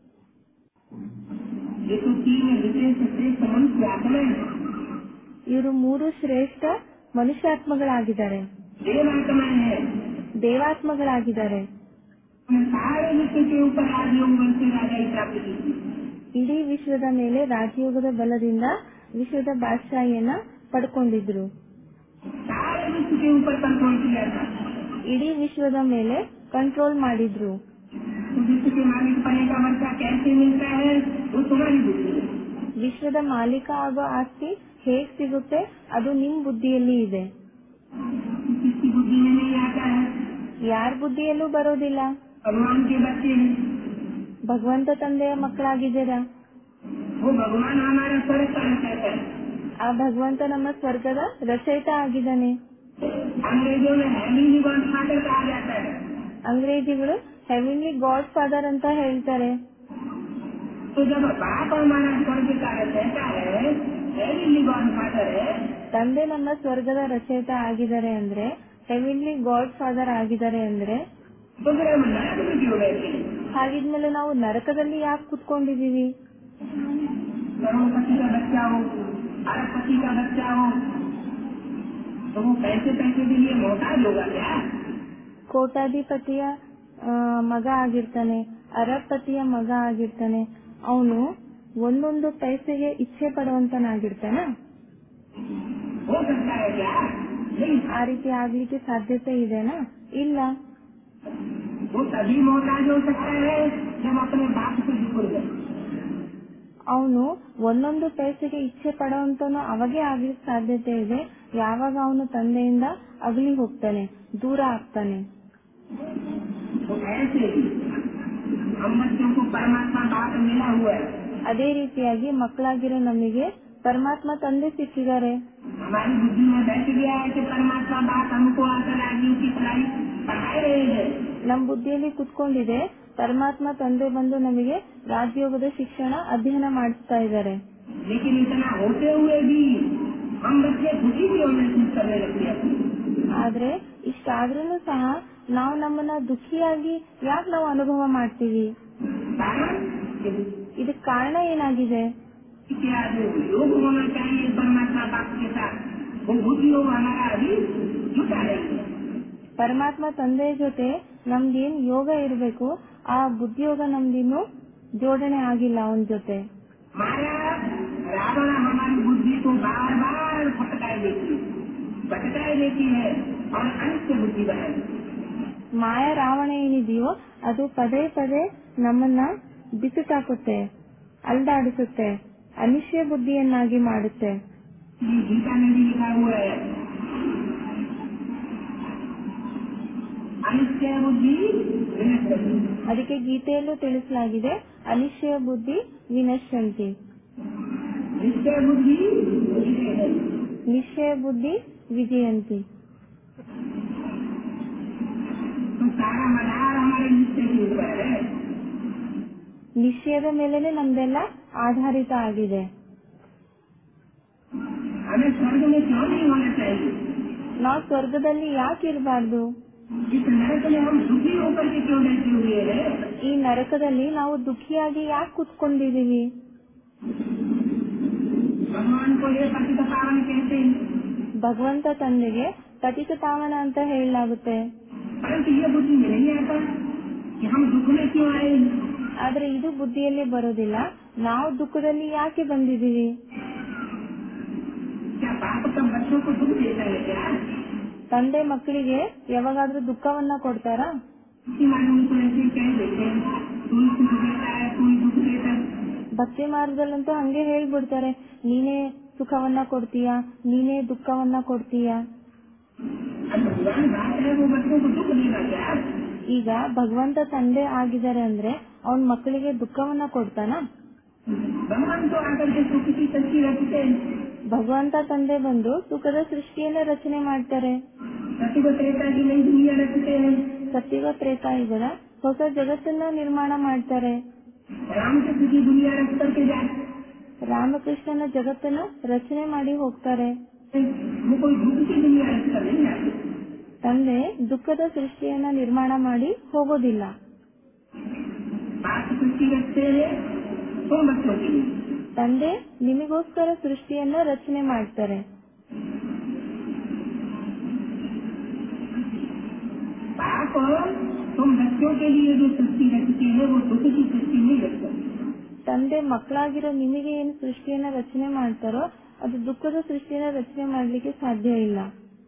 ಇವರು 3 ಶ್ರೇಷ್ಠ ಮನುಷ್ಯಾತ್ಮಗಳಾಗಿದ್ದಾರೆ, ದೇವಾತ್ಮಗಳಾಗಿದ್ದಾರೆ. ಇಡೀ ವಿಶ್ವದ ಮೇಲೆ ರಾಜಯೋಗದ ಬಲದಿಂದ ವಿಶ್ವದ ಬಾದಶಾಹಿಯನ್ನ ಪಡ್ಕೊಂಡಿದ್ರು. ಇಡೀ ವಿಶ್ವದ ಮೇಲೆ ಕಂಟ್ರೋಲ್ ಮಾಡಿದ್ರು. ವಿಶ್ವದ ಮಾಲೀಕ ಆಗೋ ಆಸ್ತಿ ಹೇಗ್ ಸಿಗುತ್ತೆ ಅದು ನಿಮ್ ಬುದ್ಧಿಯಲ್ಲಿ ಇದೆ, ಯಾರ ಬುದ್ಧಿಯಲ್ಲೂ ಬರೋದಿಲ್ಲ. ಭಗವಂತ ತಂದೆಯ ಮಕ್ಕಳಾಗಿದ್ದೀರಾ. ಆ ಭಗವಂತ ನಮ್ಮ ಸ್ವರ್ಗದ ರಚಯಿತ ಆಗಿದ್ದಾನೆ. ಅಂಗ್ರೇಜಿಗಳು ಹೆವಿನ್ಲಿ ಗಾಡ್ ಫಾದರ್ ಅಂತ ಹೇಳ್ತಾರೆ. ತಂದೆ ನಮ್ಮ ಸ್ವರ್ಗದ ರಚಯಿತ ಆಗಿದ್ದಾರೆ ಅಂದ್ರೆ, ಹೆವಿನ್ಲಿ ಗಾಡ್ ಫಾದರ್ ಆಗಿದ್ದಾರೆ ಅಂದ್ರೆ, ಹಾಗಿದ್ಮೇಲೆ ನಾವು ನರಕದಲ್ಲಿ ಯಾಕೆ ಕುತ್ಕೊಂಡಿದೀವಿ? ಕೋಟಾಧಿಪತಿಯ ಮಗ ಆಗಿರ್ತಾನೆ, ಅರಬಪತಿಯ ಮಗ ಆಗಿರ್ತಾನೆ, ಅವನು ಒಂದೊಂದು ಪೈಸೆಗೆ ಇಚ್ಛೆ ಪಡುವಂತನಾಗಿರ್ತಾನ? ಆ ರೀತಿ ಆಗ್ಲಿಕ್ಕೆ ಸಾಧ್ಯತೆ ಇದೆನಾ? ಇಲ್ಲ. ಅವನು ಒಂದೊಂದು ಪೈಸೆಗೆ ಇಚ್ಛೆ ಪಡುವಂತನು ಅವಾಗೇ ಆಗ್ಲಿಕ್ಕೆ ಸಾಧ್ಯತೆ ಇದೆ ಯಾವಾಗ ಅವನು ತಂದೆಯಿಂದ ಅಗಲಿ ಹೋಗ್ತಾನೆ, ದೂರ ಆಗ್ತಾನೆ. ಅದೇ ರೀತಿಯಾಗಿ ಮಕ್ಕಳಾಗಿರೋ ನಮಗೆ ಪರಮಾತ್ಮ ತಂದೆ ಸಿಕ್ಕಿದ್ದಾರೆ. ನಮ್ ಬುದ್ಧಿಯಲ್ಲಿ ಕುತ್ಕೊಂಡಿದೆ ಪರಮಾತ್ಮ ತಂದೆ ಬಂದು ನಮಗೆ ರಾಜಯೋಗದ ಶಿಕ್ಷಣ ಅಧ್ಯಯನ ಮಾಡಿಸ್ತಾ ಇದ್ದಾರೆ. ಆದ್ರೆ ಇಷ್ಟಾದ್ರೂ ಸಹ ನಾವು ನಮ್ಮನ್ನ ದುಃಖಿಯಾಗಿ ಯಾಕೆ ನಾವು ಅನುಭವ ಮಾಡ್ತೀವಿ? ಇದಕ್ಕೆ ಕಾರಣ ಏನಾಗಿದೆ? ಪರಮಾತ್ಮ ತಂದೆಯ ಜೊತೆ ನಮ್ದೇನ್ ಯೋಗ ಇರಬೇಕು ಆ ಬುದ್ಧಿಯೋಗ ನಮ್ದಿನ್ನು ಜೋಡಣೆ ಆಗಿಲ್ಲ ಅವನ ಜೊತೆ. ಮಾಯಾ ರಾವಣ ಏನಿದೆಯೋ ಅದು ಪದೇ ಪದೇ ನಮ್ಮನ್ನ ಬಿಸಿಟಾಕುತ್ತೆ, ಅಲ್ದಾಡಿಸುತ್ತೆ, ಅನಿಶ್ಚಯ ಬುದ್ಧಿಯನ್ನಾಗಿ ಮಾಡುತ್ತೆ. ಅದಕ್ಕೆ ಗೀತೆಯಲ್ಲೂ ತಿಳಿಸಲಾಗಿದೆ, ಅನಿಶ್ಚಯ ಬುದ್ಧಿ ವಿನಶ್ಯಂತಿ, ನಿಶ್ಚಯ ಬುದ್ಧಿ ವಿಜಯಂತಿ. ನಿಶ್ಚಯದ ಮೇಲೆನೆ ನಮ್ದೆಲ್ಲ ಆಧಾರಿತ ಆಗಿದೆ. ನಾವು ಸ್ವರ್ಗದಲ್ಲಿ ಯಾಕೆ ಇರಬಾರ್ದು? ಈ ನರಕದಲ್ಲಿ ನಾವು ದುಃಖಿಯಾಗಿ ಯಾಕೆ ಕುತ್ಕೊಂಡಿದೀವಿ? ಭಗವಂತ ತಂದೆಗೆ ಪತಿತ ಪಾವನ ಅಂತ ಹೇಳಲಾಗುತ್ತೆ. परंतु ये बुद्धि में नहीं आता कि हम दुख में क्यों आए। ಆದ್ರೆ ಇದು ಬುದ್ಧಿಯಲ್ಲಿ ಬರೋದಿಲ್ಲ, ನಾವು ದುಃಖದಲ್ಲಿ ಯಾಕೆ ಬಂದಿದ್ದೀವಿ. क्या बाप कब बच्चों को दुख देता है क्या? ತಂದೆ ಮಕ್ಕಳಿಗೆ ಯಾವಾಗಾದ್ರೂ ದುಃಖವನ್ನ ಕೊಡ್ತಾರಾ? इसी मालूम को ऐसे कह देते हैं, कोई सुख देता है कोई दुख देता है। ಭಕ್ತಿ ಮಾರ್ಗದಲ್ಲಂತೂ ಹಂಗೆ ಹೇಳ್ಬಿಡ್ತಾರೆ, ನೀನೇ ಸುಖವನ್ನ ಕೊಡ್ತೀಯಾ, ನೀನೇ ದುಃಖವನ್ನ ಕೊಡ್ತೀಯಾ. अब भगवान बात है वो बच्चों को दुख देगा क्या? ಈಗ ಭಗವಂತ ತಂದೆ ಆಗಿದ್ದಾರೆ ಅಂದ್ರೆ ಅವನ್ ಮಕ್ಕಳಿಗೆ ದುಃಖವನ್ನ ಕೊಡ್ತಾನ? भगवान तो आकर के सुख की सच्ची रखते हैं। ಭಗವಂತ ತಂದೆ ಬಂದು ಸುಖದ ಸೃಷ್ಟಿಯನ್ನ ರಚನೆ ಮಾಡ್ತಾರೆ. सत्य त्रेता की नई दुनिया रखते हैं। ಸತ್ಯುಗ ತ್ರೇತಾಯುಗದ ಹೊಸ ಜಗತ್ತನ್ನ ನಿರ್ಮಾಣ ಮಾಡ್ತಾರೆ. रामकृष्ण की दुनिया रख करके जाते, ರಾಮಕೃಷ್ಣನ ಜಗತ್ತನ್ನ ರಚನೆ ಮಾಡಿ ಹೋಗ್ತಾರೆ. वो कोई दुख की दुनिया रख कर नहीं जाते। ತಂದೆ ದುಃಖದ ಸೃಷ್ಟಿಯನ್ನ ನಿರ್ಮಾಣ ಮಾಡಿ ಹೋಗೋದಿಲ್ಲ. बात सृष्टि रखते हैं तो बच्चों के लिए। ತಂದೆ ನಿಮಗೋಸ್ಕರ ಸೃಷ್ಟಿಯನ್ನ ರಚನೆ ಮಾಡ್ತಾರೆ. बाप तुम बच्चों के लिए जो सृष्टि रखते हैं वो दुख की सृष्टि नहीं रखते। ತಂದೆ मಕ್ಕಳಾಗಿರೋ ನಿಮಗೆ ಏನು ಸೃಷ್ಟಿಯನ್ನ ರಚನೆ ಮಾಡ್ತಾರೋ ಅದು ದುಃಖದ ಸೃಷ್ಟಿಯನ್ನ ರಚನೆ ಮಾಡ್ಲಿಕ್ಕೆ ಸಾಧ್ಯ ಇಲ್ಲ.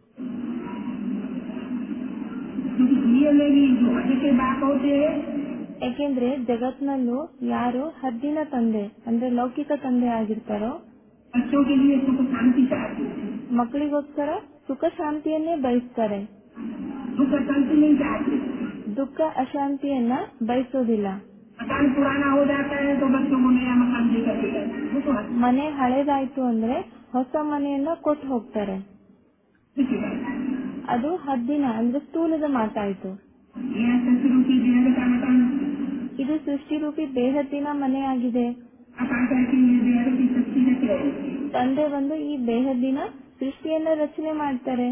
क्योंकि दुनिया में भी जो हद के बाप होते हैं, ಯಾಕೆಂದ್ರೆ ಜಗತ್ನಲ್ಲೂ ಯಾರು ಹದ್ದಿನ ತಂದೆ ಅಂದ್ರೆ ಲೌಕಿಕ ತಂದೆ ಆಗಿರ್ತಾರೋ बच्चों के लिए सुख शांति चाहते हैं, ಮಕ್ಕಳಿಗೋಸ್ಕರ ಸುಖ ಶಾಂತಿಯನ್ನೇ ಬಯಸ್ತಾರೆ. दुख शांति नहीं चाहते। ದುಃಖ ಅಶಾಂತಿಯನ್ನ ಬಯಸೋದಿಲ್ಲ. मकान पुराना हो जाता है तो बच्चों को नया मकान देकर देता है, वो तो हद ಮನೆ ಹಳೇದಾಯ್ತು ಅಂದ್ರೆ ಹೊಸ ಮನೆಯನ್ನ ಕೊಟ್ಟು ಹೋಗ್ತಾರೆ. की बात है। ಅದು ಹದ್ದಿನ ಅಂದ್ರೆ ಸ್ಥೂಲದ ಮಾತಾಯ್ತು. यह संस्कृति की देह का मकान ಇದು ಸೃಷ್ಟಿರೂಪಿ ಬೇಹದ್ದಿನ ಮನೆ ಆಗಿದೆ. आकांक्षा की देह की सृष्टि रख रहे हैं। ತಂದೆ ಬಂದು ಈ ಬೇಹದ್ದಿನ ಸೃಷ್ಟಿಯನ್ನ ರಚನೆ ಮಾಡ್ತಾರೆ.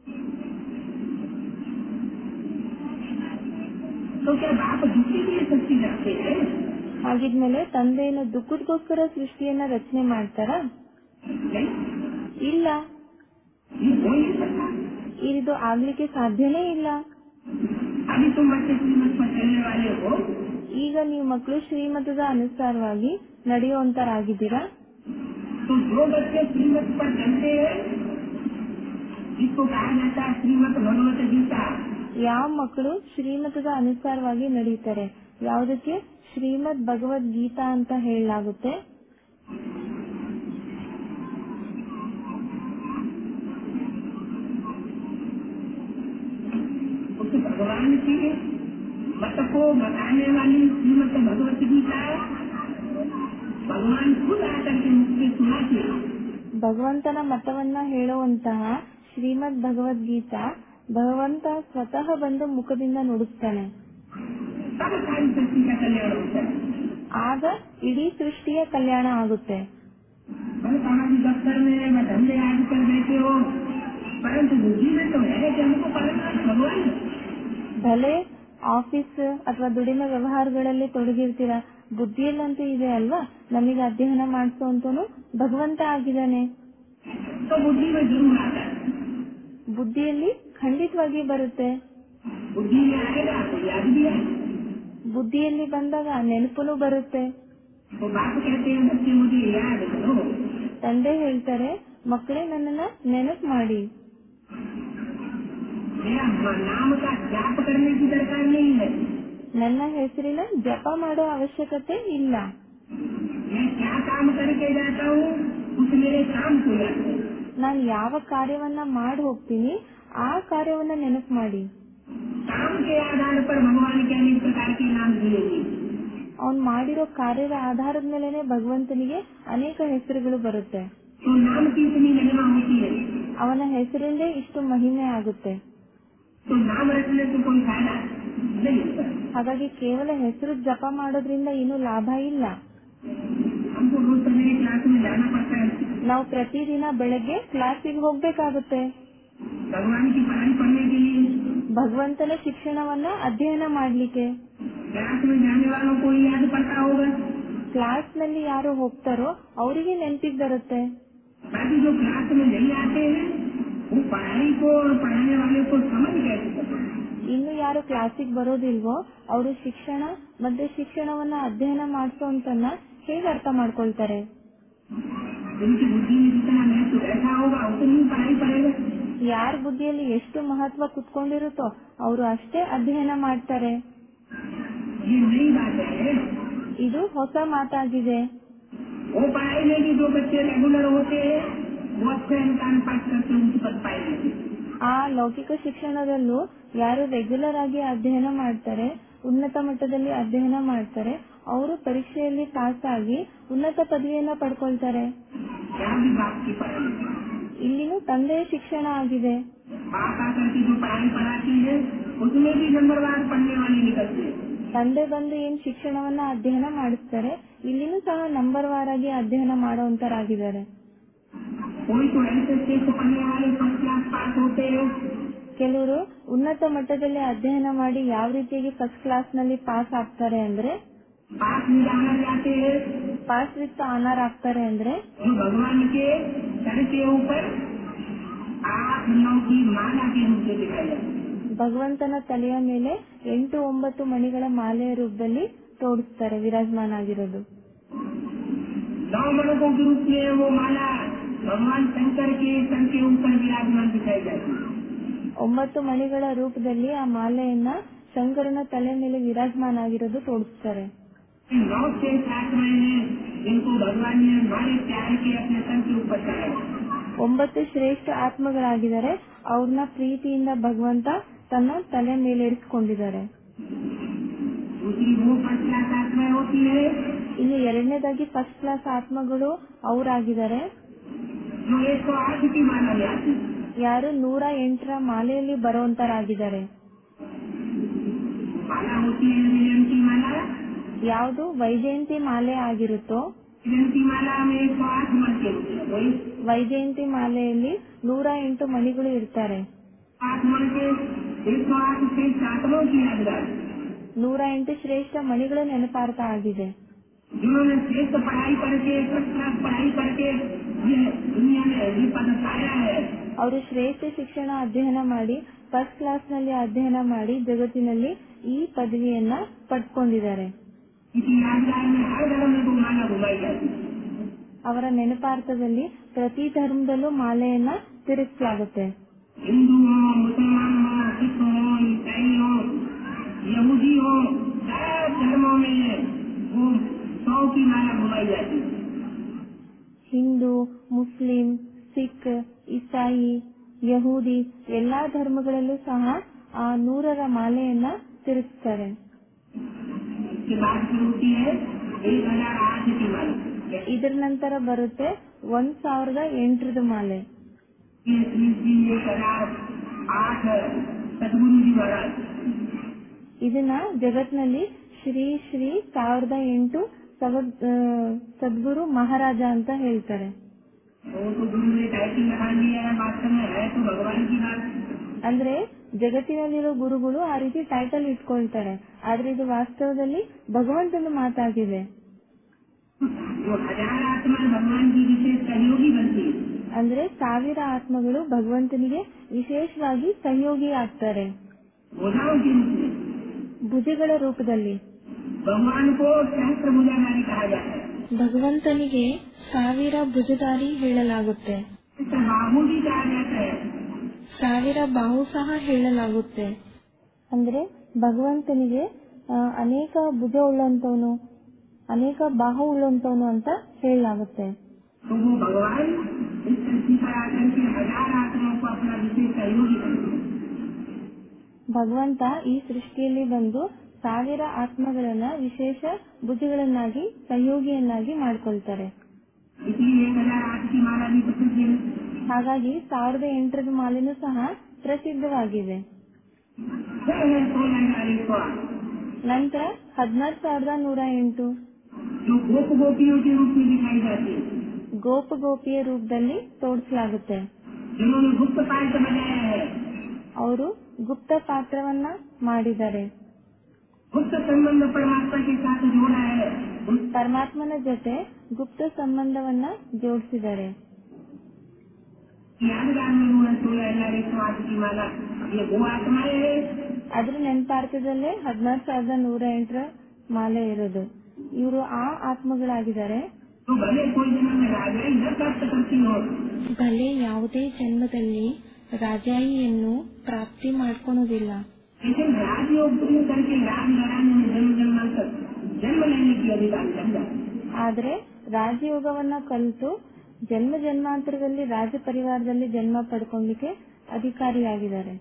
तो क्या बाप दुख के लिए सृष्टि रखते हैं? ಹಾಗಿದ್ಮೇಲೆ ತಂದೆಯನ್ನು ದುಃಖದಗೋಸ್ಕರ ಸೃಷ್ಟಿಯನ್ನ ರಚನೆ ಮಾಡ್ತಾರಾ? नहीं, ಇಲ್ಲ, ये हो नहीं सकता। ಇದು ಆಗ್ಲಿಕ್ಕೆ ಸಾಧ್ಯನೇ ಇಲ್ಲ. अभी तुम बच्चे श्रीमत पर चलने वाले हो, ಈಗ ನೀವು ಮಕ್ಕಳು ಶ್ರೀಮತದ ಅನುಸಾರವಾಗಿ ನಡೆಯುವಂತರಾಗಿದ್ದೀರಾ. तो जो बच्चे श्रीमत पर चलते हैं जिसको कहा जाता है श्रीमत भगवत गीता, ಯಾವ ಮಕ್ಕಳು ಶ್ರೀಮತದ ಅನುಸಾರವಾಗಿ ನಡೆಯುತ್ತಾರೆ, ಯಾವುದಕ್ಕೆ ಶ್ರೀಮದ್ ಭಗವದ್ಗೀತಾ ಅಂತ ಹೇಳಲಾಗುತ್ತೆ. उस भगवान की मत को बताने वाली श्रीमत भगवत गीता भगवान खुद आकर के मुझसे सुनाते। ಭಗವಂತನ ಮತವನ್ನ ಹೇಳುವಂತಹ ಶ್ರೀಮದ್ ಭಗವದ್ಗೀತಾ ಭಗವಂತ ಸ್ವತಃ ಬಂದು ಮುಖದಿಂದ ನುಡಿಸ್ತಾನೆ. तब सारी सृष्टि का कल्याण होता है। ಆಗ ಇಡೀ ಸೃಷ್ಟಿಯ ಕಲ್ಯಾಣ ಆಗುತ್ತೆ. मैंने कहा कि दफ्तर में मैं धंधे आज कर बैठे हो, परंतु बुद्धि में तो है कि हमको पालना भगवान है। ಭಲೆ ಆಫೀಸ್ ಅಥವಾ ದುಡಿಮೆ ವ್ಯವಹಾರಗಳಲ್ಲಿ ತೊಡಗಿರ್ತೀರಾ, ಬುದ್ಧಿಯಲ್ಲಂತೂ ಇದೆ ಅಲ್ವಾ ನಮಗೆ ಅಧ್ಯಯನ ಮಾಡಿಸುವಂತನು ಭಗವಂತ ಆಗಿದ್ದಾನೆ. तो बुद्धि में जरूर आता है। ಬುದ್ಧಿಯಲ್ಲಿ ಖಂಡಿತವಾಗಿ ಬರುತ್ತೆ. बुद्धि में आएगा तो याद भी है। ಬುದ್ಧಿಯಲ್ಲಿ ಬಂದಾಗ ನೆನಪುನು ಬರುತ್ತೆ. तो बाप कहते हैं बच्चे मुझे याद करो। ತಂದೆ ಹೇಳ್ತಾರೆ, ಮಕ್ಕಳೇ ನನ್ನನ್ನ ನೆನಪು ಮಾಡಿ. मेरा नाम का जाप करने की दरकार नहीं है। ನನ್ನ ಹೆಸರಿನ ಜಪ ಮಾಡೋ ಅವಶ್ಯಕತೆ ಇಲ್ಲ. मैं क्या काम करके जाता हूँ उस मेरे काम को याद करो। ನಾನು ಯಾವ ಕಾರ್ಯವನ್ನ ಮಾಡಿ ಹೋಗ್ತೀನಿ ಆ ಕಾರ್ಯವನ್ನ ನೆನಪು ಮಾಡಿ. काम के आधार पर भगवान के अनेक प्रकार के नाम दिएंगे। ಅವ್ನ್ ಮಾಡಿರೋ ಕಾರ್ಯದ ಆಧಾರದ ಮೇಲೆನೆ ಭಗವಂತನಿಗೆ ಅನೇಕ ಹೆಸರುಗಳು ಬರುತ್ತೆ. तो नाम की इतनी महिमा होती है, ಅವನ ಹೆಸರಿಂದೇ ಇಷ್ಟು ಮಹಿಮೆ ಆಗುತ್ತೆ. तो नाम रखने से कोई फायदा नहीं होता। ಹಾಗಾಗಿ ಕೇವಲ ಹೆಸರು ಜಪ ಮಾಡೋದ್ರಿಂದ ಏನು ಲಾಭ ಇಲ್ಲ. हमको रोज सवेरे क्लास में जाना पड़ता है, ನಾವು ಪ್ರತಿದಿನ ಬೆಳಗ್ಗೆ ಕ್ಲಾಸಿಗೆ ಹೋಗ್ಬೇಕಾಗುತ್ತೆ. भगवान की पढ़ाई पढ़ने के लिए। ಭಗವಂತನ ಶಿಕ್ಷಣವನ್ನ ಅಧ್ಯಯನ ಮಾಡ್ಲಿಕ್ಕೆ. क्लास में जाने वालों को ही याद पड़ता होगा, ಕ್ಲಾಸ್ ನಲ್ಲಿ ಯಾರು ಹೋಗ್ತಾರೋ ಅವರಿಗೆ ನೆನಪಿಗೆ ಬರುತ್ತೆ. बाकी जो क्लास में नहीं आते हैं वो पढ़ाई को और पढ़ाने वाले को समझ कैसे सकते? ಇನ್ನು ಯಾರು ಕ್ಲಾಸಿಗೆ ಬರೋದಿಲ್ವೋ ಅವರು ಶಿಕ್ಷಣ ಮತ್ತೆ ಶಿಕ್ಷಣವನ್ನ ಅಧ್ಯಯನ ಮಾಡಿಸೋಂತನ್ನ ಹೇಗೆ ಅರ್ಥ ಮಾಡ್ಕೊಳ್ತಾರೆ? उनकी बुद्धि में जितना महत्व बैठा होगा उतनी पढ़ाई पढ़ेगा। ಯಾರ ಬುದ್ಧಿಯಲ್ಲಿ ಎಷ್ಟು ಮಹತ್ವ ಕುತ್ಕೊಂಡಿರುತ್ತೋ ಅವರು ಅಷ್ಟೇ ಅಧ್ಯಯನ ಮಾಡ್ತಾರೆ. ये नई बात है। ಇದು ಹೊಸ ಮಾತಾಗಿದೆ. वो पढ़ाई में भी जो बच्चे रेगुलर होते हैं वो अच्छे इंसान पास करके उच्च पद पाएंगे। ಆ ಲೌಕಿಕ ಶಿಕ್ಷಣದಲ್ಲೂ ಯಾರು ರೆಗ್ಯುಲರ್ ಆಗಿ ಅಧ್ಯಯನ ಮಾಡ್ತಾರೆ, ಉನ್ನತ ಮಟ್ಟದಲ್ಲಿ ಅಧ್ಯಯನ ಮಾಡ್ತಾರೆ, ಅವರು ಪರೀಕ್ಷೆಯಲ್ಲಿ ಪಾಸ್ ಆಗಿ ಉನ್ನತ ಪದವಿಯನ್ನ ಪಡ್ಕೊಳ್ತಾರೆ. क्या भी बात की पढ़ाई ಇಲ್ಲಿನೂ ತಂದೆಯ ಶಿಕ್ಷಣ ಆಗಿದೆ. बाप आकर के जो पढ़ाई पढ़ाती है उसमें भी नंबरवार पढ़ने वाले निकलते हैं। ತಂದೆ ಬಂದು ಏನ್ ಶಿಕ್ಷಣವನ್ನ ಅಧ್ಯಯನ ಮಾಡಿಸ್ತಾರೆ ಇಲ್ಲಿನೂ ಸಹ ನಂಬರ್ ವಾರಾಗಿ ಅಧ್ಯಯನ ಮಾಡುವಂತರಾಗಿದ್ದಾರೆ. कोई तो ऐसे स्टेज से पढ़ने वाले फर्स्ट क्लास पास होते हैं। ಕೆಲವರು ಉನ್ನತ ಮಟ್ಟದಲ್ಲಿ ಅಧ್ಯಯನ ಮಾಡಿ ಯಾವ ರೀತಿಯಾಗಿ ಫಸ್ಟ್ ಕ್ಲಾಸ್ ನಲ್ಲಿ ಪಾಸ್ ಆಗ್ತಾರೆ ಅಂದ್ರೆ पास में जाना जाते हैं ಪಾಸ್ ವಿತ್ ಆನರ್ ಆಗ್ತಾರೆ ಅಂದ್ರೆ जो भगवान के सर के ऊपर 8-9 की माला के रूप में दिखाई जाती है। ಭಗವಂತನ ತಲೆಯ ಮೇಲೆ 8-9 ಮಣಿಗಳ ಮಾಲೆಯ ರೂಪದಲ್ಲಿ ತೋರಿಸ್ತಾರೆ ವಿರಾಜಮಾನ ಆಗಿರೋದು. 9 मणकों के रूप में वो माला भगवान शंकर के सर के ऊपर विराजमान दिखाई जाती है। 9 ಮಣಿಗಳ ರೂಪದಲ್ಲಿ ಆ ಮಾಲೆಯನ್ನ ಶಂಕರನ ತಲೆ ಮೇಲೆ ವಿರಾಜಮಾನ ಆಗಿರೋದು ತೋರಿಸ್ತಾರೆ. 9 श्रेष्ठ आत्माएं हैं जिनको भगवान ने हमारे प्यार के अपने सर के ऊपर चढ़ाया। 9 ಶ್ರೇಷ್ಠ ಆತ್ಮಗಳಾಗಿದ್ದಾರೆ, ಅವ್ರನ್ನ ಪ್ರೀತಿಯಿಂದ ಭಗವಂತ ತನ್ನ ತಲೆ ಮೇಲೆ ಇರಿಸಿಕೊಂಡಿದ್ದಾರೆ. दूसरी वो फर्स्ट क्लास आत्माएं होती है ಇನ್ನು ಎರಡನೇದಾಗಿ ಫಸ್ಟ್ ಕ್ಲಾಸ್ ಆತ್ಮಗಳು ಅವರಾಗಿದ್ದಾರೆ जो 108 की माला में आती है। ಯಾರು 108ರ ಮಾಲೆಯಲ್ಲಿ ಬರುವಂತರಾಗಿದ್ದಾರೆ. माला होती है जयंती माला। ಯಾವುದು ವೈಜಯಂತಿ ಮಾಲೆ ಆಗಿರುತ್ತೋ जयंती माला में 108 मन के होते हैं। वही ವೈಜಯಂತಿ ಮಾಲೆಯಲ್ಲಿ 108 ಮಣಿಗಳು ಇರ್ತಾರೆ. 8 मन के 108 श्रेष्ठ आत्माओं की यादगार 108 ಶ್ರೇಷ್ಠ ಮಣಿಗಳು ನೆನಪಾರ್ಥ ಆಗಿದೆ. जिन्होंने श्रेष्ठ पढ़ाई करके फर्स्ट क्लास पढ़ाई करके ये दुनिया में ये पद पाया है। ಅವರು ಶ್ರೇಷ್ಠ ಶಿಕ್ಷಣ ಅಧ್ಯಯನ ಮಾಡಿ ಫಸ್ಟ್ ಕ್ಲಾಸ್ ನಲ್ಲಿ ಅಧ್ಯಯನ ಮಾಡಿ ಜಗತ್ತಿನಲ್ಲಿ ಈ ಪದವಿಯನ್ನ ಪಡ್ಕೊಂಡಿದ್ದಾರೆ. इसी यादगार में हर धर्म में वो माला घुमाई जाती है। ಅವರ ನೆನಪಾರ್ಥದಲ್ಲಿ ಪ್ರತಿ ಧರ್ಮದಲ್ಲೂ ಮಾಲೆಯನ್ನ ತಿರುಗಿಸಲಾಗುತ್ತೆ. हिंदू हो, मुसलमान हो, सिख हो, ईसाई हो, यहूदी हो, सब धर्मों में वो 100 की माला घुमाई जाती है। ಹಿಂದೂ, ಮುಸ್ಲಿಂ, ಸಿಖ್, ಇಸಾಯಿ, ಯಹೂದಿ ಎಲ್ಲಾ ಧರ್ಮಗಳಲ್ಲೂ ಸಹ ಆ 100ರ ಮಾಲೆಯನ್ನ ತಿರುಗಿಸ್ತಾರೆ. इसके बाद फिर होती है 1008 की माला। ಇದರ ನಂತರ ಬರುತ್ತೆ 1008ರದ ಮಾಲೆ. ये श्री श्री 1008 सदगुरु जी महाराज ಇದನ್ನ ಜಗತ್ನಲ್ಲಿ ಶ್ರೀ ಶ್ರೀ 1008 ಸದ್ಗುರು ಮಹಾರಾಜ ಅಂತ ಹೇಳ್ತಾರೆ. वो तो गुरु ने टाइटल लगा लिया है, वास्तव में है तो भगवान की बात। ಅಂದ್ರೆ ಜಗತ್ತಿನಲ್ಲಿರೋ ಗುರುಗಳು ಆ ರೀತಿ ಟೈಟಲ್ ಇಟ್ಕೊಳ್ತಾರೆ, ಆದ್ರೆ ಇದು ವಾಸ್ತವದಲ್ಲಿ ಭಗವಂತನ ಮಾತಾಗಿದೆ. वो 1000 आत्मा भगवान की विशेष सहयोगी बनती है। ಅಂದ್ರೆ 1000 ಆತ್ಮಗಳು ಭಗವಂತನಿಗೆ ವಿಶೇಷವಾಗಿ ಸಹಯೋಗಿ ಆಗ್ತಾರೆ. भुजाओं के रूप में ಭುಜಗಳ ರೂಪದಲ್ಲಿ भगवान को सहस्त्र भुजाधारी कहा जाता है। ಭಗವಂತನಿಗೆ 1000 ಭುಜಧಾರಿ ಹೇಳಲಾಗುತ್ತೆ. बाहु भी कहा जाता है। 1000 ಬಾಹು ಸಹ ಹೇಳಲಾಗುತ್ತೆ. ಅಂದ್ರೆ ಭಗವಂತನಿಗೆ ಅನೇಕ ಭುಜ ಉಳ್ಳಂತವನು, ಅನೇಕ ಬಾಹು ಉಳ್ಳಂತವನು ಅಂತ ಹೇಳಲಾಗುತ್ತೆ. तो वो भगवान इस धरती पर आकर के 1000 आत्माओं को अपना विशेष सहयोगी बनते हैं। ಭಗವಂತ ಈ ಸೃಷ್ಟಿಯಲ್ಲಿ ಬಂದು 1000 ಆತ್ಮಗಳನ್ನ ವಿಶೇಷ ಭುಜಗಳನ್ನಾಗಿ ಸಹಯೋಗಿಯನ್ನಾಗಿ ಮಾಡ್ಕೊಳ್ತಾರೆ. इसलिए 1008 की माला भी प्रसिद्ध है। ಹಾಗಾಗಿ 1008ರದ ಮಾಲೆನೂ ಸಹ ಪ್ರಸಿದ್ಧವಾಗಿದೆ. फिर है 16,108 ನಂತರ 16108 जो गोप गोपियों के रूप में दिखाई जाती है, ಗೋಪ ಗೋಪಿಯ ರೂಪದಲ್ಲಿ ತೋರಿಸಲಾಗುತ್ತೆ. जिन्होंने गुप्त पाठ बनाया है। ಅವರು ಗುಪ್ತ ಪಾತ್ರವನ್ನ ಮಾಡಿದ್ದಾರೆ. गुप्त संबंध परमात्मा के साथ जोड़ा है। ಪರಮಾತ್ಮನ ಜೊತೆ ಗುಪ್ತ ಸಂಬಂಧವನ್ನ ಜೋಡಿಸಿದ್ದಾರೆ. यादगार में वो है 16,108 की माला, ये वो आत्माएं है। ಅದ್ರ ನೆನಪಾರ್ಥದಲ್ಲೇ 16,108ರ ಮಾಲೆ ಇರೋದು. ಇವರು ಆ ಆತ್ಮಗಳಾಗಿದ್ದಾರೆ. तो भले कोई जन्म में राजाई न प्राप्त करती हो, ಭಲೆ ಯಾವುದೇ ಜನ್ಮದಲ್ಲಿ ರಾಜಾಯಿಯನ್ನು ಪ್ರಾಪ್ತಿ ಮಾಡ್ಕೊಳೋದಿಲ್ಲ. लेकिन राजयोग करके राज घराने में जन्म जन्मांतर जन्म लेने की अधिकार बन जाए। ಆದ್ರೆ ರಾಜಯೋಗವನ್ನ ಕಲಿತು ಜನ್ಮ ಜನ್ಮಾಂತರದಲ್ಲಿ ರಾಜ ಪರಿವಾರದಲ್ಲಿ ಜನ್ಮ ಪಡ್ಕೊಳ್ಳಿಕ್ಕೆ ಅಧಿಕಾರಿಯಾಗಿದ್ದಾರೆ.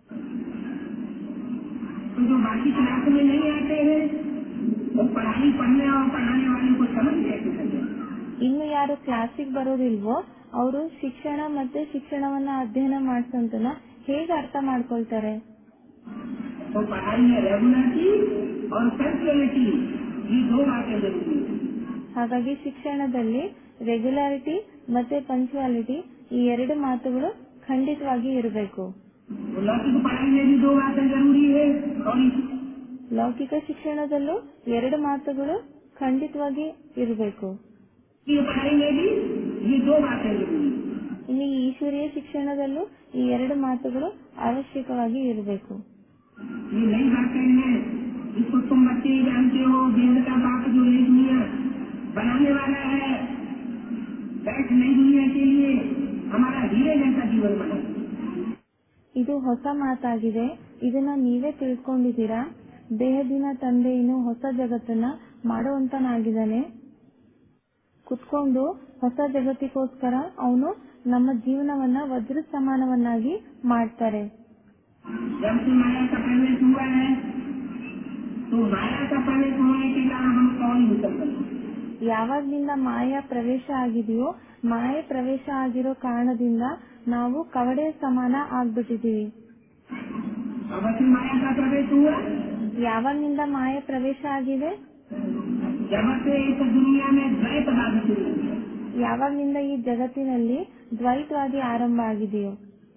तो जो बाकी क्लास में नहीं आते हैं वो पढ़ाई पढ़ने और पढ़ाने वाले को समझ कैसे सके। ಇನ್ನು ಯಾರು ಕ್ಲಾಸಿಗೆ ಬರೋದಿಲ್ವೋ ಅವರು ಶಿಕ್ಷಣ ಮತ್ತೆ ಶಿಕ್ಷಣವನ್ನ ಅಧ್ಯಯನ ಮಾಡಿಸೋದನ್ನ ಹೇಗೆ ಅರ್ಥ ಮಾಡ್ಕೊಳ್ತಾರೆ? तो पढ़ाई में रेगुलरिटी और पंक्चुअलिटी ये दो बातें जरूरी है। ಹಾಗಾಗಿ ಶಿಕ್ಷಣದಲ್ಲಿ ರೆಗ್ಯುಲಾರಿಟಿ ಮತ್ತೆ ಪಂಕ್ಚುಯಾಲಿಟಿ ಈ ಎರಡು ಮಾತುಗಳು ಖಂಡಿತವಾಗಿ ಇರಬೇಕು. लौकिक पढ़ाई में भी दो बातें जरूरी है और ಲೌಕಿಕ ಶಿಕ್ಷಣದಲ್ಲೂ ಎರಡು ಮಾತುಗಳು ಖಂಡಿತವಾಗಿ ಇರಬೇಕು. ये पढ़ाई में भी ये दो बातें जरूरी है। ಇನ್ನು ಈ ಈಶ್ವರೀಯ ಶಿಕ್ಷಣದಲ್ಲೂ ಈ ಎರಡು ಮಾತುಗಳು ಅವಶ್ಯಕವಾಗಿ ಇರಬೇಕು. ये नई बातें हैं जिसको तुम बच्चे जानते हो। वेद का बाप जो नई दुनिया बनाने वाला है, बैठ नई दुनिया के लिए हमारा हीरे जैसा जीवन बना। ಇದು ಹೊಸ ಮಾತಾಗಿದೆ. ಇದನ್ನ ನೀವೇ ತಿಳ್ಕೊಂಡಿದ್ದೀರಾ. ದೇಹದಿನ ತಂದೆಯನ್ನು ಹೊಸ ಜಗತ್ತನ್ನ ಮಾಡುವಂತನಾಗಿದ್ದಾನೆ. ಕುತ್ಕೊಂಡು ಹೊಸ ಜಗತ್ತಿಗೋಸ್ಕರ ಅವನು ನಮ್ಮ ಜೀವನವನ್ನ ವಜ್ರ ಸಮಾನವನ್ನಾಗಿ ಮಾಡ್ತಾರೆ. जब से माया का प्रवेश हुआ है तो माया का प्रवेश होने के कारण हम कौन निकल गए। ಯಾವಾಗ್ಲಿಂದ ಮಾಯಾ ಪ್ರವೇಶ ಆಗಿದೆಯೋ ಮಾಯೆ ಪ್ರವೇಶ ಆಗಿರೋ ಕಾರಣದಿಂದ ನಾವು ಕವಡೆ ಸಮಾನ ಆಗ್ಬಿಟ್ಟಿದೀವಿ. अवश्य माया का प्रवेश हुआ ಯಾವಾಗ್ಲಿಂದ ಮಾಯೆ ಪ್ರವೇಶ ಆಗಿದೆ? जब से इस दुनिया में द्वैतवाद शुरू हुआ। ಯಾವಾಗ್ಲಿಂದ ಈ ಜಗತ್ತಿನಲ್ಲಿ ದ್ವೈತವಾದಿ ಆರಂಭ ಆಗಿದೆಯೋ.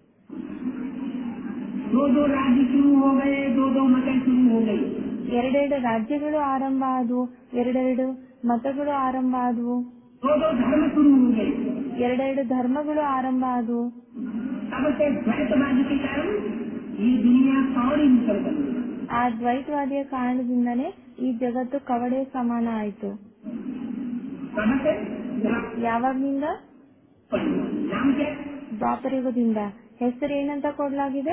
दो दो राज्य शुरू हो गए, दो दो मतें शुरू हो गई। ಎರಡೆರಡು ರಾಜ್ಯಗಳು ಆರಂಭ ಆದವು, ಎರಡೆರಡು ಮತಗಳು ಆರಂಭ ಆದವು, दो दो धर्म शुरू हो गए। ಎರಡೆರಡು ಧರ್ಮಗಳು ಆರಂಭ ಆದವು. तब से द्वैतवाद के कारण ये दुनिया और ही निकल गई। ಆ ದ್ವೈತವಾದಿಯ ಕಾರಣದಿಂದನೇ ಈ ಜಗತ್ತು ಕವಡೆ ಸಮಾನ ಆಯಿತು. तब से ಯಾವಾಗ್ನಿಂದ? नाम क्या? ದ್ವಾಪರಯುಗದಿಂದ. ಹೆಸರು ಏನಂತ ಕೊಡಲಾಗಿದೆ?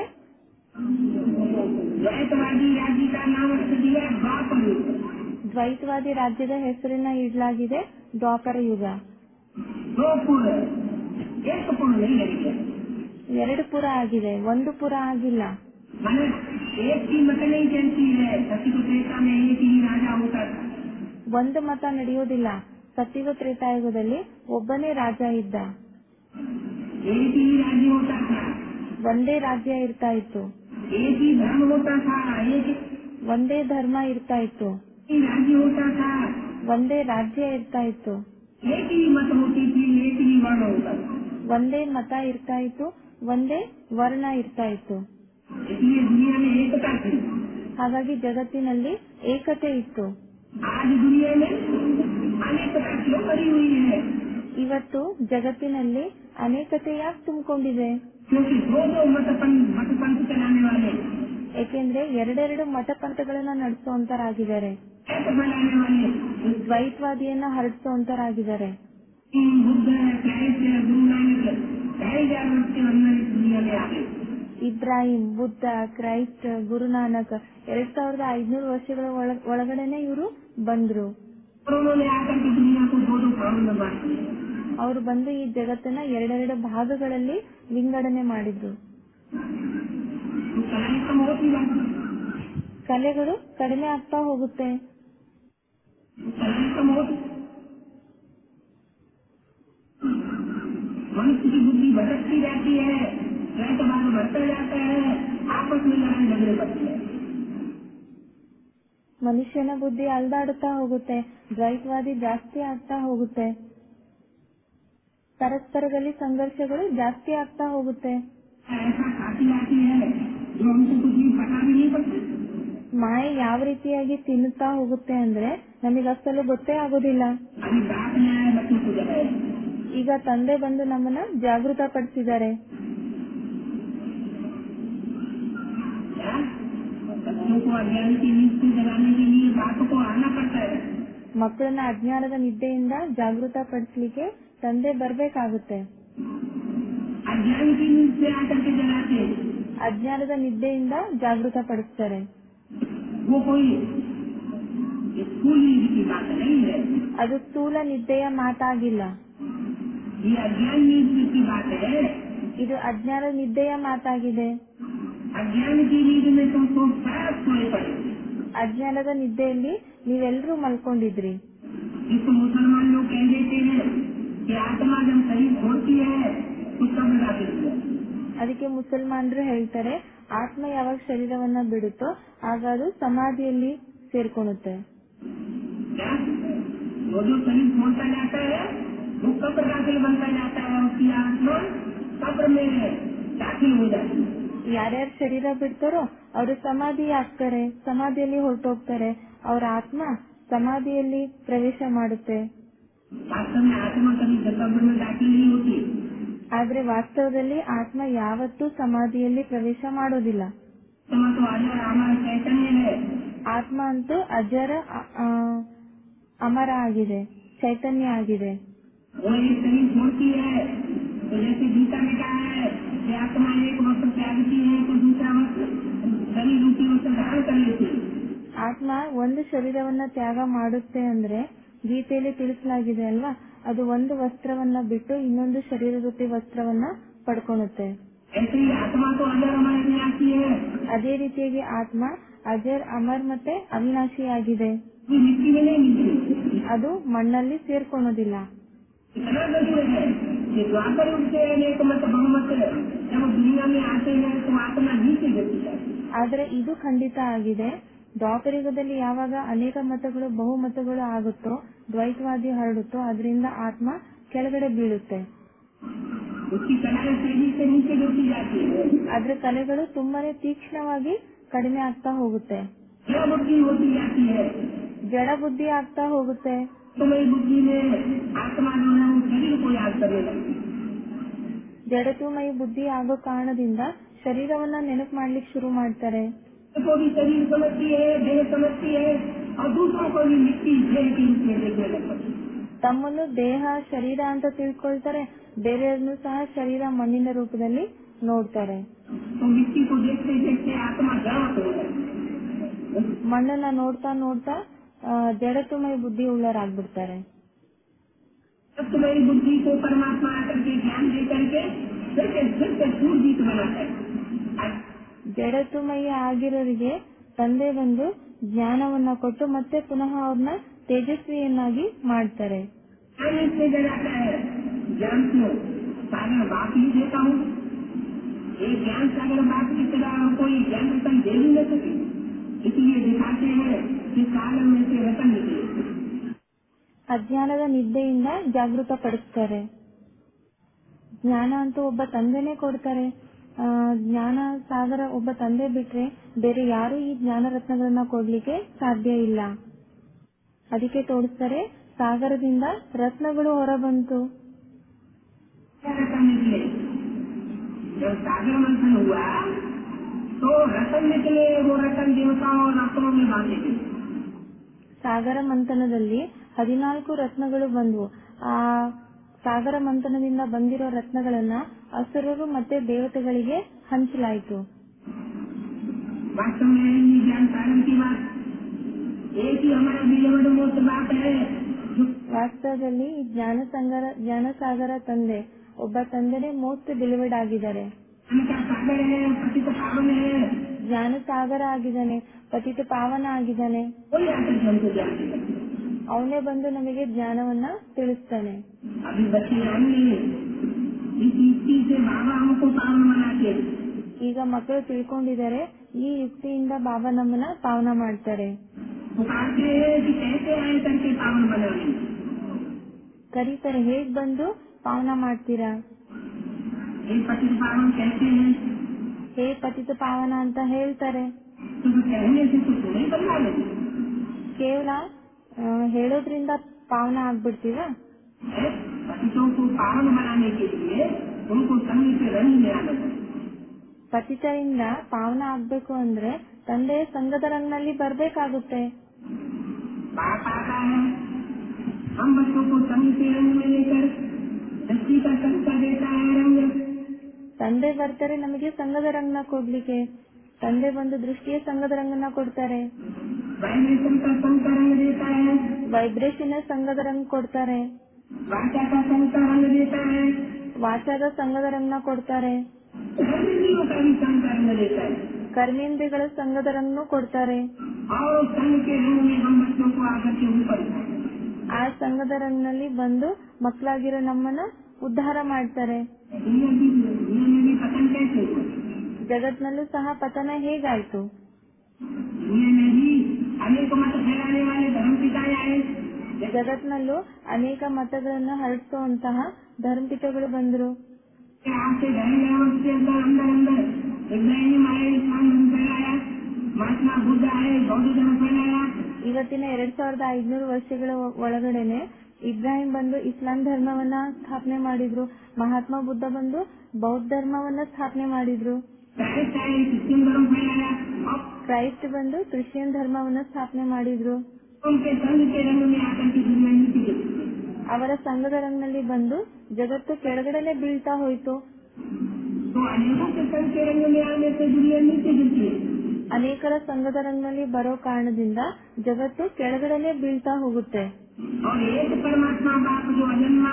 द्वैतवादी राज्य का नाम रख दिया द्वापर युग। ದ್ವೈತವಾದಿ ರಾಜ್ಯದ ಹೆಸರನ್ನ ಇಡಲಾಗಿದೆ ದ್ವಾಪರ ಯುಗ. दो पुर एक पुर नहीं लगी। ಎರಡು ಪುರ ಆಗಿದೆ, ಒಂದು ಪುರ ಆಗಿಲ್ಲ. मैंने एक की मत नहीं चलती है। सती को त्रेता में एक ही राजा होता था। ಒಂದು ಮತ ನಡೆಯೋದಿಲ್ಲ. ಸತ್ಯುಗ ತ್ರೇತಾಯುಗದಲ್ಲಿ ಒಬ್ಬನೇ ರಾಜ ಇದ್ದ, एक ही राज्य होता था, ಒಂದೇ ರಾಜ್ಯ ಇರ್ತಾ ಇತ್ತು, एक ही धर्म होता था, एक ಒಂದೇ ಧರ್ಮ ಇರ್ತಾ ಇತ್ತು, ही राज्य होता था, ಒಂದೇ ರಾಜ್ಯ ಇರ್ತಾ ಇತ್ತು, एक ही मत होती थी, एक ही वर्ण होता था। ಒಂದೇ ಮತ ಇರ್ತಾ ಇತ್ತು, ಒಂದೇ ವರ್ಣ ಇರ್ತಾ ಇತ್ತು. इसलिए दुनिया में एकता थी। ಹಾಗಾಗಿ ಜಗತ್ತಿನಲ್ಲಿ ಏಕತೆ ಇತ್ತು. आज दुनिया में अनेकता क्यों भरी हुई है? ಇವತ್ತು ಜಗತ್ತಿನಲ್ಲಿ ಅನೇಕತೆ ಯಾಕೆ ತುಂಬಿಕೊಂಡಿದೆ? क्योंकि दो दो मत पंथ चलाने वाले, ಏಕೆಂದ್ರೆ ಎರಡೆರಡು ಮತಪಂಥಗಳನ್ನ ನಡೆಸುವಂತರಾಗಿದ್ದಾರೆ, ऐसे बनाने वाले ದ್ವೈತವಾದಿಯನ್ನ ಹರಡಿಸುವಂತರಾಗಿದ್ದಾರೆ. बुद्ध क्राइस्ट गुरु नानक 2500 वर्ष के अंदर इस दुनिया में आ गए। ಇಬ್ರಾಹಿಂ, ಬುದ್ಧ, ಕ್ರೈಸ್ಟ್, ಗುರುನಾನಕ್ 2500 ವರ್ಷಗಳ ಒಳಗಡೆನೆ ಇವರು ಬಂದ್ರು. उन्होंने आकर के दुनिया को दो दो भागों में बांट दिया। ಅವರು ಬಂದು ಈ ಜಗತ್ತನ್ನ ಎರಡೆರಡು ಭಾಗಗಳಲ್ಲಿ ವಿಂಗಡಣೆ ಮಾಡಿದ್ರು. कलाई कम होती जाती, ಕಲೆಗಳು ಕಡಿಮೆ ಆಗ್ತಾ ಹೋಗುತ್ತೆ. कलाई कम होती, मनुष्य की बुद्धि भटकती जाती है, द्वैतवाद बढ़ता जाता है, आपस में लड़ाई झगड़े बढ़ती है। ಮನುಷ್ಯನ ಬುದ್ಧಿ ಅಲ್ದಾಡುತ್ತಾ ಹೋಗುತ್ತೆ, ದ್ವೈತವಾದಿ ಜಾಸ್ತಿ ಆಗ್ತಾ ಹೋಗುತ್ತೆ, ಪರಸ್ಪರದಲ್ಲಿ ಸಂಘರ್ಷಗಳು ಜಾಸ್ತಿ ಆಗ್ತಾ ಹೋಗುತ್ತೆ. ऐसा खाती आती है जो हमको कुछ भी पता भी नहीं पड़ता। ಮಾಯೆ ಯಾವ ರೀತಿಯಾಗಿ ತಿನ್ನುತ್ತಾ ಹೋಗುತ್ತೆ ಅಂದ್ರೆ ನಮಗೆ ಅಸಲು ಗೊತ್ತೇ ಆಗೋದಿಲ್ಲ. अभी बात में आया बच्चों को जगाए, ಈಗ ತಂದೆ ಬಂದು ನಮ್ಮನ್ನ ಜಾಗೃತ ಪಡಿಸಿದ್ದಾರೆ. क्या? बच्चों को अज्ञान की नींद से जगाने के लिए बाप को आना पड़ता है। ಮಕ್ಕಳನ್ನ ಅಜ್ಞಾನದ ನಿದ್ದೆಯಿಂದ ಜಾಗೃತ ಪಡಿಸ್ಲಿಕ್ಕೆ ತಂದೆ ಬರ್ಬೇಕಾಗುತ್ತೆ. अज्ञान की नींद से आकर के जगाते हैं। ಅಜ್ಞಾನದ ನಿದ್ದೆಯಿಂದ ಜಾಗೃತ ಪಡಿಸ್ತಾರೆ. वो कोई स्थूल नींद की बात नहीं है, ಅದು ಸ್ಥೂಲ ನಿದ್ದೆಯ ಮಾತಾಗಿಲ್ಲ. ये अज्ञान नींद की बात है। ಇದು ಅಜ್ಞಾನ ನಿದ್ದೆಯ ಮಾತಾಗಿದೆ. अज्ञान की नींद में तुम सब सोए पड़े। ಅಜ್ಞಾನದ ನಿದ್ದೆಯಲ್ಲಿ ನೀವೆಲ್ಲರೂ ಮಲ್ಕೊಂಡಿದ್ರಿ. जिसको मुसलमान लोग कह देते हैं कि आत्मा जब शरीर छोड़ती है तो कब जाती है। ಅದಕ್ಕೆ ಮುಸಲ್ಮಾನರು ಹೇಳ್ತಾರೆ, ಆತ್ಮ ಯಾವಾಗ ಶರೀರವನ್ನ ಬಿಡುತ್ತೋ ಆಗ ಅದು ಸಮಾಧಿಯಲ್ಲಿ ಸೇರ್ಕೊಳ್ಳುತ್ತೆ. क्या? वो जो शरीर छोड़ता जाता है वो कब्र दाखिल बनता जाता है, उसकी आत्मा कब्र में दाखिल हो जाती है। ಯಾರ್ಯಾರು ಶರೀರ ಬಿಡ್ತಾರೋ ಅವರು ಸಮಾಧಿ ಆಗ್ತಾರೆ, ಸಮಾಧಿಯಲ್ಲಿ ಹೊರಟೋಗ್ತಾರೆ. ಅವರ ಆತ್ಮ ಸಮಾಧಿಯಲ್ಲಿ ಪ್ರವೇಶ ಮಾಡುತ್ತೆ. वास्तव में आत्मा कभी कब्र में दाखिल नहीं होती। ಆದ್ರೆ ವಾಸ್ತವದಲ್ಲಿ ಆತ್ಮ ಯಾವತ್ತೂ ಸಮಾಧಿಯಲ್ಲಿ ಪ್ರವೇಶ ಮಾಡೋದಿಲ್ಲ. आत्मा तो अजर अमर चैतन्य है। ಆತ್ಮ ಅಂತೂ ಅಜರ ಅಮರ ಆಗಿದೆ, ಚೈತನ್ಯ ಆಗಿದೆ. वो एक शरीर छोड़ती है तो जैसे गीता में कहा है कि आत्मा एक वस्त्र त्यागती है तो दूसरा वस्त्र शरीर रूपी वस्त्र धारण कर लेती है। ಆತ್ಮ ಒಂದು ಶರೀರವನ್ನ ತ್ಯಾಗ ಮಾಡುತ್ತೆ ಅಂದ್ರೆ ಗೀತೆಯಲ್ಲಿ ತಿಳಿಸಲಾಗಿದೆ ಅಲ್ವಾ, ಅದು ಒಂದು ವಸ್ತ್ರವನ್ನ ಬಿಟ್ಟು ಇನ್ನೊಂದು ಶರೀರ ರೂಪಿ ವಸ್ತ್ರವನ್ನ ಪಡ್ಕೊಳುತ್ತೆ. ऐसे ही आत्मा तो अजर अमर अविनाशी है। ಅದೇ ರೀತಿಯಾಗಿ ಆತ್ಮ ಅಜರ್ ಅಮರ್ ಮತ್ತೆ ಅವಿನಾಶಿಯಾಗಿದೆ. ये मिट्टी में नहीं मिलती। ಅದು ಮಣ್ಣಲ್ಲಿ ಸೇರ್ಕೊಳ್ಳೋದಿಲ್ಲ. इतना जरूर है कि द्वापर युग से अनेक मत बहुमत जब दुनिया में आते हैं तो आत्मा नीचे गिरती है। ಆದ್ರೆ ಇದು ಖಂಡಿತ ಆಗಿದೆ, ದ್ವಾಪರಯುಗದಲ್ಲಿ ಯಾವಾಗ ಅನೇಕ ಮತಗಳು ಬಹುಮತಗಳು ಆಗುತ್ತೋ, ದ್ವೈತವಾದಿ ಹರಡುತ್ತೋ, ಅದರಿಂದ ಆತ್ಮ ಕೆಳಗಡೆ ಬೀಳುತ್ತೆ. उसकी कलाएं तेजी से नीचे गिरती जाती है। ಅದ್ರ ಕಲೆಗಳು ತುಂಬಾನೇ ತೀಕ್ಷ್ಣವಾಗಿ ಕಡಿಮೆ ಆಗ್ತಾ ಹೋಗುತ್ತೆ. क्या बुद्धि होती जाती है। ಜಡ ಬುದ್ಧಿ ಆಗ್ತಾ ಹೋಗುತ್ತೆ. तुम्हारी बुद्धि में आत्मा जो है वो शरीर को याद करने लगती है। ಜಡತುಮಯಿ ಬುದ್ಧಿ ಆಗೋ ಕಾರಣದಿಂದ ಶರೀರವನ್ನ ನೆನಪು ಮಾಡ್ಲಿಕ್ಕೆ ಶುರು ಮಾಡ್ತಾರೆ. को भी शरीर समझती है, देह समझती है और दूसरों को भी मिट्टी देह के रूप में देखने लगती है। ತಮ್ಮನ್ನು ದೇಹ ಶರೀರ ಅಂತ ತಿಳ್ಕೊಳ್ತಾರೆ, ಬೇರೆಯವ್ರನ್ನು ಸಹ ಶರೀರ ಮಣ್ಣಿನ ರೂಪದಲ್ಲಿ ನೋಡ್ತಾರೆ. तो मिट्टी को देखते देखते आत्मा जड़ हो जाती है। ಮಣ್ಣನ್ನ ನೋಡ್ತಾ ನೋಡ್ತಾ ಜಡತುಮಯಿ ಬುದ್ಧಿ ಉಳ್ಳರಾಗ್ಬಿಡ್ತಾರೆ. तुम्हारी बुद्धि को परमात्मा आकर के ज्ञान दे करके फिर से सूरजीत बनाता है। ಜಡತುಮಯಿ ಆಗಿರೋರಿಗೆ ತಂದೆ ಬಂದು ಜ್ಞಾನವನ್ನ ಕೊಟ್ಟು ಮತ್ತೆ ಪುನಃ ಅವ್ರನ್ನ ತೇಜಸ್ವಿಯನ್ನಾಗಿ ಮಾಡ್ತಾರೆ. ज्ञान इससे जगाता है। ज्ञान को सागर बाप ही देता हूँ। एक ज्ञान सागर बाप की तरह कोई ज्ञान रतन दे भी न सके, इसलिए दिखाते हैं कि सागर में से रतन निकले। ಅಜ್ಞಾನದ ನಿದ್ದೆಯಿಂದ ಜಾಗೃತ ಪಡಿಸ್ತಾರೆ. ಜ್ಞಾನ ಅಂತೂ ಒಬ್ಬ ತಂದೆನೇ ಕೊಡ್ತಾರೆ. ಜ್ಞಾನ ಸಾಗರ ಒಬ್ಬ ತಂದೆ ಬಿಟ್ರೆ ಬೇರೆ ಯಾರು ಈ ಜ್ಞಾನ ರತ್ನಗಳನ್ನ ಕೊಡ್ಲಿಕ್ಕೆ ಸಾಧ್ಯ ಇಲ್ಲ. ಅದಕ್ಕೆ ತೋರಿಸ್ತಾರೆ, ಸಾಗರದಿಂದ ರತ್ನಗಳು ಹೊರಬಂತು. रतन निकले। जब सागर मंथन हुआ तो रतन निकले। वो रतन देवताओं और रत्नों में बांटे गए। ಸಾಗರ ಮಂಥನದಲ್ಲಿ 14 ರತ್ನಗಳು ಬಂದವು. ಆ ಸಾಗರ ಮಂಥನದಿಂದ ಬಂದಿರೋ ರತ್ನಗಳನ್ನ ಅಸುರರು ಮತ್ತೆ ದೇವತೆಗಳಿಗೆ ಹಂಚಲಾಯಿತು. वास्तव में ये ज्ञान सागर की बात एक ही हमारा विलवड़ मोट बात है। ವಾಸ್ತವದಲ್ಲಿ ಈ ಜ್ಞಾನಸಾಗರ ತಂದೆ ಒಬ್ಬ ತಂದೆನೇ ಮೋಸ್ಟ್ ಡಿಲಿವರ್ಡ್ ಆಗಿದ್ದಾರೆ. उनका सागर है, पतित पावन है। ಜ್ಞಾನಸಾಗರ ಆಗಿದ್ದಾನೆ, ಪತಿತ ಪಾವನ ಆಗಿದ್ದಾನೆ. कोई आकर के हमको ज्ञान देता है। ಅವನೇ ಬಂದು ನಮಗೆ ಜ್ಞಾನವನ್ನ ತಿಳಿಸ್ತಾನೆ. अभी बच्चे जानिए इस युक्ति से बाबा हमको पावन बनाते हैं। ಈಗ ಮಕ್ಕಳು ತಿಳ್ಕೊಂಡಿದ್ದಾರೆ, ಈ ಯುಕ್ತಿಯಿಂದ ಬಾಬಾ ನಮ್ಮನ್ನ ಪಾವನ ಮಾಡ್ತಾರೆ. पुकारते हैं कि कैसे आए करके पावन बनाने। ಕರೀತಾರೆ, ಹೇಗ್ ಬಂದು ಪಾವನ ಮಾಡ್ತೀರಾ? एक पतित पावन कहते हैं ಹೇ ಪತಿತ ಪಾವನ ಅಂತ ಹೇಳ್ತಾರೆ. तो कहने से कुछ नहीं बदला नहीं। ಕೇವಲ ಹೇಳೋದ್ರಿಂದ ಪಾವನ ಆಗ್ಬಿಡ್ತೀವ? पतितों को पावन बनाने के लिए उनको संग के रंग में आना है। ಪತಿತರಿಂದ ಪಾವನ ಆಗ್ಬೇಕು ಅಂದ್ರೆ ತಂದೆಯ ಸಂಘದ ರಂಗ್ನಲ್ಲಿ ಬರ್ಬೇಕಾಗುತ್ತೆ. बाप आता है, हम बच्चों को संग के रंग में लेकर दृष्टि का संस्कार देता है रंग। ತಂದೆ ಬರ್ತಾರೆ ನಮಗೆ ಸಂಘದ ರಂಗನ ಕೊಡ್ಲಿಕ್ಕೆ. ತಂದೆ ಬಂದು ದೃಷ್ಟಿಯ ಸಂಘದ ರಂಗನ ಕೊಡ್ತಾರೆ. वाइब्रेशन का संग रंग देता है, ವೈಬ್ರೇಷನ್ ಸಂಘದ ರಂಗ್ ಕೊಡ್ತಾರೆ. वाचा का संग रंग देता है, ವಾಚಾದ ಸಂಘದ ರಂಗನ ಕೊಡ್ತಾರೆ. कर्मेंद्रियों का भी संग रंग देता है। ಕರ್ಮೇಂದ್ರಿಯಗಳ ಸಂಘದ ರಂಗನು ಕೊಡ್ತಾರೆ. और उस संग के रंग में हम बच्चों को आकर के ऊपर ಆ ಸಂಘದ ರಂಗ್ನಲ್ಲಿ ಬಂದು ಮಕ್ಕಳಾಗಿರೋ ನಮ್ಮನ್ನ ಉದ್ಧಾರ ಮಾಡ್ತಾರೆ. दुनिया में भी पतन कैसे हुआ? ಜಗತ್ನಲ್ಲೂ ಸಹ ಪತನ ಹೇಗಾಯ್ತು? दुनिया में भी अनेक मत फैलाने वाले धर्म पिताएं आए। ಜಗತ್ನಲ್ಲೂ ಅನೇಕ ಮತಗಳನ್ನ ಹರಡಿಸುವಂತಹ ಧರ್ಮಪಿತಗಳು ಬಂದರು. आपसे ढाई उसके अंदर अंदर अंदर इब्राहिम आए, इस्लाम धर्म फैलाया, महात्मा बुद्ध आए, बौद्ध धर्म फैलाया। ಇವತ್ತಿನ 2500 ವರ್ಷಗಳ ಒಳಗಡೆನೆ ಇಬ್ರಾಹಿಂ ಬಂದು ಇಸ್ಲಾಂ ಧರ್ಮವನ್ನ ಸ್ಥಾಪನೆ ಮಾಡಿದ್ರು. ಮಹಾತ್ಮ ಬುದ್ಧ ಬಂದು ಬೌದ್ಧ ಧರ್ಮವನ್ನ ಸ್ಥಾಪನೆ ಮಾಡಿದ್ರು. क्रिश्चियन धर्म फैलाया। ಕ್ರೈಸ್ಟ್ ಬಂದು ಕ್ರಿಶ್ಚಿಯನ್ ಧರ್ಮವನ್ನ ಸ್ಥಾಪನೆ ಮಾಡಿದ್ರು. उनके संग के रंग में आकर के दुनिया नीचे गिरी। ಅವರ ಸಂಘದ ರಂಗ್ನಲ್ಲಿ ಬಂದು ಜಗತ್ತು ಕೆಳಗಡೆನೆ ಬೀಳ್ತಾ ಹೋಯ್ತು. तो अनेकों के संग के रंग में आने से दुनिया नीचे गिरती है। ಅನೇಕರ ಸಂಘದ ರಂಗ್ನಲ್ಲಿ ಬರೋ ಕಾರಣದಿಂದ ಜಗತ್ತು ಕೆಳಗಡೆನೆ ಬೀಳ್ತಾ ಹೋಗುತ್ತೆ. और एक परमात्मा बाप जो अजन्मा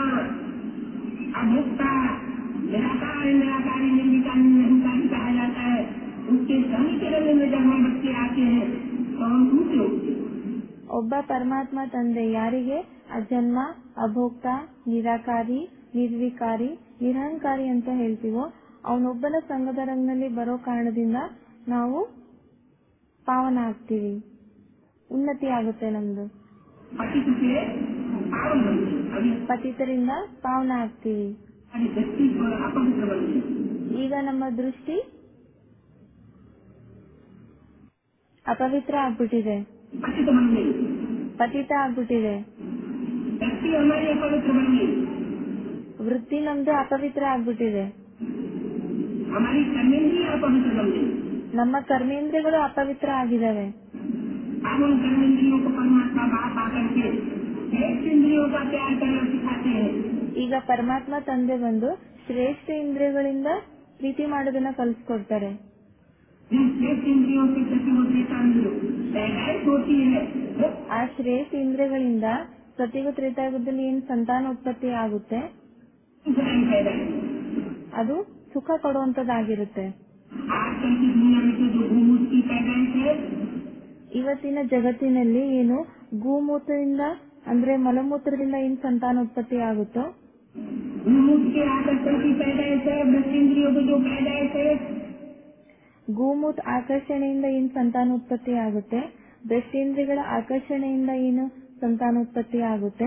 अभोक्ता निराकार निराकारी निर्विकारी निरंकारी कहा जाता है, उसके संग के रंग में जब हम बच्चे आते हैं तो हम ऊंचे होते हैं। ಒಬ್ಬ ಪರಮಾತ್ಮ ತಂದೆ ಯಾರಿಗೆ ಅಜನ್ಮ, ಅಭೋಕ್ತ, ನಿರಾಕಾರಿ, ನಿರ್ವಿಕಾರಿ, ನಿರಹಂಕಾರಿ ಅಂತ ಹೇಳ್ತೀವೋ ಅವನೊಬ್ಬನ ಸಂಘದ ರಂಗ್ನಲ್ಲಿ ಬರೋ ಕಾರಣದಿಂದ ನಾವು ಪಾವನ ಆಗ್ತೀವಿ, ಉನ್ನತಿ ಆಗುತ್ತೆ ನಮ್ದು. ಪತಿತರಿಂದ ಪಾವನ ಆಗ್ತೀವಿ. ಈಗ ನಮ್ಮ ದೃಷ್ಟಿ ಅಪವಿತ್ರ ಆಗ್ಬಿಟ್ಟಿದೆ, ಪತಿತ ಆಗ್ಬಿಟ್ಟಿದೆ. ವೃತ್ತಿ ನಮ್ದು ಅಪವಿತ್ರ ಆಗ್ಬಿಟ್ಟಿದೆ. ನಮ್ಮ ಕರ್ಮೇಂದ್ರಿಯಗಳು ಅಪವಿತ್ರ ಆಗಿದ್ದಾವೆ. ಈಗ ಪರಮಾತ್ಮ ತಂದೆ ಬಂದು ಶ್ರೇಷ್ಠ ಇಂದ್ರಿಯಗಳಿಂದ ಪ್ರೀತಿ ಮಾಡೋದನ್ನ ಕಲಿಸ್ಕೊಡ್ತಾರೆ. ಆ ಶ್ರೇಷ್ಠ ಇಂದ್ರಿಯಗಳಿಂದ ಸತಿಗೂ ತ್ರೇತಾಯುಗದಲ್ಲಿ ಏನ್ ಸಂತಾನೋತ್ಪತ್ತಿ ಆಗುತ್ತೆ ಅದು ಸುಖ ಕೊಡುವಂತದ್ದಾಗಿರುತ್ತೆ. ಇವತ್ತಿನ ಜಗತ್ತಿನಲ್ಲಿ ಏನು ಗೋಮೂತ್ರದಿಂದ ಅಂದ್ರೆ ಮಲಮೂತ್ರದಿಂದ ಏನ್ ಸಂತಾನೋತ್ಪತ್ತಿ ಆಗುತ್ತೋ ಗೋಮೂತ್ರ ಆಕರ್ಷಣೆಯಿಂದ ಏನ್ ಸಂತಾನೋತ್ಪತ್ತಿ ಆಗುತ್ತೆ, ದೃಷ್ಟೇಂದ್ರಿಯಗಳ ಆಕರ್ಷಣೆಯಿಂದ ಏನು ಸಂತಾನೋತ್ಪತ್ತಿ ಆಗುತ್ತೆ,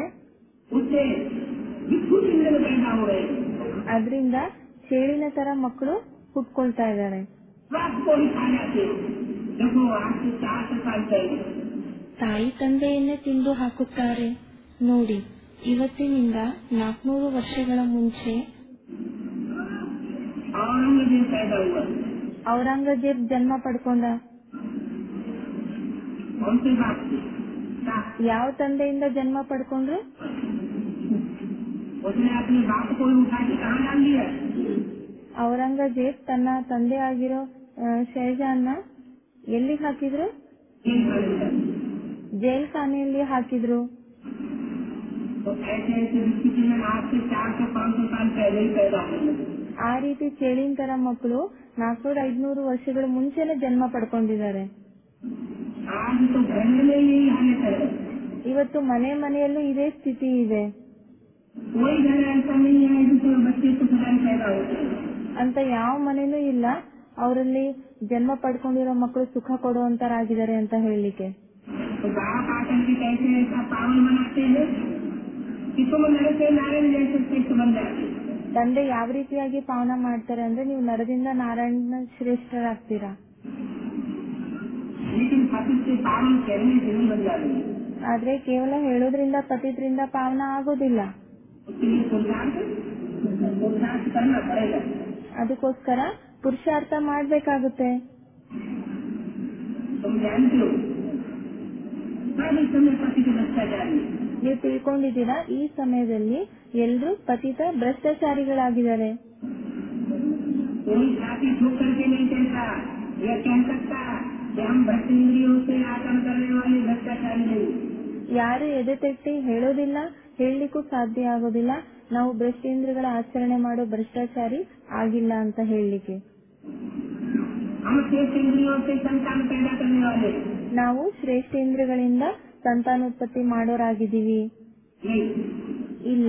ಅದರಿಂದ ಚೇಳಿನ ತರ ಮಕ್ಕಳು ಹುಟ್ಕೊಳ್ತಾ ಇದ್ದಾರೆ. ತಾಯಿ ತಂದೆಯನ್ನೇ ತಿಂದು ಹಾಕುತ್ತಾರೆ. ನೋಡಿ, ಇವತ್ತಿನಿಂದ 400 ವರ್ಷಗಳ ಮುಂಚೆ ಔರಂಗಜೇಬ್ ಜನ್ಮ ಪಡ್ಕೊಂಡ. ಯಾವ ತಂದೆಯಿಂದ ಜನ್ಮ ಪಡ್ಕೊಂಡ್ರು? ಔರಂಗಜೇಬ್ ತನ್ನ ತಂದೆ ಆಗಿರೋ ಶಹಜಾನ್ನ ಎಲ್ಲಿ ಹಾಕಿದ್ರು? ಜೈಲ್ ಖಾನೆಯಲ್ಲಿ ಹಾಕಿದ್ರು. ಆ ರೀತಿ ಚೇಳಿನ ತರ ಮಕ್ಕಳು 400-500 ವರ್ಷಗಳ ಮುಂಚೆನೆ ಜನ್ಮ ಪಡ್ಕೊಂಡಿದ್ದಾರೆ. ಇವತ್ತು ಮನೆ ಮನೆಯಲ್ಲೂ ಇದೇ ಸ್ಥಿತಿ ಇದೆ. ಅಂತ ಯಾವ ಮನೆನೂ ಇಲ್ಲ ಅವರಲ್ಲಿ ಜನ್ಮ ಪಡ್ಕೊಂಡಿರೋ ಮಕ್ಕಳು ಸುಖ ಕೊಡುವಂತರಾಗಿದ್ದಾರೆ ಅಂತ ಹೇಳಲಿಕ್ಕೆ. ತಂದೆ ಯಾವ ರೀತಿಯಾಗಿ ಪಾವನ ಮಾಡ್ತಾರೆ ಅಂದ್ರೆ ನೀವು ನರದಿಂದ ನಾರಾಯಣ ಶ್ರೇಷ್ಠರಾಗ್ತೀರಾ. ಆದ್ರೆ ಕೇವಲ ಹೇಳೋದ್ರಿಂದ ಪತಿದ್ರಿಂದ ಪಾವನ ಆಗೋದಿಲ್ಲ. उसके लिए पुरुषार्थ करना पड़ेगा। ಅದಕ್ಕೋಸ್ಕರ ಪುರುಷಾರ್ಥ ಮಾಡ್ಬೇಕಾಗುತ್ತೆ. तुम जानते हो सारे समय पतित भ्रष्टाचारी, ನೀವು ತಿಳ್ಕೊಂಡಿದ್ದೀರಾ, ಈ ಸಮಯದಲ್ಲಿ ಎಲ್ಲರೂ ಪತಿತ ಭ್ರಷ್ಟಾಚಾರಿಗಳಾಗಿದ್ದಾರೆ. कोई छाती ठोक करके नहीं कहता या कह सकता कि हम भ्रष्ट इंद्रियों से आचरण करने वाले भ्रष्टाचारी नहीं। ಯಾರು एदे तट्टी ಹೇಳೋದಿಲ್ಲ, ಹೇಳಲಿಕ್ಕೂ ಸಾಧ್ಯ ಆಗೋದಿಲ್ಲ ನಾವು ಭ್ರಷ್ಟೇಂದ್ರಗಳ ಆಚರಣೆ ಮಾಡೋ ಭ್ರಷ್ಟಾಚಾರಿ ಆಗಿಲ್ಲ ಅಂತ ಹೇಳಲಿಕ್ಕೆ. हम श्रेष्ठ इंद्रियों से संतान पैदा करने वाले ನಾವು ಶ್ರೇಷ್ಠೇಂದ್ರಗಳಿಂದ ಸಂತಾನೋತ್ಪತ್ತಿ ಮಾಡೋರಾಗಿದ್ದೀವಿ ಇಲ್ಲ.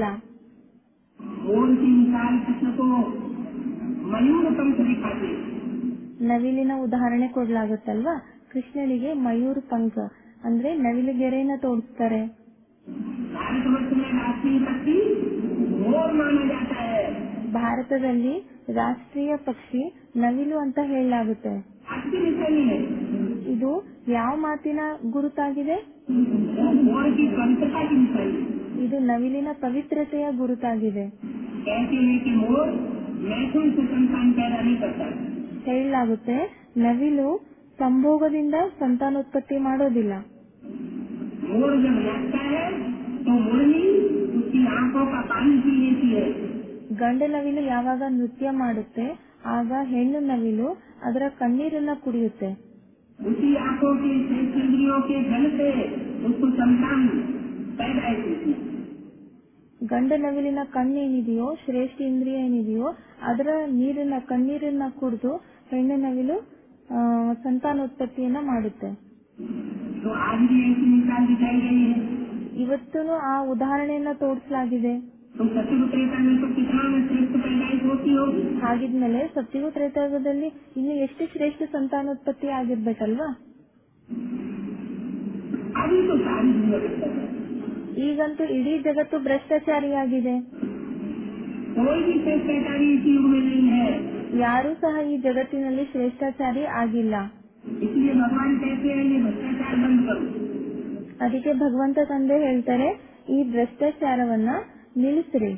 मोर की मिसाल कृष्ण को मयूर पंख दिखाते, ನವಿಲಿನ ಉದಾಹರಣೆ ಕೊಡ್ಲಾಗುತ್ತಲ್ವಾ, ಕೃಷ್ಣನಿಗೆ ಮಯೂರ್ ಪಂಖ ಅಂದ್ರೆ ನವಿಲುಗೆರೆನ ತೋರಿಸ್ತಾರೆ. भारतवर्ष में राष्ट्रीय पक्षी मोर माना जाता है। ಭಾರತದಲ್ಲಿ ರಾಷ್ಟ್ರೀಯ ಪಕ್ಷಿ ನವಿಲು ಅಂತ ಹೇಳಲಾಗುತ್ತೆ. आपकी निशानी है, ಇದು ಯಾವ ಮಾತಿನ ಗುರುತಾಗಿದೆ? मोर की पवित्रता की निशानी। ಇದು ನವಿಲಿನ ಪವಿತ್ರತೆಯ ಗುರುತಾಗಿದೆ. कहते हैं कि मोर मैथुन से संतान पैदा नहीं करता, ಹೇಳಲಾಗುತ್ತೆ ನವಿಲು ಸಂಭೋಗದಿಂದ ಸಂತಾನೋತ್ಪತ್ತಿ ಮಾಡೋದಿಲ್ಲ. मोर जब नाचता है तो मुरली उसकी आंखों का पानी पी लेती है। ಗಂಡು ನವಿಲು ಯಾವಾಗ ನೃತ್ಯ ಮಾಡುತ್ತೆ ಆಗ ಹೆಣ್ಣು ನವಿಲು ಅದರ ಕಣ್ಣೀರನ್ನ ಕುಡಿಯುತ್ತೆ. उसी आंखों के श्रेष्ठ इंद्रियों के जल से उसको संतान पैदा होती है। ಗಂಡು ನವಿಲಿನ ಕಣ್ಣೇನಿದೆಯೋ, ಶ್ರೇಷ್ಠ ಇಂದ್ರಿಯ ಏನಿದೆಯೋ ಅದರ ಕಣ್ಣೀರನ್ನ ಕುಡಿದು ಹೆಣ್ಣು ನವಿಲು ಸಂತಾನೋತ್ಪತ್ತಿಯನ್ನ ಮಾಡುತ್ತೆ. तो आज भी ऐसी मिसाल दिखाई गई है। ಇವತ್ತೂ ಆ ಉದಾಹರಣೆಯನ್ನ ತೋರಿಸಲಾಗಿದೆ. तो सत्युग त्रेता में तो कितना श्रेष्ठ पैदाइश होती होगी। ಹಾಗಿದ್ಮೇಲೆ ಸತ್ಯುಗ ತ್ರೇತಾಯುಗದಲ್ಲಿ ಇನ್ನು ಎಷ್ಟು ಶ್ರೇಷ್ಠ ಸಂತಾನೋತ್ಪತ್ತಿ ಆಗಿರ್ಬೇಕಲ್ವಾ? अभी तो सारी दुनिया भ्रष्टाचार, ಈಗಂತೂ ಇಡೀ ಜಗತ್ತು ಭ್ರಷ್ಟಾಚಾರಿಯಾಗಿದೆ. कोई भी श्रेष्ठाचारी इस युग में नहीं है। ಯಾರೂ ಸಹ ಈ ಜಗತ್ತಿನಲ್ಲಿ ಶ್ರೇಷ್ಠಾಚಾರಿ ಆಗಿಲ್ಲ. इसलिए भगवान कहते हैं ये भ्रष्टाचार बंद करो। ಅದಕ್ಕೆ ಭಗವಂತ ತಂದೆ ಹೇಳ್ತಾರೆ ಈ ಭ್ರಷ್ಟಾಚಾರವನ್ನ ನಿಲ್ಲಿಸ್ರಿ.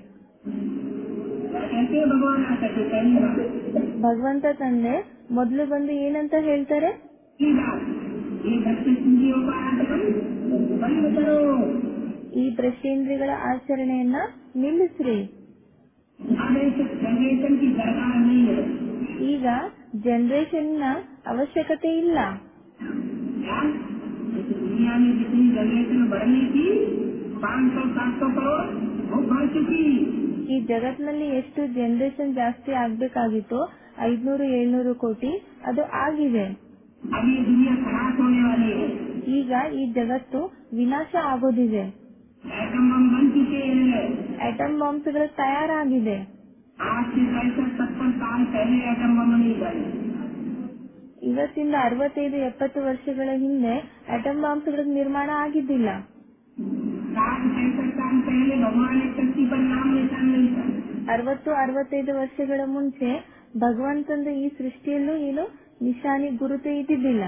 कहते हैं भगवान आकर के पहली बात ಭಗವಂತ ತಂದೆ ಮೊದಲು ಬಂದು ಏನಂತ ಹೇಳ್ತಾರೆ? ये बात ये भ्रष्ट इंद्रियों का आचरण बंद करो। ಈ ಭ್ರಷ್ಟೇಂದ್ರಿಯಗಳ ಆಚರಣೆಯನ್ನ ನಿಲ್ಲಿಸ್ರಿ. अब इस जनरेशन की दरकार नहीं है। ಈಗ ಜನರೇಷನ್ ನ ಅವಶ್ಯಕತೆ ಇಲ್ಲ. क्या इस दुनिया में जितनी जनरेशन बढ़नी थी 500-700 करोड़ वो बढ़ चुकी। ಈ ಜಗತ್ನಲ್ಲಿ ಎಷ್ಟು ಜನರೇಷನ್ ಜಾಸ್ತಿ ಆಗ್ಬೇಕಾಗಿತ್ತು 500-700 ಕೋಟಿ ಅದು ಆಗಿದೆ. अब ये दुनिया खराब होने वाली है। ಈಗ ಈ ಜಗತ್ತು ವಿನಾಶ ಆಗೋದಿದೆ. एटम बम बन चुके हैं। ಆಟಮ್ ಬಾಂಬ್ಸ್ಗಳು ತಯಾರಾಗಿದೆ. आज से 65-70 साल पहले एटम बम नहीं बने। ಇವತ್ತಿಂದ 65-70 ವರ್ಷಗಳ ಹಿಂದೆ ಆಟಮ್ ಬಾಂಬ್ಸ್ಗಳ ನಿರ್ಮಾಣ ಆಗಿದ್ದಿಲ್ಲ. 60-65 साल पहले भगवान ने पृथ्वी पर नाम निशान नहीं था। 60-65 ವರ್ಷಗಳ ಮುಂಚೆ ಭಗವಂತಂದ ಈ ಸೃಷ್ಟಿಯಲ್ಲೂ ಏನು ನಿಶಾನಿ ಗುರುತು ಇದ್ದಿದ್ದಿಲ್ಲ.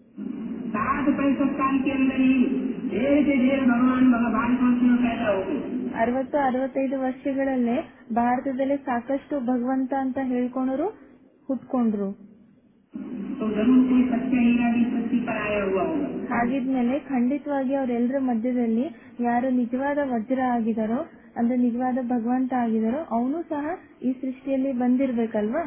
60-65 साल के अंदर ही ढेर से ढेर भगवान भारतवर्ष में पैदा हो गए। 60-65 ವರ್ಷಗಳಲ್ಲೇ ಭಾರತದಲ್ಲಿ ಸಾಕಷ್ಟು ಭಗವಂತ ಅಂತ ಹೇಳ್ಕೊಂಡ್ರು ಹುಟ್ಕೊಂಡ್ರು. तो जरूर कोई सच्चा हीरा भी पृथ्वी पर आया हुआ होगा। ಹಾಗಿದ್ಮೇಲೆ ಖಂಡಿತವಾಗಿ ಅವರೆಲ್ಲರ ಮಧ್ಯದಲ್ಲಿ ಯಾರು ನಿಜವಾದ ವಜ್ರ ಆಗಿದಾರೋ ಅಂದ್ರೆ ನಿಜವಾದ ಭಗವಂತ ಆಗಿದಾರೋ ಅವನು ಸಹ ಈ ಸೃಷ್ಟಿಯಲ್ಲಿ ಬಂದಿರ್ಬೇಕಲ್ವಾ?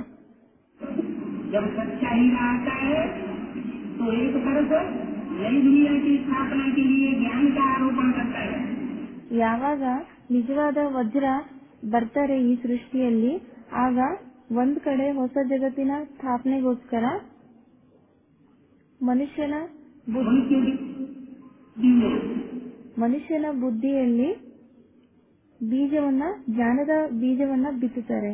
जब सच्चा हीरा आता है तो एक तरफ नई दुनिया की स्थापना के लिए ज्ञान का आरोपण करता है। ಯಾವಾಗ ನಿಜವಾದ ವಜ್ರ ಬರ್ತಾರೆ ಈ ಸೃಷ್ಟಿಯಲ್ಲಿ ಆಗ ಒಂದ್ ಕಡೆ ಹೊಸ ಜಗತ್ತಿನ ಸ್ಥಾಪನೆಗೋಸ್ಕರ ಮನುಷ್ಯನ ಬುದ್ಧಿಯಲ್ಲಿ ಜ್ಞಾನದ ಬೀಜವನ್ನ ಬಿತ್ತುತ್ತಾರೆ.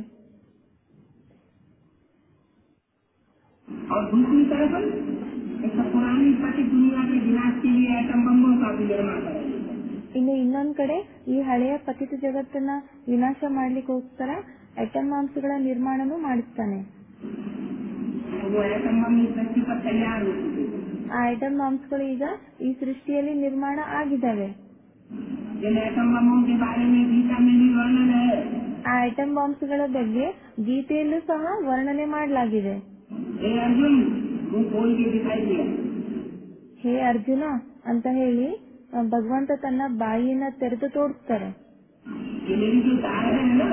और दूसरी तरफ एक पुरानी पतित दुनिया के विनाश के लिए एटम बमों का भी निर्माण करेंगे। ಇನ್ನು ಇನ್ನೊಂದ್ कಡೆ ಈ ಹಳೆಯ ಪತಿತ ಜಗತ್ತನ್ನ ವಿನಾಶ ಮಾಡ್ಲಿಕ್ಕೋಸ್ಕರ ಆಟಮ್ ಬಾಂಬ್ಸ್ಗಳ ನಿರ್ಮಾಣನೂ ಮಾಡಿಸ್ತಾನೆ. वो एटम बम इस पृथ्वी पर तैयार हो चुके हैं। ಆ ಆಟಮ್ ಬಾಂಬ್ಸ್ಗಳು ಈಗ ಈ ಸೃಷ್ಟಿಯಲ್ಲಿ ನಿರ್ಮಾಣ ಆಗಿದ್ದಾವೆ. जिन एटम बमों के बारे में गीता में भी वर्णन है, ಆ ಐಟಮ್ ಬಾಂಬ್ಸ್ ಗಳ ಬಗ್ಗೆ ಗೀತೆಯಲ್ಲೂ ಸಹ ವರ್ಣನೆ ಮಾಡಲಾಗಿದೆ. हे अर्जुन वो खोल के दिखाई दिया, ಹೇ ಅರ್ಜುನ ಅಂತ ಹೇಳಿ ಭಗವಂತ ತನ್ನ ಬಾಯಿಯನ್ನ ತೆರೆದು ತೋರಿಸ್ತಾರೆ. कि मेरी जो दाढ़ है ना,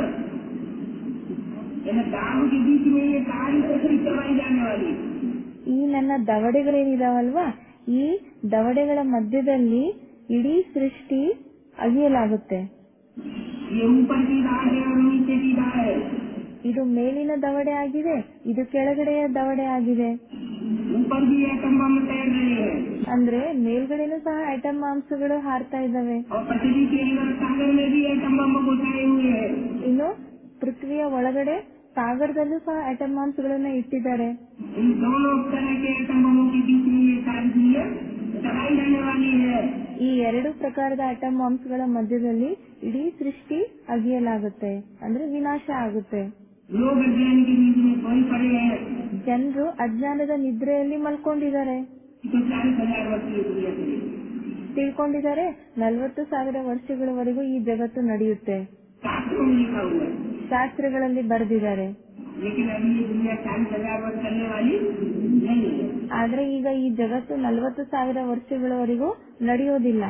इन दाढ़ों के बीच में ये सारी पृथ्वी चलाई जाने वाली, ಈ ನನ್ನ ದವಡೆಗಳೇನಿದಾವಲ್ವಾ, ಈ ದವಡೆಗಳ ಮಧ್ಯದಲ್ಲಿ ಇಡೀ ಸೃಷ್ಟಿ ಅಗಿಯಲಾಗುತ್ತೆ. ये ऊपर की दाढ़ है और नीचे की दाढ़ है, ಇದು ಮೇಲಿನ ದವಡೆ ಆಗಿದೆ, ಇದು ಕೆಳಗಡೆಯ ದವಡೆ ಆಗಿದೆ. ऊपर भी एटम बम तैर रहे हैं ಅಂದ್ರೆ ಮೇಲ್ಗಡೆನೂ ಸಹ ಐಟಮ್ ಬಾಂಬ್ಸ್ಗಳು ಹಾರ್ತಾ ಇದ್ದಾವೆ. और पृथ्वी के अंदर सागर में भी एटम बम घुसाए हुए हैं। ಇನ್ನು ಪೃಥ್ವಿಯ ಒಳಗಡೆ ಸಾಗರದಲ್ಲೂ ಸಹ ಐಟಮ್ ಬಾಂಬ್ಸ್ಗಳನ್ನ ಇಟ್ಟಿದ್ದಾರೆ. इन दोनों तरह के एटम बमों के बीच में ये सारी दुनिया चलाई जाने वाली है। ಈ ಎರಡು ಪ್ರಕಾರದ ಐಟಮ್ ಬಾಂಬ್ಸ್ಗಳ ಮಧ್ಯದಲ್ಲಿ ಇಡೀ ಸೃಷ್ಟಿ ಅಗಿಯಲಾಗುತ್ತೆ, ಅಂದ್ರೆ ವಿನಾಶ ಆಗುತ್ತೆ. लोग अज्ञान की नींद में सोए पड़े हैं, ಜನರು ಅಜ್ಞಾನದ ನಿದ್ರೆಯಲ್ಲಿ ಮಲ್ಕೊಂಡಿದ್ದಾರೆ. तो 40,000 वर्ष की दुनिया चलेगी। ತಿಳ್ಕೊಂಡಿದ್ದಾರೆ 40,000 ವರ್ಷಗಳವರೆಗೂ ಈ ಜಗತ್ತು ನಡೆಯುತ್ತೆ, शास्त्रों में लिखा हुआ है, ಶಾಸ್ತ್ರಗಳಲ್ಲಿ ಬರೆದಿದ್ದಾರೆ. लेकिन अभी ये दुनिया 40,000 वर्ष चलने वाली नहीं है। ಆದ್ರೆ ಈಗ ಈ ಜಗತ್ತು 40,000 ವರ್ಷಗಳವರೆಗೂ ನಡೆಯೋದಿಲ್ಲ.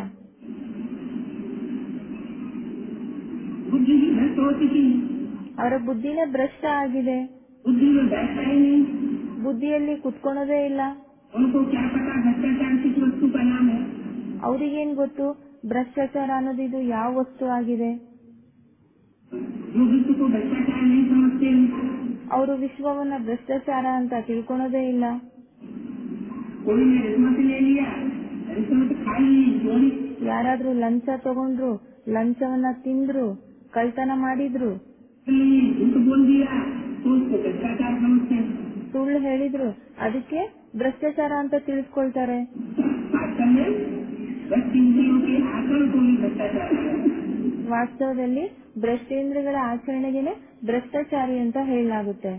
बुद्धि ही भ्रष्ट हो चुकी, ಅವರ ಬುದ್ಧಿನೇ ಭ್ರಷ್ಟ ಆಗಿದೆ. बुद्धि में बैठता ही नहीं, ಬುದ್ಧಿಯಲ್ಲಿ ಕುತ್ಕೊಳ್ಳೋದೇ ಇಲ್ಲ. उनको क्या पता भ्रष्टाचार किस वस्तु का नाम है। ಅವ್ರಿಗೇನ್ ಗೊತ್ತು ಭ್ರಷ್ಟಾಚಾರ ಅನ್ನೋದು ಇದು ಯಾವ ವಸ್ತು ಆಗಿದೆ. जो विश्व को भ्रष्टाचार नहीं समझते, ಅವರು ವಿಶ್ವವನ್ನ ಭ್ರಷ್ಟಾಚಾರ ಅಂತ ತಿಳ್ಕೊಳ್ಳೋದೇ ಇಲ್ಲ. कोई ने रिश्वत ले लिया, रिश्वत खाई, चोरी, ಯಾರಾದ್ರೂ ಲಂಚ ತಗೊಂಡ್ರು, ಲಂಚವನ್ನ ತಿಂದ್ರು, ಕಳ್ತನ ಮಾಡಿದ್ರು, झूठ बोल दिया तो उसको भ्रष्टाचार समझते हैं। ಸುಳ್ಳು ಹೇಳಿದ್ರು, ಅದಕ್ಕೆ ಭ್ರಷ್ಟಾಚಾರ ಅಂತ ತಿಳಿಸ್ಕೊಳ್ತಾರೆ. वास्तव में भ्रष्ट इंद्रियों के आचरण को भी भ्रष्टाचार है। ವಾಸ್ತವದಲ್ಲಿ ಭ್ರಷ್ಟೇಂದ್ರಗಳ ಆಚರಣೆಗೆನೆ ಭ್ರಷ್ಟಾಚಾರಿ ಅಂತ ಹೇಳಲಾಗುತ್ತೆ.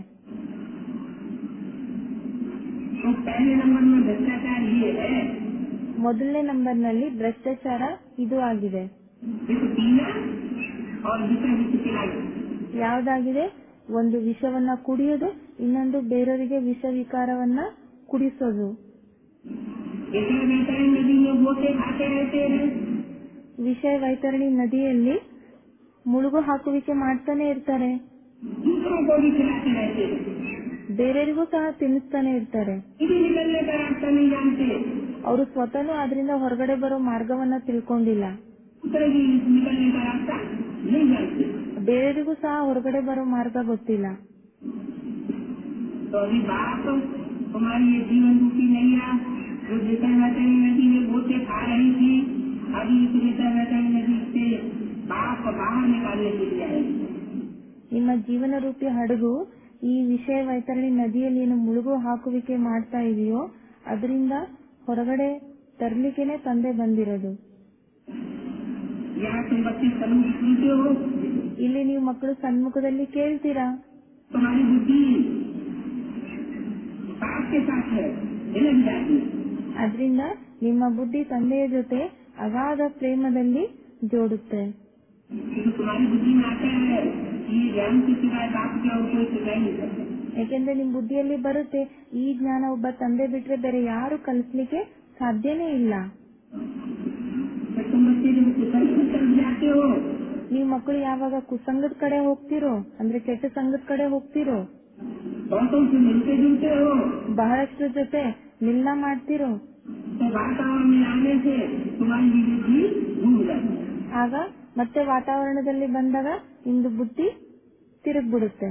तो पहले नंबर में भ्रष्टाचार ये है, ಮೊದಲನೇ ನಂಬರ್ನಲ್ಲಿ ಭ್ರಷ್ಟಾಚಾರ ಇದು ಆಗಿದೆ. विष पीना और विषय विष पिलाना। ಯಾವ್ದಾಗಿದೆ? ಒಂದು ವಿಷವನ್ನ ಕುಡಿಯೋದು, ಇನ್ನೊಂದು ಬೇರೆಯವರಿಗೆ ವಿಷ ವಿಕಾರವನ್ನ ಕುಡಿಸೋದು. विषय वैतरणी नदी में बोटे खाते रहते हैं, ವಿಷಯ ವೈತರಣಿ ನದಿಯಲ್ಲಿ ಮುಳುಗು ಹಾಕುವಿಕೆ ಮಾಡ್ತಾನೆ ಇರ್ತಾರೆ, दूसरों को भी खिलाते रहते हैं, ಬೇರೆಯವರಿಗೂ ಸಹ ತಿನ್ನಿಸ್ತಾನೆ ಇರ್ತಾರೆ. इसी निकलने का रास्ता नहीं जानते, ಅವರು ಸ್ವತಃ ಅದರಿಂದ ಹೊರಗಡೆ ಬರೋ ಮಾರ್ಗವನ್ನ ತಿಳ್ಕೊಂಡಿಲ್ಲ, दूसरे भी निकलने का रास्ता नहीं जानते। ಬೇರೆಯವರಿಗೂ ಸಹ ಹೊರಗಡೆ ಬರೋ ಮಾರ್ಗ ಗೊತ್ತಿಲ್ಲ. तो अभी बात तुम्हारी ये जीवन रूपी नैया जो विषय वैतरणी नदी में बोटे खा रही थी, अभी इस विषय वैतरणी नदी से बाप बाहर निकालने के लिए आएगी। ನಿಮ್ಮ ಜೀವನ ರೂಪಿ ಹಡಗು ಈ ವಿಷಯ ವೈತರಣಿ ನದಿಯಲ್ಲಿ ಏನು ಮುಳುಗು ಹಾಕುವಿಕೆ ಮಾಡ್ತಾ ಇದೆಯೋ ಅದರಿಂದ ಹೊರಗಡೆ ತರ್ಲಿಕ್ಕೆನೆ ತಂದೆ ಬಂದಿರೋದು. यहाँ तुम बच्चे सलूक सुनते हो, ಇಲ್ಲಿ ನೀವು ಮಕ್ಕಳು ಸನ್ಮುಖದಲ್ಲಿ ಕೇಳ್ತೀರಾ, तुम्हारी बुद्धि बाप के साथ है, हिलक जाती है। ಅದರಿಂದ ನಿಮ್ಮ ಬುದ್ಧಿ ತಂದೆಯ ಜೊತೆ ಅಗಾಧ ಪ್ರೇಮದಲ್ಲಿ ಜೋಡುತ್ತೆ. तो तुम्हारी बुद्धि में आता है कि ये ज्ञान के सिवाय बाप के और कोई सिखाई नहीं सकता। ಯಾಕೆಂದ್ರೆ ನಿಮ್ ಬುದ್ಧಿಯಲ್ಲಿ ಬರುತ್ತೆ, ಈ ಜ್ಞಾನ ಒಬ್ಬ ತಂದೆ ಬಿಟ್ರೆ ಬೇರೆ ಯಾರು ಕಲಿಸ್ಲಿಕ್ಕೆ ಸಾಧ್ಯನೇ ಇಲ್ಲ. तुम बच्चे जब कुसंग में चल जाते हो, ನೀವು ಮಕ್ಕಳು ಯಾವಾಗ ಕುಸಂಗದ ಕಡೆ ಹೋಗ್ತಿರೋ, ಅಂದ್ರೆ ಕೆಟ್ಟ ಸಂಘದ ಕಡೆ ಹೋಗ್ತಿರೋ, बहुतों से मिलते जुलते हो, ಬಹಳಷ್ಟು ಜೊತೆ ಮಿಲನ ಮಾಡ್ತಿರೋ, तो वातावरण में आने से तुम्हारी बुद्धि घूम जाती है। ಆಗ ಮತ್ತೆ ವಾತಾವರಣದಲ್ಲಿ ಬಂದಾಗ ನಿಮ್ದು ಬುದ್ಧಿ ತಿರುಗ್ಬಿಡುತ್ತೆ.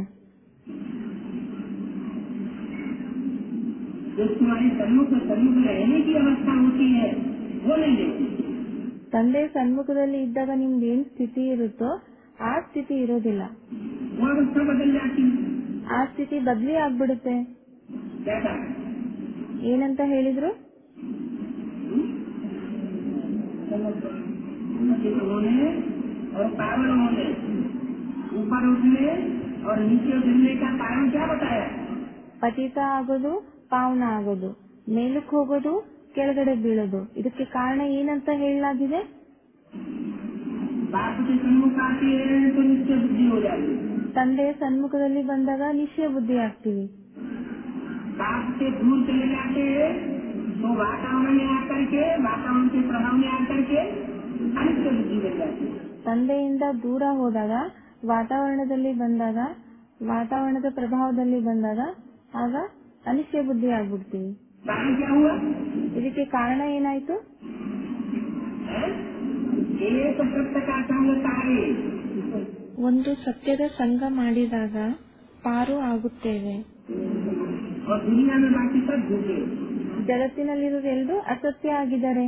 जो तुम्हारी सन्मुख रहने की अवस्था होती है वो नहीं रहती। ತಂದೆ ಸನ್ಮುಖದಲ್ಲಿ ಇದ್ದಾಗ ನಿಮ್ದು ಏನ್ ಸ್ಥಿತಿ ಇರುತ್ತೋ ಆ ಸ್ಥಿತಿ ಇರೋದಿಲ್ಲ, वो अवस्था बदल जाती है। ಆ ಸ್ಥಿತಿ ಬದಲಿ ಆಗ್ಬಿಡುತ್ತೆ. कैसा? ಏನಂತ ಹೇಳಿದ್ರು? होने और पावन होने, ऊपर उठने और नीचे गिरने का कारण क्या बताया? ಪತಿತ ಆಗೋದು, ಪಾವನ ಆಗೋದು, ಮೇಲಕ್ಕೆ ಹೋಗೋದು, ಕೆಳಗಡೆ ಬೀಳೋದು. ಇದಕ್ಕೆ ಕಾರಣ ಏನಂತ ಹೇಳಲಾಗಿದೆ? बाप के सम्मुख आती है तो निश्चय बुद्धि हो जाती है। ತಂದೆ ಸನ್ಮುಖದಲ್ಲಿ ಬಂದಾಗ ನಿಶ್ಚಯ ಬುದ್ಧಿ ಆಗ್ತೀವಿ. बाप से दूर चले जाते हैं तो वातावरण में आकर के वातावरण के प्रभाव में आकर के अनिश्चय बुद्धि बन जाती है। ತಂದೆಯಿಂದ ದೂರ ಹೋದಾಗ ವಾತಾವರಣದಲ್ಲಿ ಬಂದಾಗ ವಾತಾವರಣದ ಪ್ರಭಾವದಲ್ಲಿ ಬಂದಾಗ ಆಗ ಅನಿಶ್ಚಯ ಬುದ್ಧಿ ಆಗ್ಬಿಡ್ತೀವಿ. कारण क्या हुआ? ಇದಕ್ಕೆ ಕಾರಣ ಏನಾಯ್ತು? एक सत्य का संग तारे ಒಂದು ಸತ್ಯದ ಸಂಘ ಮಾಡಿದಾಗ ಪಾರು ಆಗುತ್ತೇವೆ. और दुनिया में बाकी सब झूठे, ಜಗತ್ತಿನಲ್ಲಿರುವುದೆಲ್ಲರೂ ಅಸತ್ಯ ಆಗಿದ್ದಾರೆ.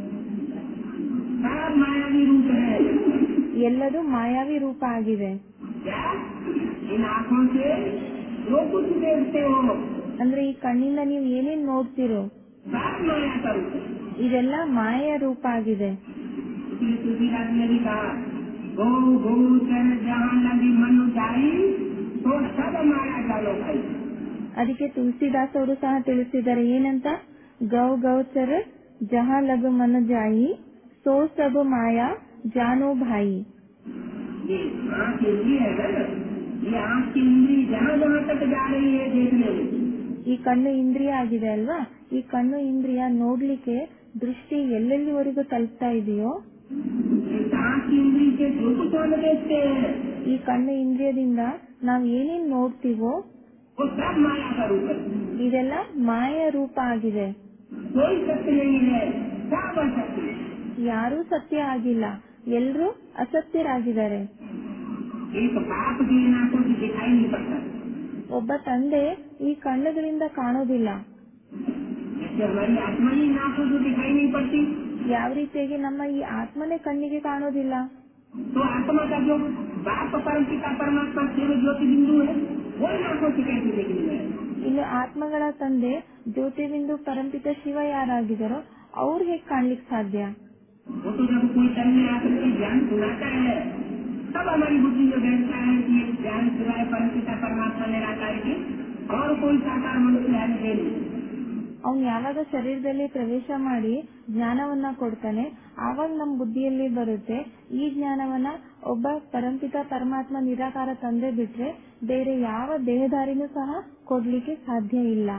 सब मायावी रूप है। ಎಲ್ಲರೂ ಮಾಯಾವಿ ರೂಪ ಆಗಿದೆ. क्या इन आँखों से जो कुछ देखते हो ಅಂದ್ರೆ ಈ ಕಣ್ಣಿಂದ ನೀವು ಏನೇನ್ ನೋಡ್ತಿರೋ सब माया का रूप है। ಇದೆಲ್ಲ ಮಾಯೆಯ ರೂಪ ಆಗಿದೆ. इसलिए तुलसीदास ने भी कहा गो गो चर जहाँ लगी मन जाई तो सब माया जालो भाई। ಅದಕ್ಕೆ ತುಳಸಿದಾಸ್ ಅವರು ಸಹ ತಿಳಿಸಿದ್ದಾರೆ ಏನಂತ, ಗೌ ಗೌಚರ ಜಹಾ ಲಗು ಮನ ಜಾಯಿ ಸೋ ಸಬ್ ಮಾಯಾ ಜಾನೋ ಭಾಯಿ. ये आँख इंद्री है ना, ये आँख की इंद्री जहाँ जहाँ तक जा रही है देखने में, ಈ ಕಣ್ಣು ಇಂದ್ರಿಯ ಆಗಿದೆ ಅಲ್ವಾ, ಈ ಕಣ್ಣು ಇಂದ್ರಿಯ ನೋಡ್ಲಿಕ್ಕೆ ದೃಷ್ಟಿ ಎಲ್ಲೆಲ್ಲಿವರೆಗೂ ತಲುಪ್ತಾ ಇದೆಯೋ इस आँख की इंद्री से जो कुछ हम देखते हैं ಈ ಕಣ್ಣು ಇಂದ್ರಿಯದಿಂದ ನಾವ್ ಏನೇನ್ ನೋಡ್ತೀವೋ वो सब माया का रूप है। ಇದೆಲ್ಲ ಮಾಯೆಯ ರೂಪ ಆಗಿದೆ. कोई सत्य नहीं है, सब असत्य है। ಯಾರೂ ಸತ್ಯ ಆಗಿಲ್ಲ, ಎಲ್ರೂ ಅಸತ್ಯರಾಗಿದ್ದಾರೆ. एक बाप की इन आँखों से दिखाई नहीं पड़ता, ಒಬ್ಬ ತಂದೆ ಈ ಕಣ್ಣುಗಳಿಂದ ಕಾಣೋದಿಲ್ಲ. जैसे हमारी आत्मा ही इन आँखों से दिखाई नहीं पड़ती, ಯಾವ ರೀತಿಯಾಗಿ ನಮ್ಮ ಈ ಆತ್ಮನೇ ಕಣ್ಣಿಗೆ ಕಾಣೋದಿಲ್ಲ. तो आत्मा का जो बाप परम पिता परमात्मा शिव ज्योति बिंदु है वो इन आँखों से कैसे देखने में? ಇನ್ನು ಆತ್ಮಗಳ ತಂದೆ ಜ್ಯೋತಿಬಿಂದು ಪರಂಪಿತ ಶಿವ ಯಾರಾಗಿದ್ದಾರೋ ಅವ್ರು ಹೇಗ್ ಕಾಣ್ಲಿಕ್ಕೆ ಸಾಧ್ಯ? वो तो जब कोई तन्ने आकर के ज्ञान सुनाता है तब हमारी बुद्धि में बैठता है कि ये ज्ञान सिवाय परम पिता परमात्मा निराकार के और कोई साकार मनुष्य है नहीं। ಅವ್ನು ಯಾವಾಗ ಶರೀರದಲ್ಲಿ ಪ್ರವೇಶ ಮಾಡಿ ಜ್ಞಾನವನ್ನ ಕೊಡ್ತಾನೆ ಆವಾಗ ನಮ್ ಬುದ್ಧಿಯಲ್ಲಿ ಬರುತ್ತೆ ಈ ಜ್ಞಾನವನ್ನ ಒಬ್ಬ ಪರಂಪಿತ ಪರಮಾತ್ಮ ನಿರಾಕಾರ ತಂದೆ ಬಿಟ್ರೆ ಬೇರೆ ಯಾವ ದೇಹಧಾರಿನೂ ಸಹ ಕೊಡ್ಲಿಕ್ಕೆ ಸಾಧ್ಯ ಇಲ್ಲ.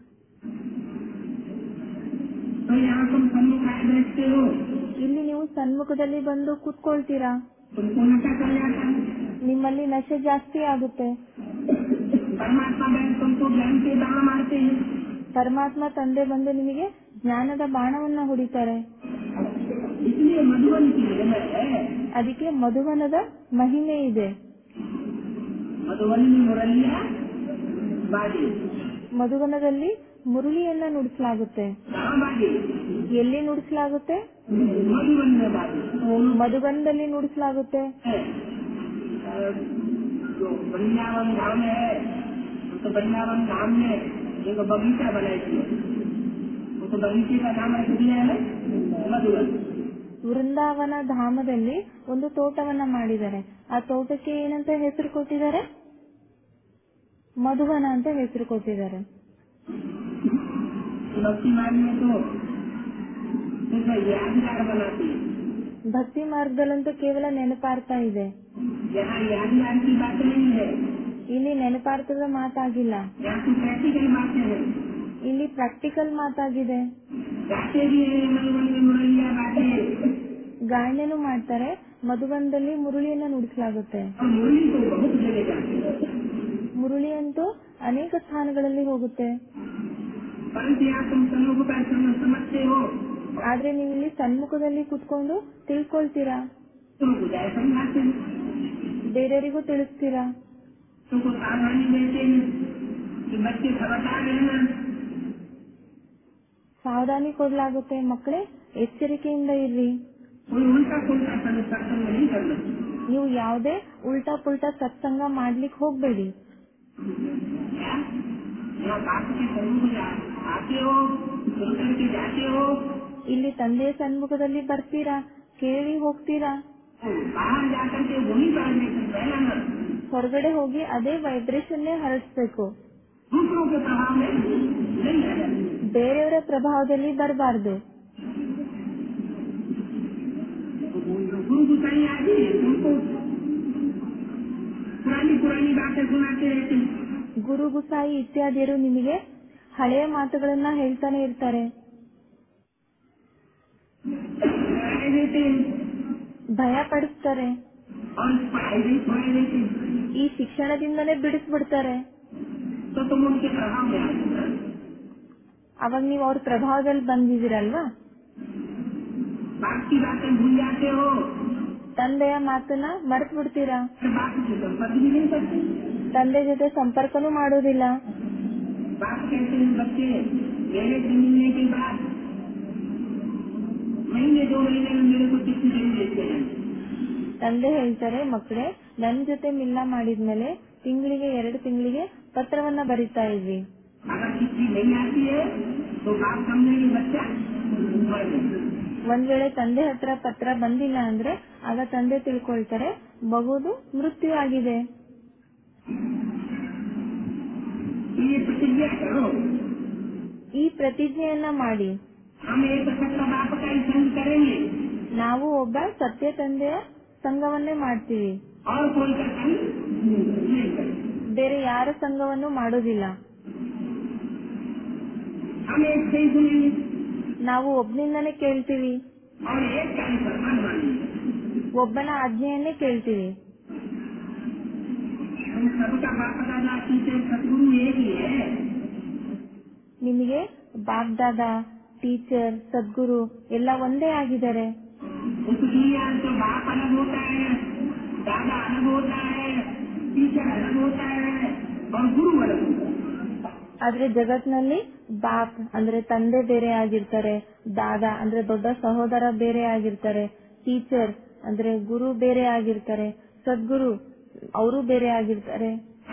तो यहाँ तुम सम्मुख आए बैठते हो, ಇಲ್ಲಿ ನೀವು ಸನ್ಮುಖದಲ್ಲಿ ಬಂದು ಕೂತ್ಕೊಳ್ತೀರಾ, तुमको नशा कर जाता है। ನಿಮ್ಮಲ್ಲಿ ನಶೆ ಜಾಸ್ತಿ ಆಗುತ್ತೆ. परमात्मा बैठ तुमको ज्ञान के दाना मारते हैं, ಪರಮಾತ್ಮ ತಂದೆ ಬಂದು ನಿಮಗೆ ಜ್ಞಾನದ ಬಾಣವನ್ನ ಹೊಡಿತಾರೆ. इसलिए मधुबन की जगह है। ಅದಕ್ಕೆ ಮಧುವನದ ಮಹಿಮೆ ಇದೆ. मधुबन में मुरलिया बाजे, ಮಧುವನದಲ್ಲಿ ಮುರುಳಿಯನ್ನ ನುಡಿಸಲಾಗುತ್ತೆ. कहाँ बाजे? ಎಲ್ಲಿ ನುಡಿಸಲಾಗುತ್ತೆ? मधुबन में बाजे। ಮಧುಬನದಲ್ಲಿ ನುಡಿಸಲಾಗುತ್ತೆ. जो वृंदावन धाम है तो वृंदावन धाम में एक बगीचा बनाई थी, उस बगीचे का नाम रख दिया है मधुबन। ವೃಂದಾವನ ಧಾಮದಲ್ಲಿ ಒಂದು ತೋಟವನ್ನ ಮಾಡಿದ್ದಾರೆ. ಆ ತೋಟಕ್ಕೆ ಏನಂತ ಹೆಸರು ಕೊಟ್ಟಿದ್ದಾರೆ? ಮಧುವನ ಅಂತ ಹೆಸರು ಕೊಟ್ಟಿದ್ದಾರೆ. भक्ति मार्ग में तो सिर्फ यादगार बनाती है, ಭಕ್ತಿ ಮಾರ್ಗದಲ್ಲಂತೂ ಕೇವಲ ನೆನಪಾರ್ತಾ ಇದೆ. यहाँ यादगार की बात नहीं है, ಇಲ್ಲಿ ನೆನಪಾರ್ಥದ ಮಾತಾಗಿಲ್ಲ, यहाँ की प्रैक्टिकल बातें हैं। ಇಲ್ಲಿ ಪ್ರಾಕ್ಟಿಕಲ್ ಮಾತಾಗಿದೆ. गाते भी है मधुबन में मुरलिया बातें, ಗಾಯನನು ಮಾಡ್ತಾರೆ, ಮಧುಬನದಲ್ಲಿ ಮುರುಳಿಯನ್ನ ನುಡಿಸಲಾಗುತ್ತೆ. और मुरली तो बहुत जगह जाती है, ಮುರುಳಿ ಅಂತೂ ಅನೇಕ ಸ್ಥಾನಗಳಲ್ಲಿ ಹೋಗುತ್ತೆ. परंतु यहाँ तुम सम्मुख का समझते हो, ಆದ್ರೆ ನೀವು ಇಲ್ಲಿ ಸನ್ಮುಖದಲ್ಲಿ ಕುತ್ಕೊಂಡು ತಿಳ್ಕೊಳ್ತೀರಾ, तुमको जाए समझाते हैं, ಬೇರೆಯವರಿಗೂ ತಿಳಿಸ್ತೀರಾ, तुमको सावधानी देते हैं कि बच्चे खबरदार रहना, ಸಾವಧಾನಿ ಕೊಡ್ಲಾಗುತ್ತೆ, मಕ್ಕಳೇ ಎಚ್ಚರಿಕೆಯಿಂದ ಇರ್ರಿ, कोई उल्टा पुल्टा सत्संग नहीं करना। ನೀವು ಯಾವುದೇ ಉಲ್ಟಾ ಪುಲ್ಟಾ ಸತ್ಸಂಗ ಮಾಡ್ಲಿಕ್ಕೆ ಹೋಗ್ಬೇಡಿ. यहाँ बाप के सम्मुख आते हो, सुन करके जाते हो, ಇಲ್ಲಿ ತಂದೆಯ ಸನ್ಮುಖದಲ್ಲಿ ಬರ್ತೀರಾ, ಕೇಳಿ ಹೋಗ್ತೀರಾ, बाहर जाकर के वही वाइब्रेशन फैलाना, ಹೊರಗಡೆ ಹೋಗಿ ಅದೇ ವೈಬ್ರೇಷನ್ನೇ ಹರಡಿಸ್ಬೇಕು. दूसरों के प्रभाव में नहीं आना। ಬೇರೆಯವರ ಪ್ರಭಾವದಲ್ಲಿ ಬರಬಾರ್ದು. गुरु गुसाई आदि उनको पुरानी पुरानी बातें सुनाते रहते हैं। ಗುರು ಗುಸಾಯಿ ಇತ್ಯಾದಿಯರು ನಿಮಗೆ ಹಳೆಯ ಮಾತುಗಳನ್ನ ಹೇಳ್ತಾನೆ ಇರ್ತಾರೆ, डराए देते हैं ಭಯ ಪಡಿಸ್ತಾರೆ, और इस पढ़ाई भी छोड़ा देते हैं। ಈ ಶಿಕ್ಷಣದಿಂದನೇ ಬಿಡಿಸ್ಬಿಡ್ತಾರೆ. तो तुम उनके प्रभाव में आ जाओ ना। ಅವಾಗ ನೀವು ಅವ್ರ ಪ್ರಭಾವದಲ್ಲಿ ಬಂದಿದ್ದೀರಲ್ವಾ. बाप की बातें भूल जाते हो, ತಂದೆಯ ಮಾತನ್ನ ಮರೆತು ಬಿಡ್ತೀರಾ, फिर बाप से संपर्क भी नहीं करते। ತಂದೆ ಜೊತೆ ಸಂಪರ್ಕನೂ ಮಾಡೋದಿಲ್ಲ. बाप कहते हैं बच्चे मेरे से मिलने के बाद महीने 2 महीने में मेरे को चिट्ठी नहीं देते हैं। ತಂದೆ ಹೇಳ್ತಾರೆ, ಮಕ್ಕಳೇ ನನ್ ಜೊತೆ ಮಿಲ್ಲ ಮಾಡಿದ್ಮೇಲೆ ತಿಂಗಳಿಗೆ 2 ತಿಂಗಳಿಗೆ ಪತ್ರವನ್ನ ಬರಿತಾ ಇದ್ವಿ. अगर चिट्ठी नहीं आती है तो बाप समझेंगे बच्चा मर गया। ಒಂದ್ ವೇಳೆ ತಂದೆ ಹತ್ರ ಪತ್ರ ಬಂದಿಲ್ಲ ಅಂದ್ರೆ ಆಗ ತಂದೆ ತಿಳ್ಕೊಳ್ತಾರೆ ಮಗುದು ಮೃತ್ಯು ಆಗಿದೆ. ये प्रतिज्ञा करो, ಈ ಪ್ರತಿಜ್ಞೆಯನ್ನ ಮಾಡಿ हम एक सत्य बाप का ही संग करेंगे ನಾವು ಒಬ್ಬ ಸತ್ಯ ತಂದೆಯ ಸಂಘವನ್ನೇ ಮಾಡ್ತೀವಿ, और कोई का संग नहीं करेंगे। ಬೇರೆ ಯಾರ ಸಂಘವನ್ನು ಮಾಡೋದಿಲ್ಲ. हम एक से ही सुनेंगे ನಾವು ಒಬ್ಬನಿಂದನೇ ಕೇಳ್ತೀವಿ, और एक का ही सम्मान मानेंगे। ಒಬ್ಬನ ಆಜ್ಞೆಯನ್ನೇ ಕೇಳ್ತೀವಿ. हम सबका बाप दादा टीचर सतगुरु एक ही है। ನಿಮಗೆ ಬಾಪ್ ದಾದಾ, ಟೀಚರ್, ಸದ್ಗುರು ಎಲ್ಲ ಒಂದೇ ಆಗಿದ್ದಾರೆ. उस दुनिया में तो बाप अलग होता है, दादा अलग होता है, टीचर अलग होता है और गुरु अलग होता है। ಆದ್ರೆ ಜಗತ್ನಲ್ಲಿ ಬಾಪ್ ಅಂದ್ರೆ ತಂದೆ ಬೇರೆ ಆಗಿರ್ತಾರೆ, ದಾದಾ ಅಂದ್ರೆ ದೊಡ್ಡ ಸಹೋದರ ಬೇರೆ ಆಗಿರ್ತಾರೆ, ಟೀಚರ್ ಅಂದ್ರೆ ಗುರು ಬೇರೆ ಆಗಿರ್ತಾರೆ, ಸದ್ಗುರು ಅವರು ಬೇರೆ ಆಗಿರ್ತಾರೆ.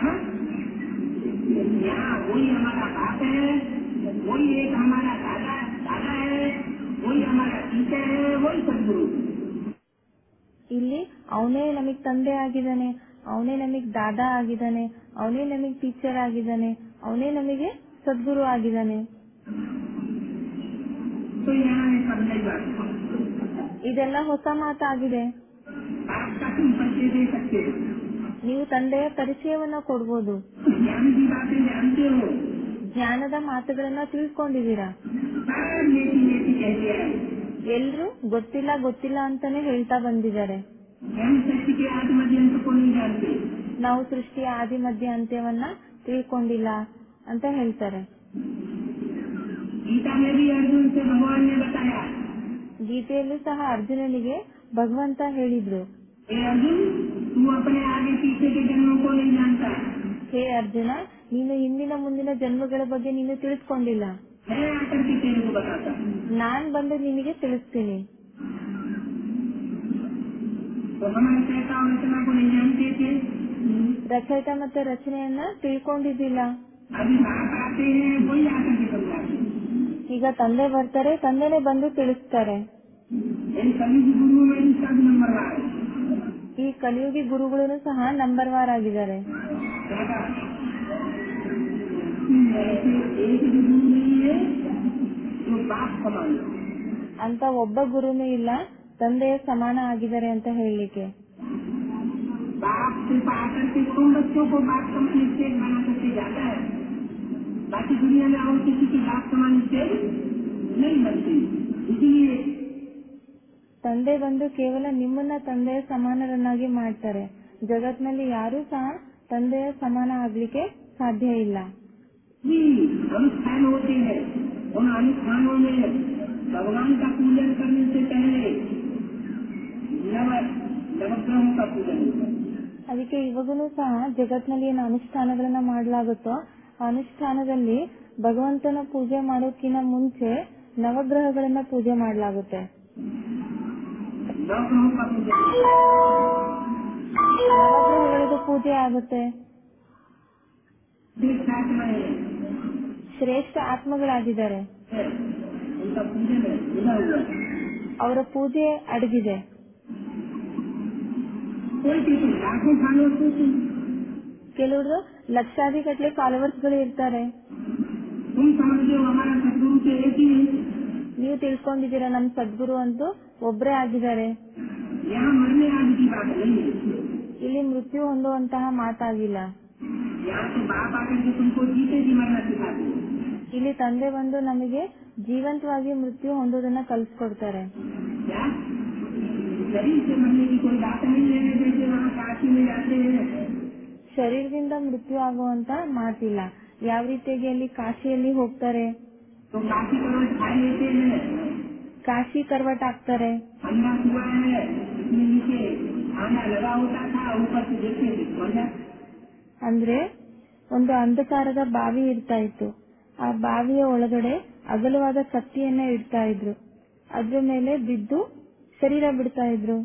यहाँ वही हमारा बाप है, वही एक हमारा दादा दादा है, वही हमारा टीचर है, वही सदगुरु। ಇಲ್ಲಿ ಅವನೇ ನಮಗ್ ತಂದೆ ಆಗಿದ್ದಾನೆ, ಅವನೇ ನಮಗ್ ದಾದಾ ಆಗಿದ್ದಾನೆ, ಅವನೇ ನಮಗ್ ಟೀಚರ್ ಆಗಿದ್ದಾನೆ, ಅವನೇ ನಮಗೆ ಸದ್ಗುರು ಆಗಿದ್ದಾನೆ. तो यहाँ है सब नई बात। ಇದೆಲ್ಲ ಹೊಸ ಮಾತಾಗಿದೆ. बाप का तुम परिचय दे सकते हो, ನೀವು ತಂದೆಯ ಪರಿಚಯವನ್ನ ಕೊಡ್ಬೋದು, ज्ञान की बातें जानते हो, ಜ್ಞಾನದ ಮಾತುಗಳನ್ನ ತಿಳ್ಕೊಂಡಿದ್ದೀರಾ. सब लेती लेती कहते हैं ಎಲ್ರು ಗೊತ್ತಿಲ್ಲ ಗೊತ್ತಿಲ್ಲ ಅಂತಾನೆ ಹೇಳ್ತಾ ಬಂದಿದ್ದಾರೆ. हम सत्य के आदि मध्यंत को नहीं जानते। ನಾವು ಸೃಷ್ಟಿಯ ಆದಿ ಮಧ್ಯ ಅಂತ್ಯವನ್ನ ತಿಳ್ಕೊಂಡಿಲ್ಲ ಅಂತ ಹೇಳ್ತಾರೆ. गीता में भी अर्जुन से भगवान ने बताया, ಗೀತೆಯಲ್ಲೂ ಸಹ ಅರ್ಜುನನಿಗೆ ಭಗವಂತ ಹೇಳಿದ್ರು, हे अर्जुन तू अपने आगे पीछे के जन्मों को नहीं जानता, ಹೇ ಅರ್ಜುನ, ನೀನು ಹಿಂದಿನ ಮುಂದಿನ ಜನ್ಮಗಳ ಬಗ್ಗೆ ನೀನು ತಿಳಿಸ್ಕೊಂಡಿಲ್ಲ, मैं आकर के तेरे को बताता। ನಾನ್ ಬಂದು ನಿನಗೆ ತಿಳಿಸ್ತೀನಿ. तो हम रचयिता और रचना को नहीं जानते थे, ರಚಯಿತ ಮತ್ತೆ ರಚನೆಯನ್ನ ತಿಳ್ಕೊಂಡಿದ್ದಿಲ್ಲ. अभी बाप आते हैं वही आकर के समझाते हैं। ಈಗ ತಂದೆ ಬರ್ತಾರೆ, ತಂದೆನೆ ಬಂದು ತಿಳಿಸ್ತಾರೆ. इन सभी गुरु में इन सब नंबर है। ಈ ಕಲಿಯುಗಿ ಗುರುಗಳು ಸಹ ನಂಬರ್ ವಾರ್ ಆಗಿದ್ದಾರೆ. ऐसे एक भी गुरु नहीं है जो बाप समान हो। ಅಂತ ಒಬ್ಬ ಗುರುನೂ ಇಲ್ಲ ತಂದೆಯ ಸಮಾನ ಆಗಿದ್ದಾರೆ ಅಂತ ಹೇಳಲಿಕ್ಕೆ. बाप सिर्फ आकर के तुम बच्चों को बाप समान स्टेज बना करके जाता है, बाकी दुनिया में और किसी की बाप समान स्टेज नहीं बनती। इसलिए ತಂದೆ ಬಂದು ಕೇವಲ ನಿಮ್ಮನ್ನ ತಂದೆಯ ಸಮಾನರನ್ನಾಗಿ ಮಾಡ್ತಾರೆ. ಜಗತ್ನಲ್ಲಿ ಯಾರೂ ಸಹ ತಂದೆಯ ಸಮಾನ ಆಗ್ಲಿಕ್ಕೆ ಸಾಧ್ಯ ಇಲ್ಲ. जी अनुष्ठान होते हैं, उन अनुष्ठानों में भगवान का पूजन करने से पहले नवग्रहों का पूजन होता है। ಅದಕ್ಕೆ ಇವಾಗೂ ಸಹ ಜಗತ್ನಲ್ಲಿ ಏನು ಅನುಷ್ಠಾನಗಳನ್ನ ಮಾಡಲಾಗುತ್ತೋ ಆ ಅನುಷ್ಠಾನದಲ್ಲಿ ಭಗವಂತನ ಪೂಜೆ ಮಾಡೋಕ್ಕಿಂತ ಮುಂಚೆ ನವಗ್ರಹಗಳನ್ನ ಪೂಜೆ ಮಾಡಲಾಗುತ್ತೆ. नवग्रहों का पूजन ನವಗ್ರಹಗಳಿಗೂ ಪೂಜೆ ಆಗುತ್ತೆ. ಶ್ರೇಷ್ಠ ಆತ್ಮಗಳಾಗಿದ್ದಾರೆ, उनका पूजन है जुड़ा हुआ है। ಅವರ ಪೂಜೆ ಅಡಗಿದೆ. कोई किसी लाखों सालों से ಕೆಲವರು ಲಕ್ಷಾಧಿಗಟ್ಟಲೆ ಫಾಲೋವರ್ಸ್ ಗಳು ಇರ್ತಾರೆ. तुम समझते हो हमारा सदगुरु से एक ही है, ನೀವು ತಿಳ್ಕೊಂಡಿದ್ದೀರಾ ನಮ್ ಸದ್ಗುರು ಅಂತೂ ಒಬ್ರೇ ಆಗಿದ್ದಾರೆ. यहाँ मरने आदि की बात नहीं है। ಇಲ್ಲಿ ಮೃತ್ಯು ಹೊಂದುವಂತಹ ಮಾತಾಗಿಲ್ಲ. यहाँ तो बाप आकर के तुमको जीते जी मरना सिखाते हैं। ಇಲ್ಲಿ ತಂದೆ ಬಂದು ನಮಗೆ ಜೀವಂತವಾಗಿ ಮೃತ್ಯು ಹೊಂದೋದನ್ನ ಕಲಿಸ್ಕೊಡ್ತಾರೆ. क्या शरीर से मरने की कोई बात नहीं है, जैसे वहाँ काशी में जाते हैं। ಶರೀರದಿಂದ ಮೃತ್ಯು ಆಗುವಂತ ಮಾತಿಲ್ಲ. ಯಾವ ರೀತಿಯಾಗಿ ಅಲ್ಲಿ ಕಾಶಿಯಲ್ಲಿ ಹೋಗ್ತಾರೆ, तो काशी करवट खा लेते हैं, ಕಾಶಿ ಕರ್ವಟ್ ಹಾಕ್ತಾರೆ. अंधा हुआ है, इसमें नीचे खाना लगा होता था, ऊपर से देखते थे समझा। ಅಂದ್ರೆ ಒಂದು ಅಂಧಕಾರದ ಬಾವಿ ಇರ್ತಾ ಇತ್ತು. ಆ ಬಾವಿಯ ಒಳಗಡೆ ಅಗಲವಾದ ಕತ್ತಿಯನ್ನ ಇಡ್ತಾ ಇದ್ರು. ಅದ್ರ ಮೇಲೆ ಬಿದ್ದು ಶರೀರ ಬಿಡ್ತಾ ಇದ್ರು.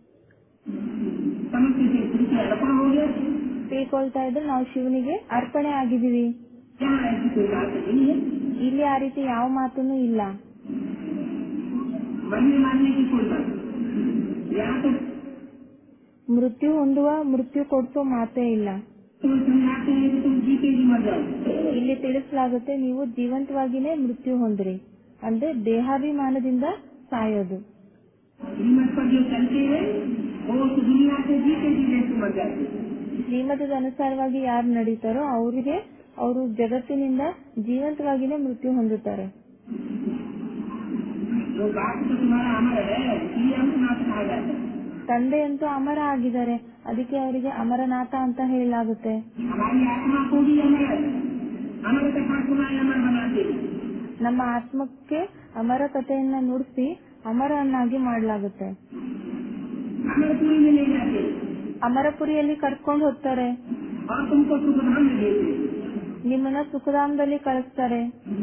समझते थे श्री के अर्पण हो गए। ತಿಳ್ಕೊಳ್ತಾ ಇದ್ರು ನಾವು ಶಿವನಿಗೆ ಅರ್ಪಣೆ ಆಗಿದೀವಿ. यहाँ ऐसी कोई बात नहीं है, ಇಲ್ಲಿ ಆ ರೀತಿ ಯಾವ ಮಾತನ್ನು ಇಲ್ಲ. मरने मारने की कोई बात। यहाँ तो ಮೃತ್ಯು ಹೊಂದುವ ಮೃತ್ಯು ಕೊಡಿಸೋ ಮಾತೇ ಇಲ್ಲ. तुम समझाते हैं कि तुम जीते जी मर जाओ। ಇಲ್ಲಿ ತಿಳಿಸಲಾಗುತ್ತೆ ನೀವು ಜೀವಂತವಾಗಿನೇ ಮೃತ್ಯು ಹೊಂದ್ರಿ, ಅಂದ್ರೆ ದೇಹಾಭಿಮಾನದಿಂದ ಸಾಯೋದು. कीमत पर जो चलते हैं वो उस दुनिया से जीते जी जैसे मर जाते हैं। ಶ್ರೀಮತದ ಅನುಸಾರವಾಗಿ ಯಾರು ನಡೀತಾರೋ ಅವರು ಜಗತ್ತಿನಿಂದ ಜೀವಂತವಾಗಿನೇ ಮೃತ್ಯು ಹೊಂದುತ್ತಾರೆ. जो बात तो तुम्हारा अमर है, इसलिए अमरनाथ कहा जाता है। ತಂದೆಯಂತೂ ಅಮರ ಆಗಿದ್ದಾರೆ, ಅದಕ್ಕೆ ಅವರಿಗೆ ಅಮರನಾಥ ಅಂತ ಹೇಳಲಾಗುತ್ತೆ. हमारी आत्मा को भी अमर कथा सुनाए अमर बनाते हैं। ನಮ್ಮ ಆತ್ಮಕ್ಕೆ ಅಮರ ಕಥೆಯನ್ನ ನುಡಿಸಿ ಅಮರನ್ನಾಗಿ ಮಾಡಲಾಗುತ್ತೆ. अमरपुरी में ले जाते हैं ಅಮರಪುರಿಯಲ್ಲಿ ಕರ್ಕೊಂಡು ಹೋಗ್ತಾರೆ. और तुमको सुखधाम में देते हैं। ನಿಮ್ಮನ್ನ ಸುಖಧಾಮದಲ್ಲಿ ಕಳಿಸ್ತಾರೆ.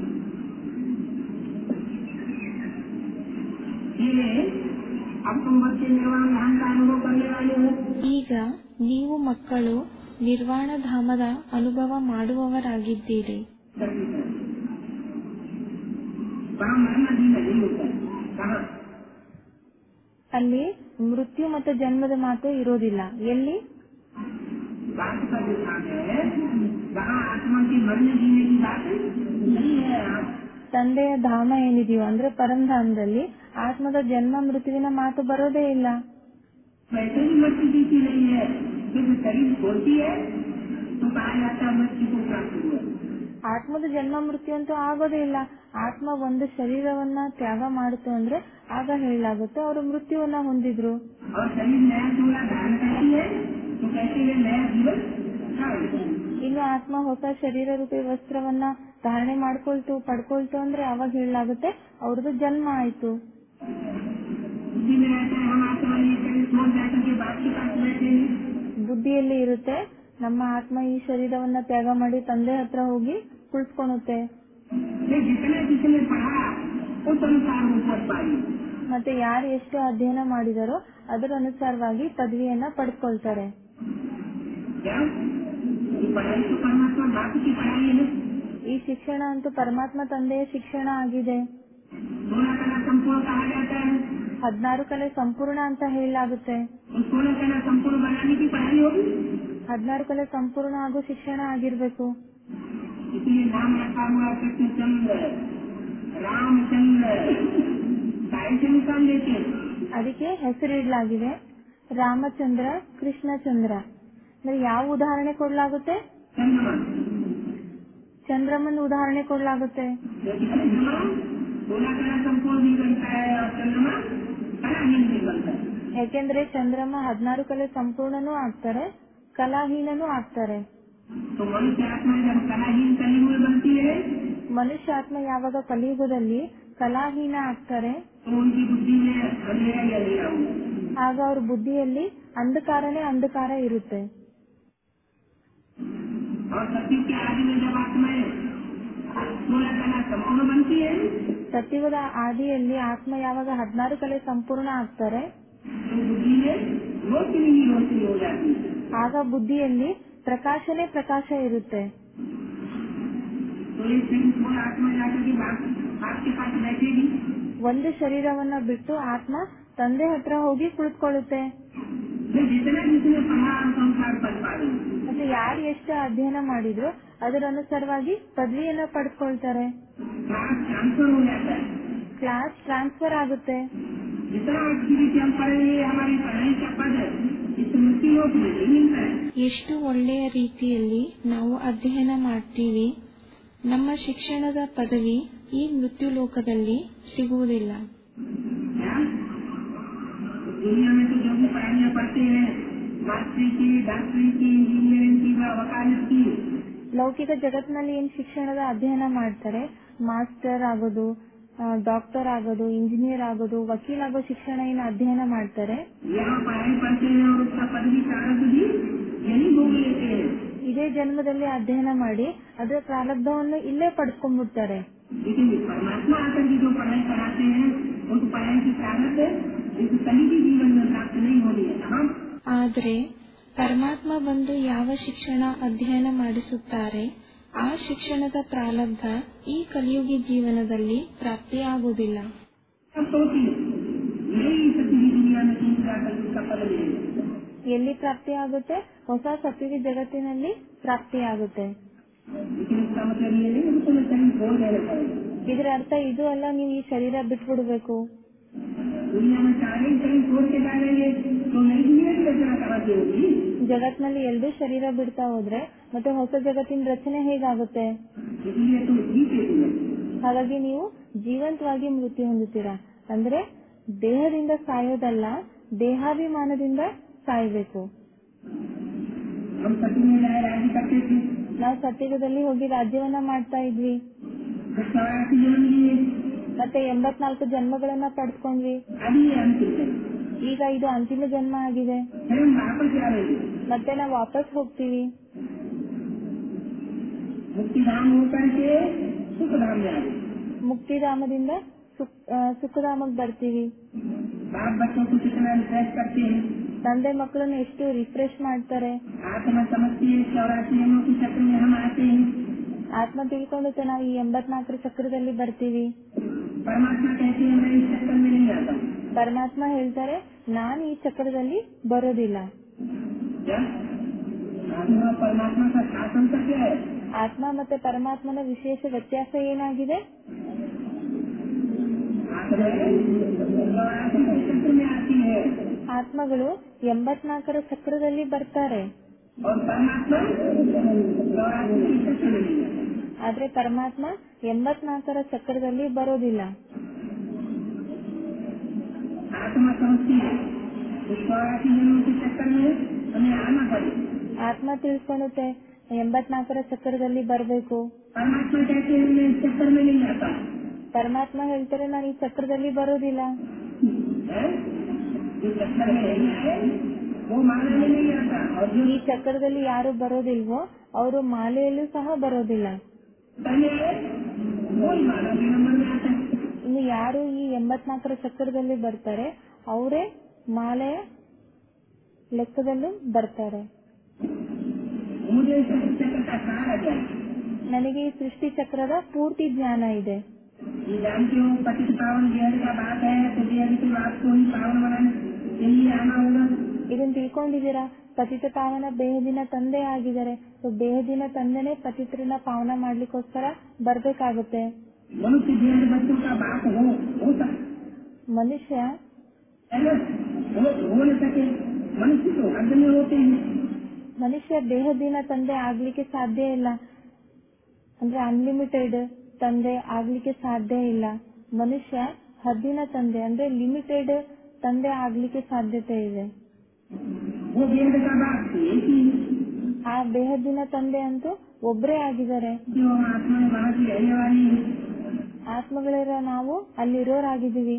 ये अब तुम बच्चे निर्वाण धाम का अनुभव करने वाले हो। ಈಗ ನೀವು ಮಕ್ಕಳು ನಿರ್ವಾಣ ಧಾಮದ ಅನುಭವ ಮಾಡುವವರಾಗಿದ್ದೀರಿ. वहाँ मरना भी नहीं होता है। कहाँ? ಅಲ್ಲಿ ಮೃತ್ಯು ಮತ್ತು ಜನ್ಮದ ಮಾತು ಇರೋದಿಲ್ಲ. ಎಲ್ಲಿ? बात का जो भाग है वहाँ आत्मा के मरने जीने की बात नहीं है। ತಂದೆಯ ಧಾಮ ಏನಿದೆಯೋ ಅಂದ್ರೆ ಪರಂಧಾಮದಲ್ಲಿ ಆತ್ಮದ ಜನ್ಮ ಮೃತ್ಯುವಿನ ಮಾತು ಬರೋದೇ ಇಲ್ಲ. वैसे भी मृत्यु जीती नहीं है, जब शरीर छोड़ती है तो कहा जाता मृत्यु को प्राप्त हुआ। ಆತ್ಮದ ಜನ್ಮ ಮೃತ್ಯು ಅಂತೂ ಆಗೋದೇ ಇಲ್ಲ. ಆತ್ಮ ಒಂದು ಶರೀರವನ್ನ ತ್ಯಾಗ ಮಾಡಿತು ಅಂದ್ರೆ ಆಗ ಹೇಳಲಾಗುತ್ತೆ ಅವರು ಮೃತ್ಯುವನ್ನ ಹೊಂದಿದ್ರು. और शरीर नया चोला धारण करती है तो कहते हैं नया जीवन धारण। ಇನ್ನು ಆತ್ಮ ಹೊಸ ಶರೀರ ರೂಪಿ ವಸ್ತ್ರವನ್ನ ಧಾರಣೆ ಪಡ್ಕೊಳ್ತು ಅಂದ್ರೆ ಅವಾಗ ಹೇಳಲಾಗುತ್ತೆ ಅವ್ರದ್ದು ಜನ್ಮ ಆಯ್ತು. बुद्धि में रहता है हम आत्मा ये शरीर छोड़ जाकर के बाप के पास बैठे हैं। ಬುದ್ಧಿಯಲ್ಲಿ ಇರುತ್ತೆ ನಮ್ಮ ಆತ್ಮ ಈ ಶರೀರವನ್ನ ತ್ಯಾಗ ಮಾಡಿ ತಂದೆ ಹತ್ರ ಹೋಗಿ ಕುಳಿಸ್ಕೊಳುತ್ತೆ. जितने जितने पढ़ा उस अनुसार वो पढ़ पाई। ಮತ್ತೆ ಯಾರು ಎಷ್ಟು ಅಧ್ಯಯನ ಮಾಡಿದಾರೋ ಅದರ ಅನುಸಾರವಾಗಿ ಪದವಿಯನ್ನ ಪಡ್ಕೊಳ್ತಾರೆ. क्या ये पढ़ाई तो परमात्मा बाप की पढ़ाई है। ಈ ಶಿಕ್ಷಣ ಅಂತೂ ಪರಮಾತ್ಮ ತಂದೆಯ ಶಿಕ್ಷಣ ಆಗಿದೆ. 16 कला संपूर्ण कहा जाता है। 16 ಕಲೆ ಸಂಪೂರ್ಣ ಅಂತ ಹೇಳಲಾಗುತ್ತೆ. उस 16 कला संपूर्ण बनाने की पढ़ाई होगी। 16 ಕಲೆ ಸಂಪೂರ್ಣ ಹಾಗೂ ಶಿಕ್ಷಣ ಆಗಿರ್ಬೇಕು. इसलिए नाम रखा हुआ कृष्णचंद्र रामचंद्र साइंस निकाल लेते हैं। ಅದಕ್ಕೆ ಹೆಸರಿಡಲಾಗಿದೆ ರಾಮಚಂದ್ರ ಕೃಷ್ಣಚಂದ್ರ. ಅಂದ್ರೆ ಯಾವ ಉದಾಹರಣೆ ಕೊಡಲಾಗುತ್ತೆ? चंद्रमा, ಚಂದ್ರಮನ್ ಉದಾಹರಣೆ ಕೊಡಲಾಗುತ್ತೆ. क्योंकि चंद्रमा 16 कला संपूर्ण भी बनता है और चंद्रमा कलाहीन भी बनता है। ಯಾಕೆಂದ್ರೆ ಚಂದ್ರಮ 16 ಕಲೆ ಸಂಪೂರ್ಣನೂ ಆಗ್ತಾರೆ, ಕಲಾಹೀನನೂ ಆಗ್ತಾರೆ. तो मनुष्य आत्मा जब कलाहीन कलयुग में बनती है ಮನುಷ್ಯ ಆತ್ಮ ಯಾವಾಗ ಕಲಿಯುಗದಲ್ಲಿ ಕಲಾಹೀನ ಆಗ್ತಾರೆ तो उनकी बुद्धि में अंधेरा ही अंधेरा हुआ। ಆಗ ಅವ್ರ ಬುದ್ಧಿಯಲ್ಲಿ ಅಂಧಕಾರನೇ ಅಂಧಕಾರ ಇರುತ್ತೆ. और सत्युग के आदि में जब आत्माएं 16 कला संपूर्ण बनती है ಸತ್ಯುಗದ ಆದಿಯಲ್ಲಿ ಆತ್ಮ ಯಾವಾಗ 16 ಕಲೆ ಸಂಪೂರ್ಣ ಆಗ್ತಾರೆ तो बुद्धि में रोशनी ही रोशनी हो जाती है। ಆಗ ಬುದ್ಧಿಯಲ್ಲಿ ಪ್ರಕಾಶನೇ ಪ್ರಕಾಶ ಇರುತ್ತೆ. तो ये शरीर छोड़ आत्मा जाकर के आपके पास बैठेगी। ಒಂದು ಶರೀರವನ್ನ ಬಿಟ್ಟು ಆತ್ಮ ತಂದೆ ಹತ್ರ ಹೋಗಿ ಕುಳಿತುಕೊಳ್ಳುತ್ತೆ. जितना जिसने पढ़ा और संसार पढ़ पा रही ಮತ್ತೆ ಯಾರು ಎಷ್ಟು ಅಧ್ಯಯನ ಮಾಡಿದ್ರು ಅದರ ಅನುಸಾರವಾಗಿ ಪದವಿಯನ್ನ ಪಡೆದುಕೊಳ್ತಾರೆ. ट्रांसफर हो जाता है। ಕ್ಲಾಸ್ ಟ್ರಾನ್ಸ್ಫರ್ ಆಗುತ್ತೆ. जितना एक्टिविटी हम पढ़ेंगे हमारी पढ़ाई का पद इस मृत्यु लोक में नहीं मिलता है। ಎಷ್ಟು ಒಳ್ಳೆಯ ರೀತಿಯಲ್ಲಿ ನಾವು ಅಧ್ಯಯನ ಮಾಡ್ತೀವಿ, ನಮ್ಮ ಶಿಕ್ಷಣದ ಪದವಿ ಈ ಮೃತ್ಯು ಲೋಕದಲ್ಲಿ ಸಿಗುವುದಿಲ್ಲ. दुनिया में तो जो भी पढ़ाइयाँ पढ़ते हैं मास्टरी की, डॉक्टरी की, इंजीनियरिंग की, वकालत की, ಲೌಕಿಕ ಜಗತ್ತಿನಲ್ಲಿ ಏನ್ ಶಿಕ್ಷಣದ ಅಧ್ಯಯನ ಮಾಡ್ತಾರೆ, ಮಾಸ್ಟರ್ ಆಗೋದು, ಡಾಕ್ಟರ್ ಆಗೋದು, ಇಂಜಿನಿಯರ್ ಆಗೋದು, ವಕೀಲ್ ಆಗೋ ಶಿಕ್ಷಣ ಏನು ಅಧ್ಯಯನ ಮಾಡ್ತಾರೆ, यहाँ पढ़ाई पढ़ते हैं और उसका पदवी प्रारब्ध भी यही भोग लेते हैं। ಇದೇ ಜನ್ಮದಲ್ಲಿ ಅಧ್ಯಯನ ಮಾಡಿ ಅದರ ಪ್ರಾರಬ್ಧವನ್ನು ಇಲ್ಲೇ ಪಡ್ಕೊಂಡ್ಬಿಡ್ತಾರೆ. लेकिन परमात्मा आकर के जो पढ़ाई कराते हैं उस पढ़ाई की प्रारब्ध इस कली के जीवन में प्राप्त नहीं हो रही है। ಆದರೆ ಪರಮಾತ್ಮ ಬಂದು ಯಾವ ಶಿಕ್ಷಣ ಅಧ್ಯಯನ ಮಾಡಿಸುತ್ತಾರೆ ಆ ಶಿಕ್ಷಣದ ಪ್ರಾರಬ್ಧ ಈ ಕಲಿಯುಗಿ ಜೀವನದಲ್ಲಿ ಪ್ರಾಪ್ತಿಯಾಗುವುದಿಲ್ಲ. ಎಲ್ಲಿ ಪ್ರಾಪ್ತಿಯಾಗುತ್ತೆ? ಹೊಸ ಸತ್ಯುಗಿ ಜಗತ್ತಿನಲ್ಲಿ ಪ್ರಾಪ್ತಿಯಾಗುತ್ತೆ. ಇದರ ಅರ್ಥ ಇದು ಅಲ್ಲ, ನೀವು ಈ ಶರೀರ ಬಿಟ್ಬಿಡ್ಬೇಕು. ಜಗತ್ನಲ್ಲಿ ಎರಡೂ ಶರೀರ ಬಿಡ್ತಾ ಹೋದ್ರೆ ಮತ್ತೆ ಹೊಸ ಜಗತ್ತಿನ ರಚನೆ ಹೇಗಾಗುತ್ತೆ? ಹಾಗಾಗಿ ನೀವು ಜೀವಂತವಾಗಿ ಮೃತ್ಯು ಹೊಂದುತ್ತೀರಾ. ಅಂದ್ರೆ ದೇಹದಿಂದ ಸಾಯೋದಲ್ಲ, ದೇಹಾಭಿಮಾನದಿಂದ ಸಾಯಬೇಕು. ನಾವು ಸತ್ಯುಗದಲ್ಲಿ ಹೋಗಿ ರಾಜ್ಯವನ್ನ ಮಾಡ್ತಾ ಇದ್ವಿ, ಮತ್ತೆ 84 ಜನ್ಮಗಳನ್ನ ಪಡ್ಕೊಂಡ್ವಿ. ಈಗ ಇದು ಅಂತಿಮ ಜನ್ಮ ಆಗಿದೆ, ಮತ್ತೆ ನಾವು ವಾಪಸ್ ಹೋಗ್ತೀವಿ. ಮುಕ್ತಿಧಾಮದಿಂದ ಸುಖಧಾಮಕ್ಕೆ ಬರ್ತೀವಿ. ತಂದೆ ಮಕ್ಕಳನ್ನು ಎಷ್ಟು ರಿಫ್ರೆಶ್ ಮಾಡ್ತಾರೆ. ಆತ್ಮ ತಿಳ್ಕೊಂಡು ನಾವು ಈ 84 ಚಕ್ರದಲ್ಲಿ ಬರ್ತೀವಿ. ಪರಮಾತ್ಮ ಹೇಳ್ತಾರೆ, ನಾನು ಈ ಚಕ್ರದಲ್ಲಿ ಬರೋದಿಲ್ಲ. ಆತ್ಮ ಮತ್ತೆ ಪರಮಾತ್ಮನ ವಿಶೇಷ ವ್ಯತ್ಯಾಸ ಏನಾಗಿದೆ? ಆತ್ಮಗಳು 84 ಚಕ್ರದಲ್ಲಿ ಬರ್ತಾರೆ, ಆದ್ರೆ ಪರಮಾತ್ಮ 84 ಚಕ್ರದಲ್ಲಿ ಬರೋದಿಲ್ಲ. ಆತ್ಮ ತಿಳ್ಕೊಳ್ಳುತ್ತೆ 84 ಚಕ್ರದಲ್ಲಿ ಬರಬೇಕು. ಪರಮಾತ್ಮ ಹೇಳ್ತಾರೆ, ನಾನು ಈ ಚಕ್ರದಲ್ಲಿ ಬರೋದಿಲ್ಲ. ಈ ಚಕ್ರದಲ್ಲಿ ಯಾರು ಬರೋದಿಲ್ವೋ ಅವರು ಮಾಲೆಯಲ್ಲೂ ಸಹ ಬರೋದಿಲ್ಲ. ಇನ್ನು ಯಾರು ಈ 84 ಚಕ್ರದಲ್ಲಿ ಬರ್ತಾರೆ ಅವರೇ ಮಾಲೆಯ ಲೆಕ್ಕದಲ್ಲೂ ಬರ್ತಾರೆ. ನನಗೆ ಈ ಸೃಷ್ಟಿ ಚಕ್ರದ ಪೂರ್ತಿ ಜ್ಞಾನ ಇದೆ. ಇದನ್ನ ತಿಳ್ಕೊಂಡಿದ್ದೀರಾ? ಪತಿತ ಪಾವನ ಬೇಹದಿನ ತಂದೆ ಆಗಿದ್ದಾರೆ. ಬೇಹದಿನ ತಂದೆನೆ ಪತಿತ್ರನ ಪಾವನ ಮಾಡ್ಲಿಕ್ಕೋಸ್ಕರ ಬರ್ಬೇಕಾಗುತ್ತೆ. ಮನುಷ್ಯ ದೇಹದಿನ ತಂದೆ ಆಗ್ಲಿಕ್ಕೆ ಸಾಧ್ಯ ಇಲ್ಲ. ಅಂದ್ರೆ ಅನ್ಲಿಮಿಟೆಡ್ ತಂದೆ ಆಗ್ಲಿಕ್ಕೆ ಸಾಧ್ಯ ಇಲ್ಲ. ಮನುಷ್ಯ ಹದ್ದಿನ ತಂದೆ ಅಂದ್ರೆ ಲಿಮಿಟೆಡ್ ತಂದೆ ಆಗ್ಲಿಕ್ಕೆ ಸಾಧ್ಯತೆ ಇದೆ. ಆ ಬೇಹದ್ದಿನ ತಂದೆ ಅಂತೂ ಒಬ್ಬರೇ ಆಗಿದ್ದಾರೆ. ಆತ್ಮಗಳಿರೋ ನಾವು ಅಲ್ಲಿರೋರಾಗಿದ್ದೀವಿ.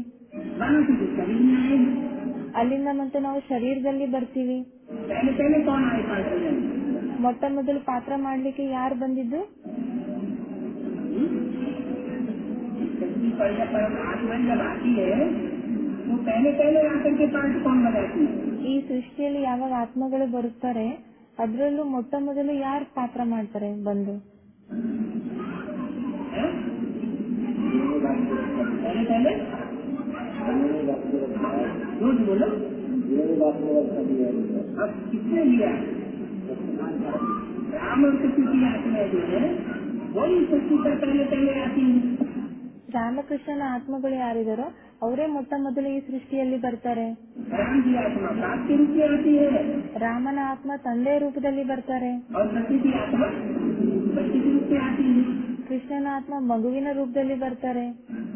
ಅಲ್ಲಿಂದ ಮತ್ತೆ ನಾವು ಶರೀರದಲ್ಲಿ ಬರ್ತೀವಿ. ಮೊಟ್ಟ ಮೊದಲು ಪಾತ್ರ ಮಾಡ್ಲಿಕ್ಕೆ ಯಾರು ಬಂದಿದ್ದು? ಈ ಸೃಷ್ಟಿಯಲ್ಲಿ ಯಾವಾಗ ಆತ್ಮಗಳು ಬರುತ್ತಾರೆ ಅದರಲ್ಲೂ ಮೊಟ್ಟ ಮೊದಲು ಯಾರು ಪಾತ್ರ ಮಾಡ್ತಾರೆ ಬಂದು? ರಾಮಕೃಷ್ಣನ ಆತ್ಮಗಳು ಯಾರಿದಾರೋ ಅವರೇ ಮೊಟ್ಟ ಮೊದಲು ಈ ಸೃಷ್ಟಿಯಲ್ಲಿ ಬರ್ತಾರೆ. राम की आत्मा बाप के रूप में आती है ರಾಮನ ಆತ್ಮ ತಂದೆಯ ರೂಪದಲ್ಲಿ ಬರ್ತಾರೆ. और कृष्ण की आत्मा बच्चे के रूप में आती है. ಕೃಷ್ಣನ ಆತ್ಮ ಮಗುವಿನ ರೂಪದಲ್ಲಿ ಬರ್ತಾರೆ.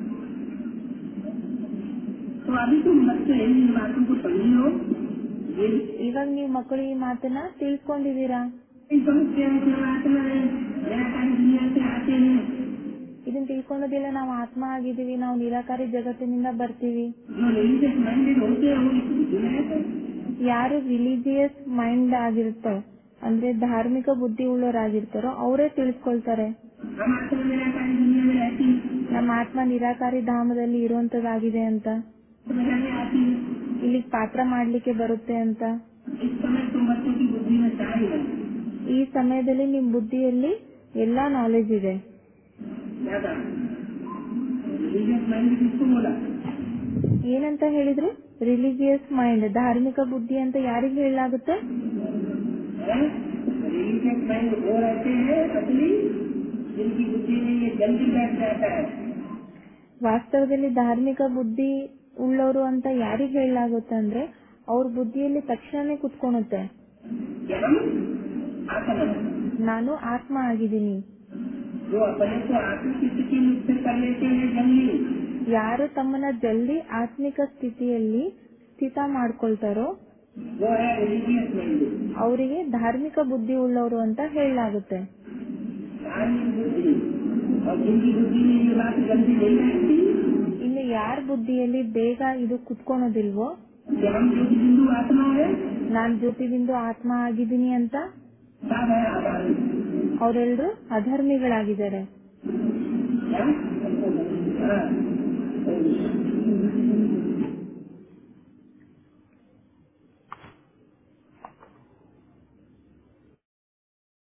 तो अभी तुम बच्चे इन बातों को समझी हो. ಇವಾಗ ನೀವು ಮಕ್ಕಳು ಈ ಮಾತನ್ನ ತಿಳ್ಕೊಂಡಿದೀರಾ. समझते हैं कि हम आत्मा है, निराकारी दुनिया से आते हैं. ಇದನ್ನ ತಿಳ್ಕೊಳ್ಳೋದಿಲ್ಲ. ನಾವು ಆತ್ಮ ಆಗಿದೀವಿ, ನಾವು ನಿರಾಕಾರಿ ಜಗತ್ತಿನಿಂದ ಬರ್ತೀವಿ. जो रिलीजियस माइंडेड होते हैं वो इस बुद्धि में रहते हैं. ಯಾರು ರಿಲಿಜಿಯಸ್ ಮೈಂಡ್ ಆಗಿರುತ್ತೋ ಅಂದ್ರೆ ಧಾರ್ಮಿಕ ಬುದ್ಧಿ ಉಳ್ಳವರಾಗಿರ್ತಾರೋ ಅವರೇ ತಿಳಿಸ್ಕೊಳ್ತಾರೆ. हम आत्मा निराकारी दुनिया में रहती है. ನಮ್ಮ ಆತ್ಮ ನಿರಾಕಾರಿ ಧಾಮದಲ್ಲಿ ಇರುವಂತದ್ದಾಗಿದೆ ಅಂತ, समझाने आती है. ಇಲ್ಲಿಗೆ ಪಾತ್ರ ಮಾಡ್ಲಿಕ್ಕೆ ಬರುತ್ತೆ ಅಂತ. इस समय तुम बच्चों की बुद्धि में सारी है. ಈ ಸಮಯದಲ್ಲಿ ನಿಮ್ ಬುದ್ಧಿಯಲ್ಲಿ ಎಲ್ಲಾ ನಾಲೆಜ್ ಇದೆ. ज्यादा रिलीजियस माइंड किसको बोला? ಏನಂತ ಹೇಳಿದ್ರೆ ರಿಲಿಜಿಯಸ್ ಮೈಂಡ್, ಧಾರ್ಮಿಕ ಬುದ್ಧಿ ಅಂತ ಯಾರಿಗೆ ಹೇಳಲಾಗುತ್ತೆ? रिलीजियस माइंड वो रहते हैं असली जिनकी बुद्धि में ये जल्दी बैठ जाता है. ವಾಸ್ತವದಲ್ಲಿ ಧಾರ್ಮಿಕ ಬುದ್ಧಿ ಉಳ್ಳವರು ಅಂತ ಯಾರಿಗೆ ಹೇಳಲಾಗುತ್ತೆ ಅಂದ್ರೆ ಅವ್ರ ಬುದ್ಧಿಯಲ್ಲಿ ತಕ್ಷಣನೇ ಕುತ್ಕೊಳುತ್ತೆ, कि हम आत्मा है. ನಾನು ಆತ್ಮ ಆಗಿದ್ದೀನಿ. जो अपने को आत्मिक स्थिति में स्थिर कर लेते हैं जल्दी, ಯಾರು ತಮ್ಮನ್ನ ಜಲ್ದಿ ಆತ್ಮಿಕ ಸ್ಥಿತಿಯಲ್ಲಿ ಸ್ಥಿತ ಮಾಡ್ಕೊಳ್ತಾರೋ वो है रिलीजियस माइंड. ಅವರಿಗೆ ಧಾರ್ಮಿಕ ಬುದ್ಧಿ ಉಳ್ಳವರು ಅಂತ ಹೇಳಲಾಗುತ್ತೆ. धार्मिक बुद्धि और जिनकी बुद्धि में ये बात जल्दी नहीं रहती ಇನ್ನು ಯಾರ ಬುದ್ಧಿಯಲ್ಲಿ ಬೇಗ ಇದು ಕುತ್ಕೊಳೋದಿಲ್ವೋ, कि हम जो बिंदु आत्मा है ನಾನ್ ಜ್ಯೋತಿಬಿಂದು ಆತ್ಮ ಆಗಿದ್ದೀನಿ ಅಂತ, सब है आधार. ಅವರೆಲ್ಲರೂ ಅಧರ್ಮಿಗಳಾಗಿದ್ದಾರೆ.